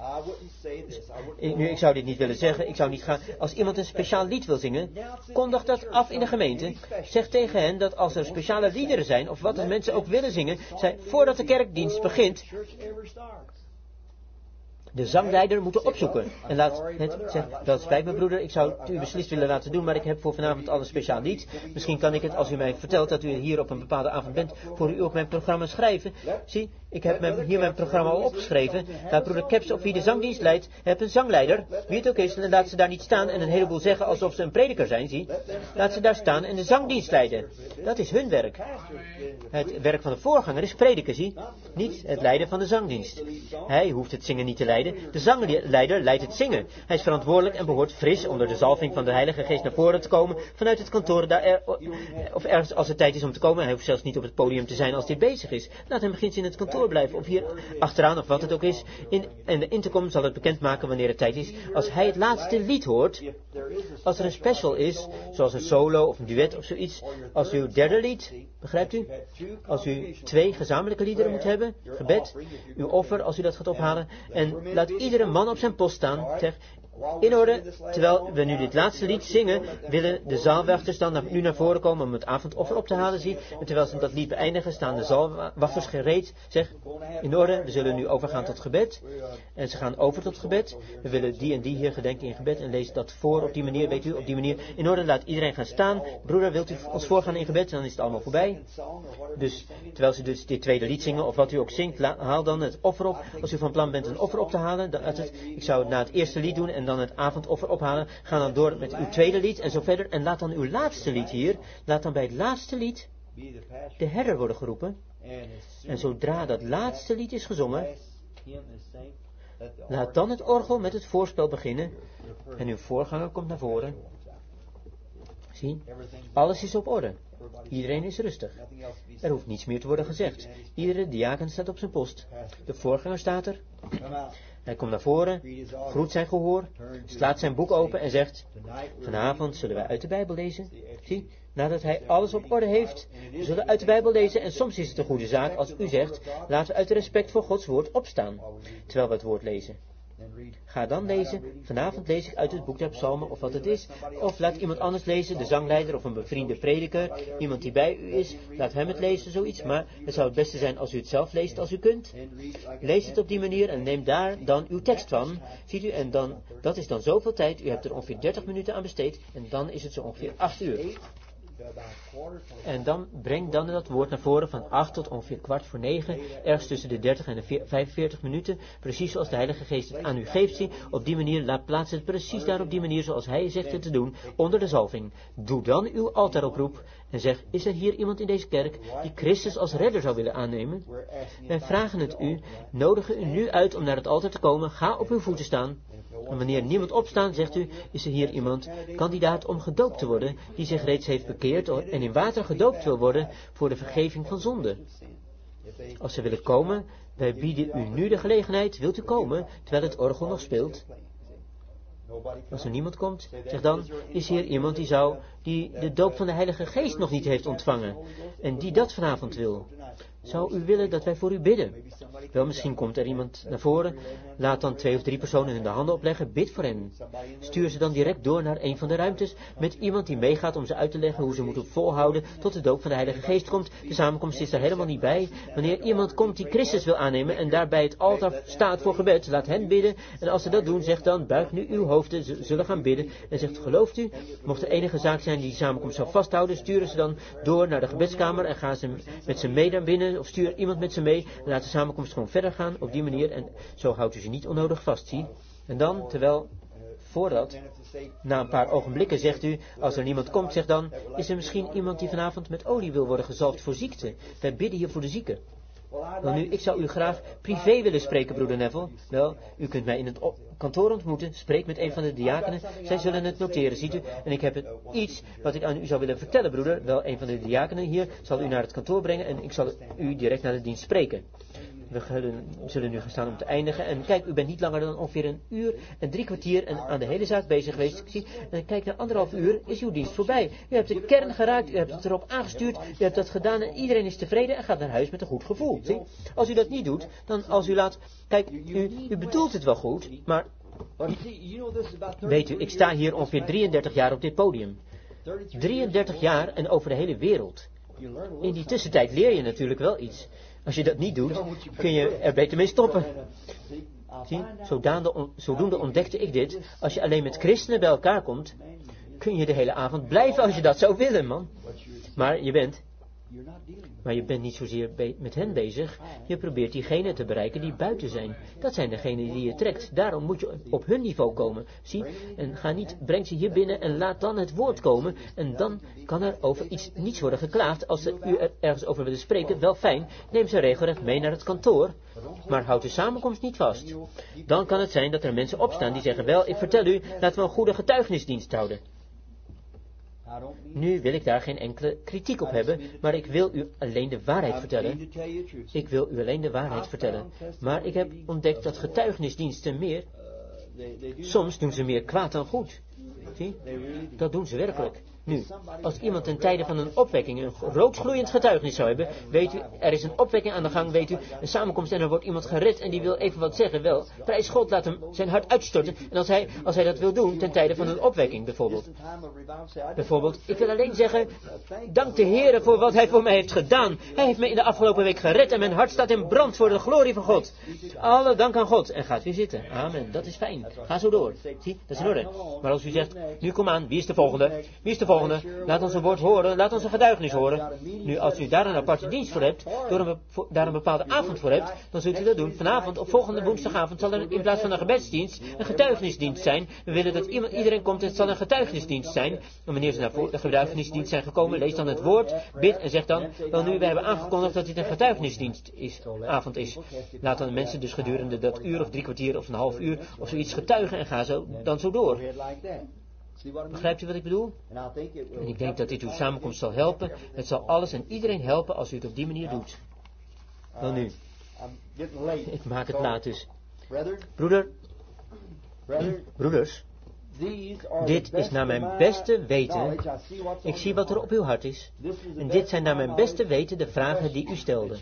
[SPEAKER 2] nu, ik zou dit niet willen zeggen, ik zou niet gaan, als iemand een speciaal lied wil zingen, kondig dat af in de gemeente. Zeg tegen hen dat als er speciale liederen zijn, of wat de mensen ook willen zingen, zij, voordat de kerkdienst begint, de zangleider moeten opzoeken. En laat het zeggen, dat spijt me broeder, ik zou het u beslist willen laten doen, maar ik heb voor vanavond al een speciaal lied. Misschien kan ik het, als u mij vertelt dat u hier op een bepaalde avond bent, voor u ook mijn programma schrijven. Zie, ik heb mijn, hier mijn programma al opgeschreven. Laat broeder Caps op wie de zangdienst leidt, heb een zangleider, wie het ook is, en laat ze daar niet staan en een heleboel zeggen alsof ze een prediker zijn, zie. Laat ze daar staan en de zangdienst leiden. Dat is hun werk. Het werk van de voorganger is prediken, zie. Niet het leiden van de zangdienst. Hij hoeft het zingen niet te leiden. De zangleider leidt het zingen. Hij is verantwoordelijk en behoort fris onder de zalving van de Heilige Geest naar voren te komen vanuit het kantoor daar er, of ergens als het tijd is om te komen. Hij hoeft zelfs niet op het podium te zijn als hij bezig is. Laat hem beginnen in het kantoor blijven of hier achteraan of wat het ook is. In, en de intercom zal het bekendmaken wanneer het tijd is. Als hij het laatste lied hoort, als er een special is, zoals een solo of een duet of zoiets, als uw derde lied, begrijpt u? Als u twee gezamenlijke liederen moet hebben, gebed, uw offer als u dat gaat ophalen, en laat iedere man op zijn post staan, zeg, in orde, terwijl we nu dit laatste lied zingen, willen de zaalwachters dan nu naar voren komen om het avondoffer op te halen, zie. En terwijl ze dat lied beëindigen, staan de zaalwachters gereed, zeg, in orde, we zullen nu overgaan tot gebed. En ze gaan over tot gebed. We willen die en die hier gedenken in gebed en lezen dat voor op die manier, weet u, op die manier. In orde, laat iedereen gaan staan. Broeder, wilt u ons voorgaan in gebed? Dan is het allemaal voorbij. Dus, terwijl ze dus dit tweede lied zingen, of wat u ook zingt, haal dan het offer op. Als u van plan bent een offer op te halen, dan het, ik zou het na het eerste lied doen en dan het avondoffer ophalen. Ga dan door met uw tweede lied en zo verder. En laat dan uw laatste lied hier, laat dan bij het laatste lied de herder worden geroepen. En zodra dat laatste lied is gezongen, laat dan het orgel met het voorspel beginnen. En uw voorganger komt naar voren. Zie, alles is op orde. Iedereen is rustig. Er hoeft niets meer te worden gezegd. Iedere diaken staat op zijn post. De voorganger staat er. Hij komt naar voren, groet zijn gehoor, slaat zijn boek open en zegt, vanavond zullen wij uit de Bijbel lezen. Zie, nadat hij alles op orde heeft, we zullen uit de Bijbel lezen en soms is het een goede zaak als u zegt, laten we uit respect voor Gods woord opstaan, terwijl we het woord lezen. Ga dan lezen, vanavond lees ik uit het boek der psalmen of wat het is, of laat iemand anders lezen, de zangleider of een bevriende prediker, iemand die bij u is, laat hem het lezen, zoiets, maar het zou het beste zijn als u het zelf leest als u kunt. Lees het op die manier en neem daar dan uw tekst van, ziet u, en dan, dat is dan zoveel tijd, u hebt er ongeveer dertig minuten aan besteed, en dan is het zo ongeveer acht uur. En dan breng dan dat woord naar voren van acht tot ongeveer kwart voor negen, ergens tussen de dertig en de vijfenveertig minuten, precies zoals de Heilige Geest het aan u geeft, zie. Op die manier, laat plaats het precies daar op die manier zoals Hij zegt het te doen, onder de zalving. Doe dan uw altaaroproep en zeg, is er hier iemand in deze kerk die Christus als redder zou willen aannemen? Wij vragen het u, nodigen u nu uit om naar het altaar te komen, ga op uw voeten staan. En wanneer niemand opstaat, zegt u, is er hier iemand kandidaat om gedoopt te worden, die zich reeds heeft bekeerd en in water gedoopt wil worden voor de vergeving van zonde. Als ze willen komen, wij bieden u nu de gelegenheid, wilt u komen, terwijl het orgel nog speelt? Als er niemand komt, zeg dan, is hier iemand die zou, die de doop van de Heilige Geest nog niet heeft ontvangen, en die dat vanavond wil. Zou u willen dat wij voor u bidden? Wel, misschien komt er iemand naar voren. Laat dan twee of drie personen hun de handen opleggen. Bid voor hen. Stuur ze dan direct door naar een van de ruimtes met iemand die meegaat om ze uit te leggen hoe ze moeten volhouden tot de doop van de Heilige Geest komt. De samenkomst is daar helemaal niet bij. Wanneer iemand komt die Christus wil aannemen en daarbij het altaar staat voor gebed, laat hen bidden. En als ze dat doen, zegt dan, buig nu uw hoofden, ze zullen gaan bidden. En zegt, gelooft u? Mocht er enige zaak zijn die de samenkomst zou vasthouden, sturen ze dan door naar de gebedskamer en gaan ze met ze mee naar binnen. Of stuur iemand met ze mee en laat de samenkomst gewoon verder gaan op die manier. En zo houdt u ze niet onnodig vast, zie. En dan, terwijl, voordat, na een paar ogenblikken zegt u, als er niemand komt, zeg dan, is er misschien iemand die vanavond met olie wil worden gezalfd voor ziekte. Wij bidden hier voor de zieken. Wel nu, ik zou u graag privé willen spreken, broeder Neville. Wel, u kunt mij in het kantoor ontmoeten. Spreek met een van de diakenen. Zij zullen het noteren, ziet u. En ik heb het iets wat ik aan u zou willen vertellen, broeder. Wel, een van de diakenen hier zal u naar het kantoor brengen en ik zal u direct naar de dienst spreken. We zullen nu gaan staan om te eindigen. En kijk, u bent niet langer dan ongeveer een uur en drie kwartier en aan de hele zaak bezig geweest. Ik zie, en kijk, na anderhalf uur is uw dienst voorbij. U hebt de kern geraakt, u hebt het erop aangestuurd, u hebt dat gedaan en iedereen is tevreden en gaat naar huis met een goed gevoel. Zie? Als u dat niet doet, dan als u laat, kijk, u, u bedoelt het wel goed, maar weet u, ik sta hier ongeveer drieëndertig jaar op dit podium. drieëndertig jaar en over de hele wereld. In die tussentijd leer je natuurlijk wel iets. Als je dat niet doet, kun je er beter mee stoppen. Zie, zodoende, zodoende ontdekte ik dit. Als je alleen met christenen bij elkaar komt, kun je de hele avond blijven als je dat zou willen, man. Maar je bent, maar je bent niet zozeer be- met hen bezig. Je probeert diegenen te bereiken die buiten zijn. Dat zijn degenen die je trekt. Daarom moet je op hun niveau komen. Zie, en ga niet, breng ze hier binnen en laat dan het woord komen. En dan kan er over iets niets worden geklaagd. Als ze u er ergens over willen spreken, wel fijn. Neem ze regelrecht mee naar het kantoor. Maar houd de samenkomst niet vast. Dan kan het zijn dat er mensen opstaan die zeggen, wel, ik vertel u, laten we een goede getuigenisdienst houden. Nu wil ik daar geen enkele kritiek op hebben, maar ik wil u alleen de waarheid vertellen. Ik wil u alleen de waarheid vertellen. Maar ik heb ontdekt dat getuigenisdiensten meer, soms doen ze meer kwaad dan goed. Zie? Dat doen ze werkelijk. Nu, als iemand ten tijde van een opwekking een roodgloeiend getuigenis zou hebben, weet u, er is een opwekking aan de gang, weet u, een samenkomst en er wordt iemand gered en die wil even wat zeggen, wel, prijs God, laat hem zijn hart uitstorten. En als hij, als hij dat wil doen, ten tijde van een opwekking bijvoorbeeld. Bijvoorbeeld, ik wil alleen zeggen, dank de Heere voor wat hij voor mij heeft gedaan. Hij heeft mij in de afgelopen week gered en mijn hart staat in brand voor de glorie van God. Alle dank aan God. En gaat weer zitten. Amen, dat is fijn. Ga zo door. Zie, dat is in orde. Maar als u zegt, nu kom aan, wie is de volgende? Wie is de volgende? Laat ons een woord horen, laat ons een getuigenis horen. Nu, als u daar een aparte dienst voor hebt, door een bepo- daar een bepaalde avond voor hebt, dan zult u dat doen. Vanavond, op volgende woensdagavond, zal er in plaats van een gebedsdienst een getuigenisdienst zijn. We willen dat iemand, iedereen komt en het zal een getuigenisdienst zijn. En wanneer ze naar de getuigenisdienst zijn gekomen, lees dan het woord, bid en zeg dan, wel nu, we hebben aangekondigd dat dit een getuigenisdienst is, avond is. Laat dan de mensen dus gedurende dat uur of drie kwartier of een half uur of zoiets getuigen en ga zo, dan zo door. Begrijpt u wat ik bedoel? En ik denk dat dit uw samenkomst zal helpen. Het zal alles en iedereen helpen als u het op die manier doet. Wel nu. Ik maak het laat dus. Broeder. Broeders. Dit is naar mijn beste weten. Ik zie wat er op uw hart is. En dit zijn naar mijn beste weten de vragen die u stelde.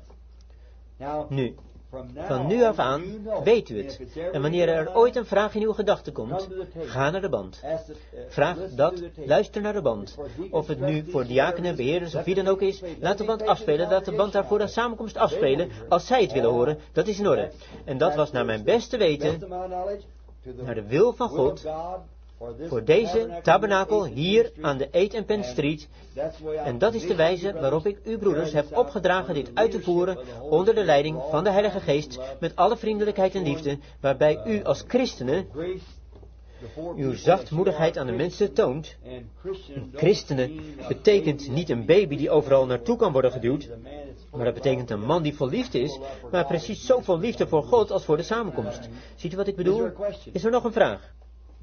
[SPEAKER 2] Nu. Van nu af aan weet u het. En wanneer er ooit een vraag in uw gedachten komt, ga naar de band. Vraag dat, luister naar de band. Of het nu voor diakenen, beheerders of wie dan ook is, laat de band afspelen, laat de band daar voor een samenkomst afspelen, als zij het willen horen, dat is in orde. En dat was naar mijn beste weten, naar de wil van God, voor deze tabernakel hier aan de Eat and Pen Street. En dat is de wijze waarop ik uw broeders heb opgedragen dit uit te voeren onder de leiding van de Heilige Geest met alle vriendelijkheid en liefde, waarbij u als christenen uw zachtmoedigheid aan de mensen toont. Christenen betekent niet een baby die overal naartoe kan worden geduwd, maar dat betekent een man die vol liefde is, maar precies zo vol liefde voor God als voor de samenkomst. Ziet u wat ik bedoel? Is er nog een vraag?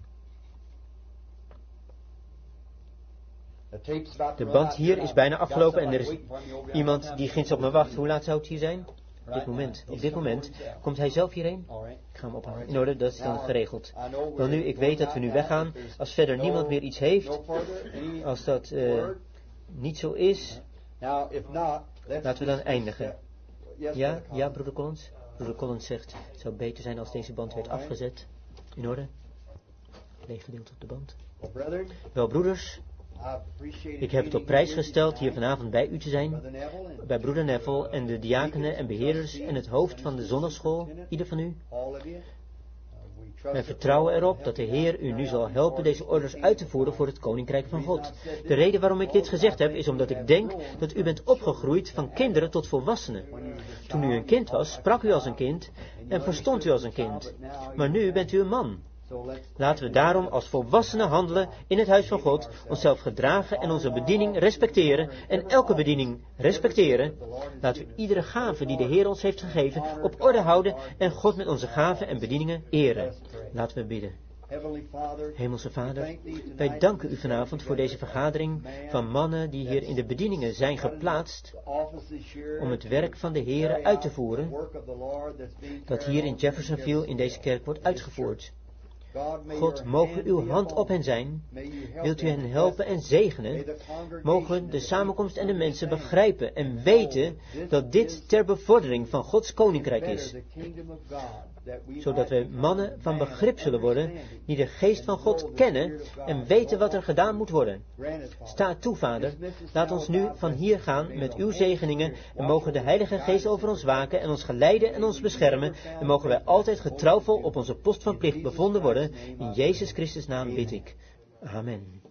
[SPEAKER 2] De band hier is bijna afgelopen en er is iemand die ginds op me wacht. Hoe laat zou het hier zijn? Op dit moment. Op dit moment. Komt hij zelf hierheen? Ik ga hem ophalen. In orde, dat is dan geregeld. Wel nu, ik weet dat we nu weggaan. Als verder niemand meer iets heeft, als dat uh, niet zo is, laten we dan eindigen. Ja, ja, broeder Collins? Broeder Collins zegt, het zou beter zijn als deze band werd afgezet. In orde? Leeg gedeelte op de band. Wel, broeders. Ik heb het op prijs gesteld hier vanavond bij u te zijn, bij broeder Neville en de diakenen en beheerders en het hoofd van de zondagschool, ieder van u. Wij vertrouwen erop dat de Heer u nu zal helpen deze orders uit te voeren voor het Koninkrijk van God. De reden waarom ik dit gezegd heb, is omdat ik denk dat u bent opgegroeid van kinderen tot volwassenen. Toen u een kind was, sprak u als een kind en verstond u als een kind. Maar nu bent u een man. Laten we daarom als volwassenen handelen in het huis van God, onszelf gedragen en onze bediening respecteren en elke bediening respecteren. Laten we iedere gave die de Heer ons heeft gegeven op orde houden en God met onze gaven en bedieningen eren. Laten we bidden. Hemelse Vader, wij danken u vanavond voor deze vergadering van mannen die hier in de bedieningen zijn geplaatst om het werk van de Heer uit te voeren, dat hier in Jeffersonville in deze kerk wordt uitgevoerd. God, mogen uw hand op hen zijn. Wilt u hen helpen en zegenen? Mogen de samenkomst en de mensen begrijpen en weten dat dit ter bevordering van Gods koninkrijk is. Zodat wij mannen van begrip zullen worden, die de geest van God kennen en weten wat er gedaan moet worden. Sta toe, Vader, laat ons nu van hier gaan met uw zegeningen en mogen de Heilige Geest over ons waken en ons geleiden en ons beschermen en mogen wij altijd getrouwvol op onze post van plicht bevonden worden. In Jezus Christus naam bid ik. Amen.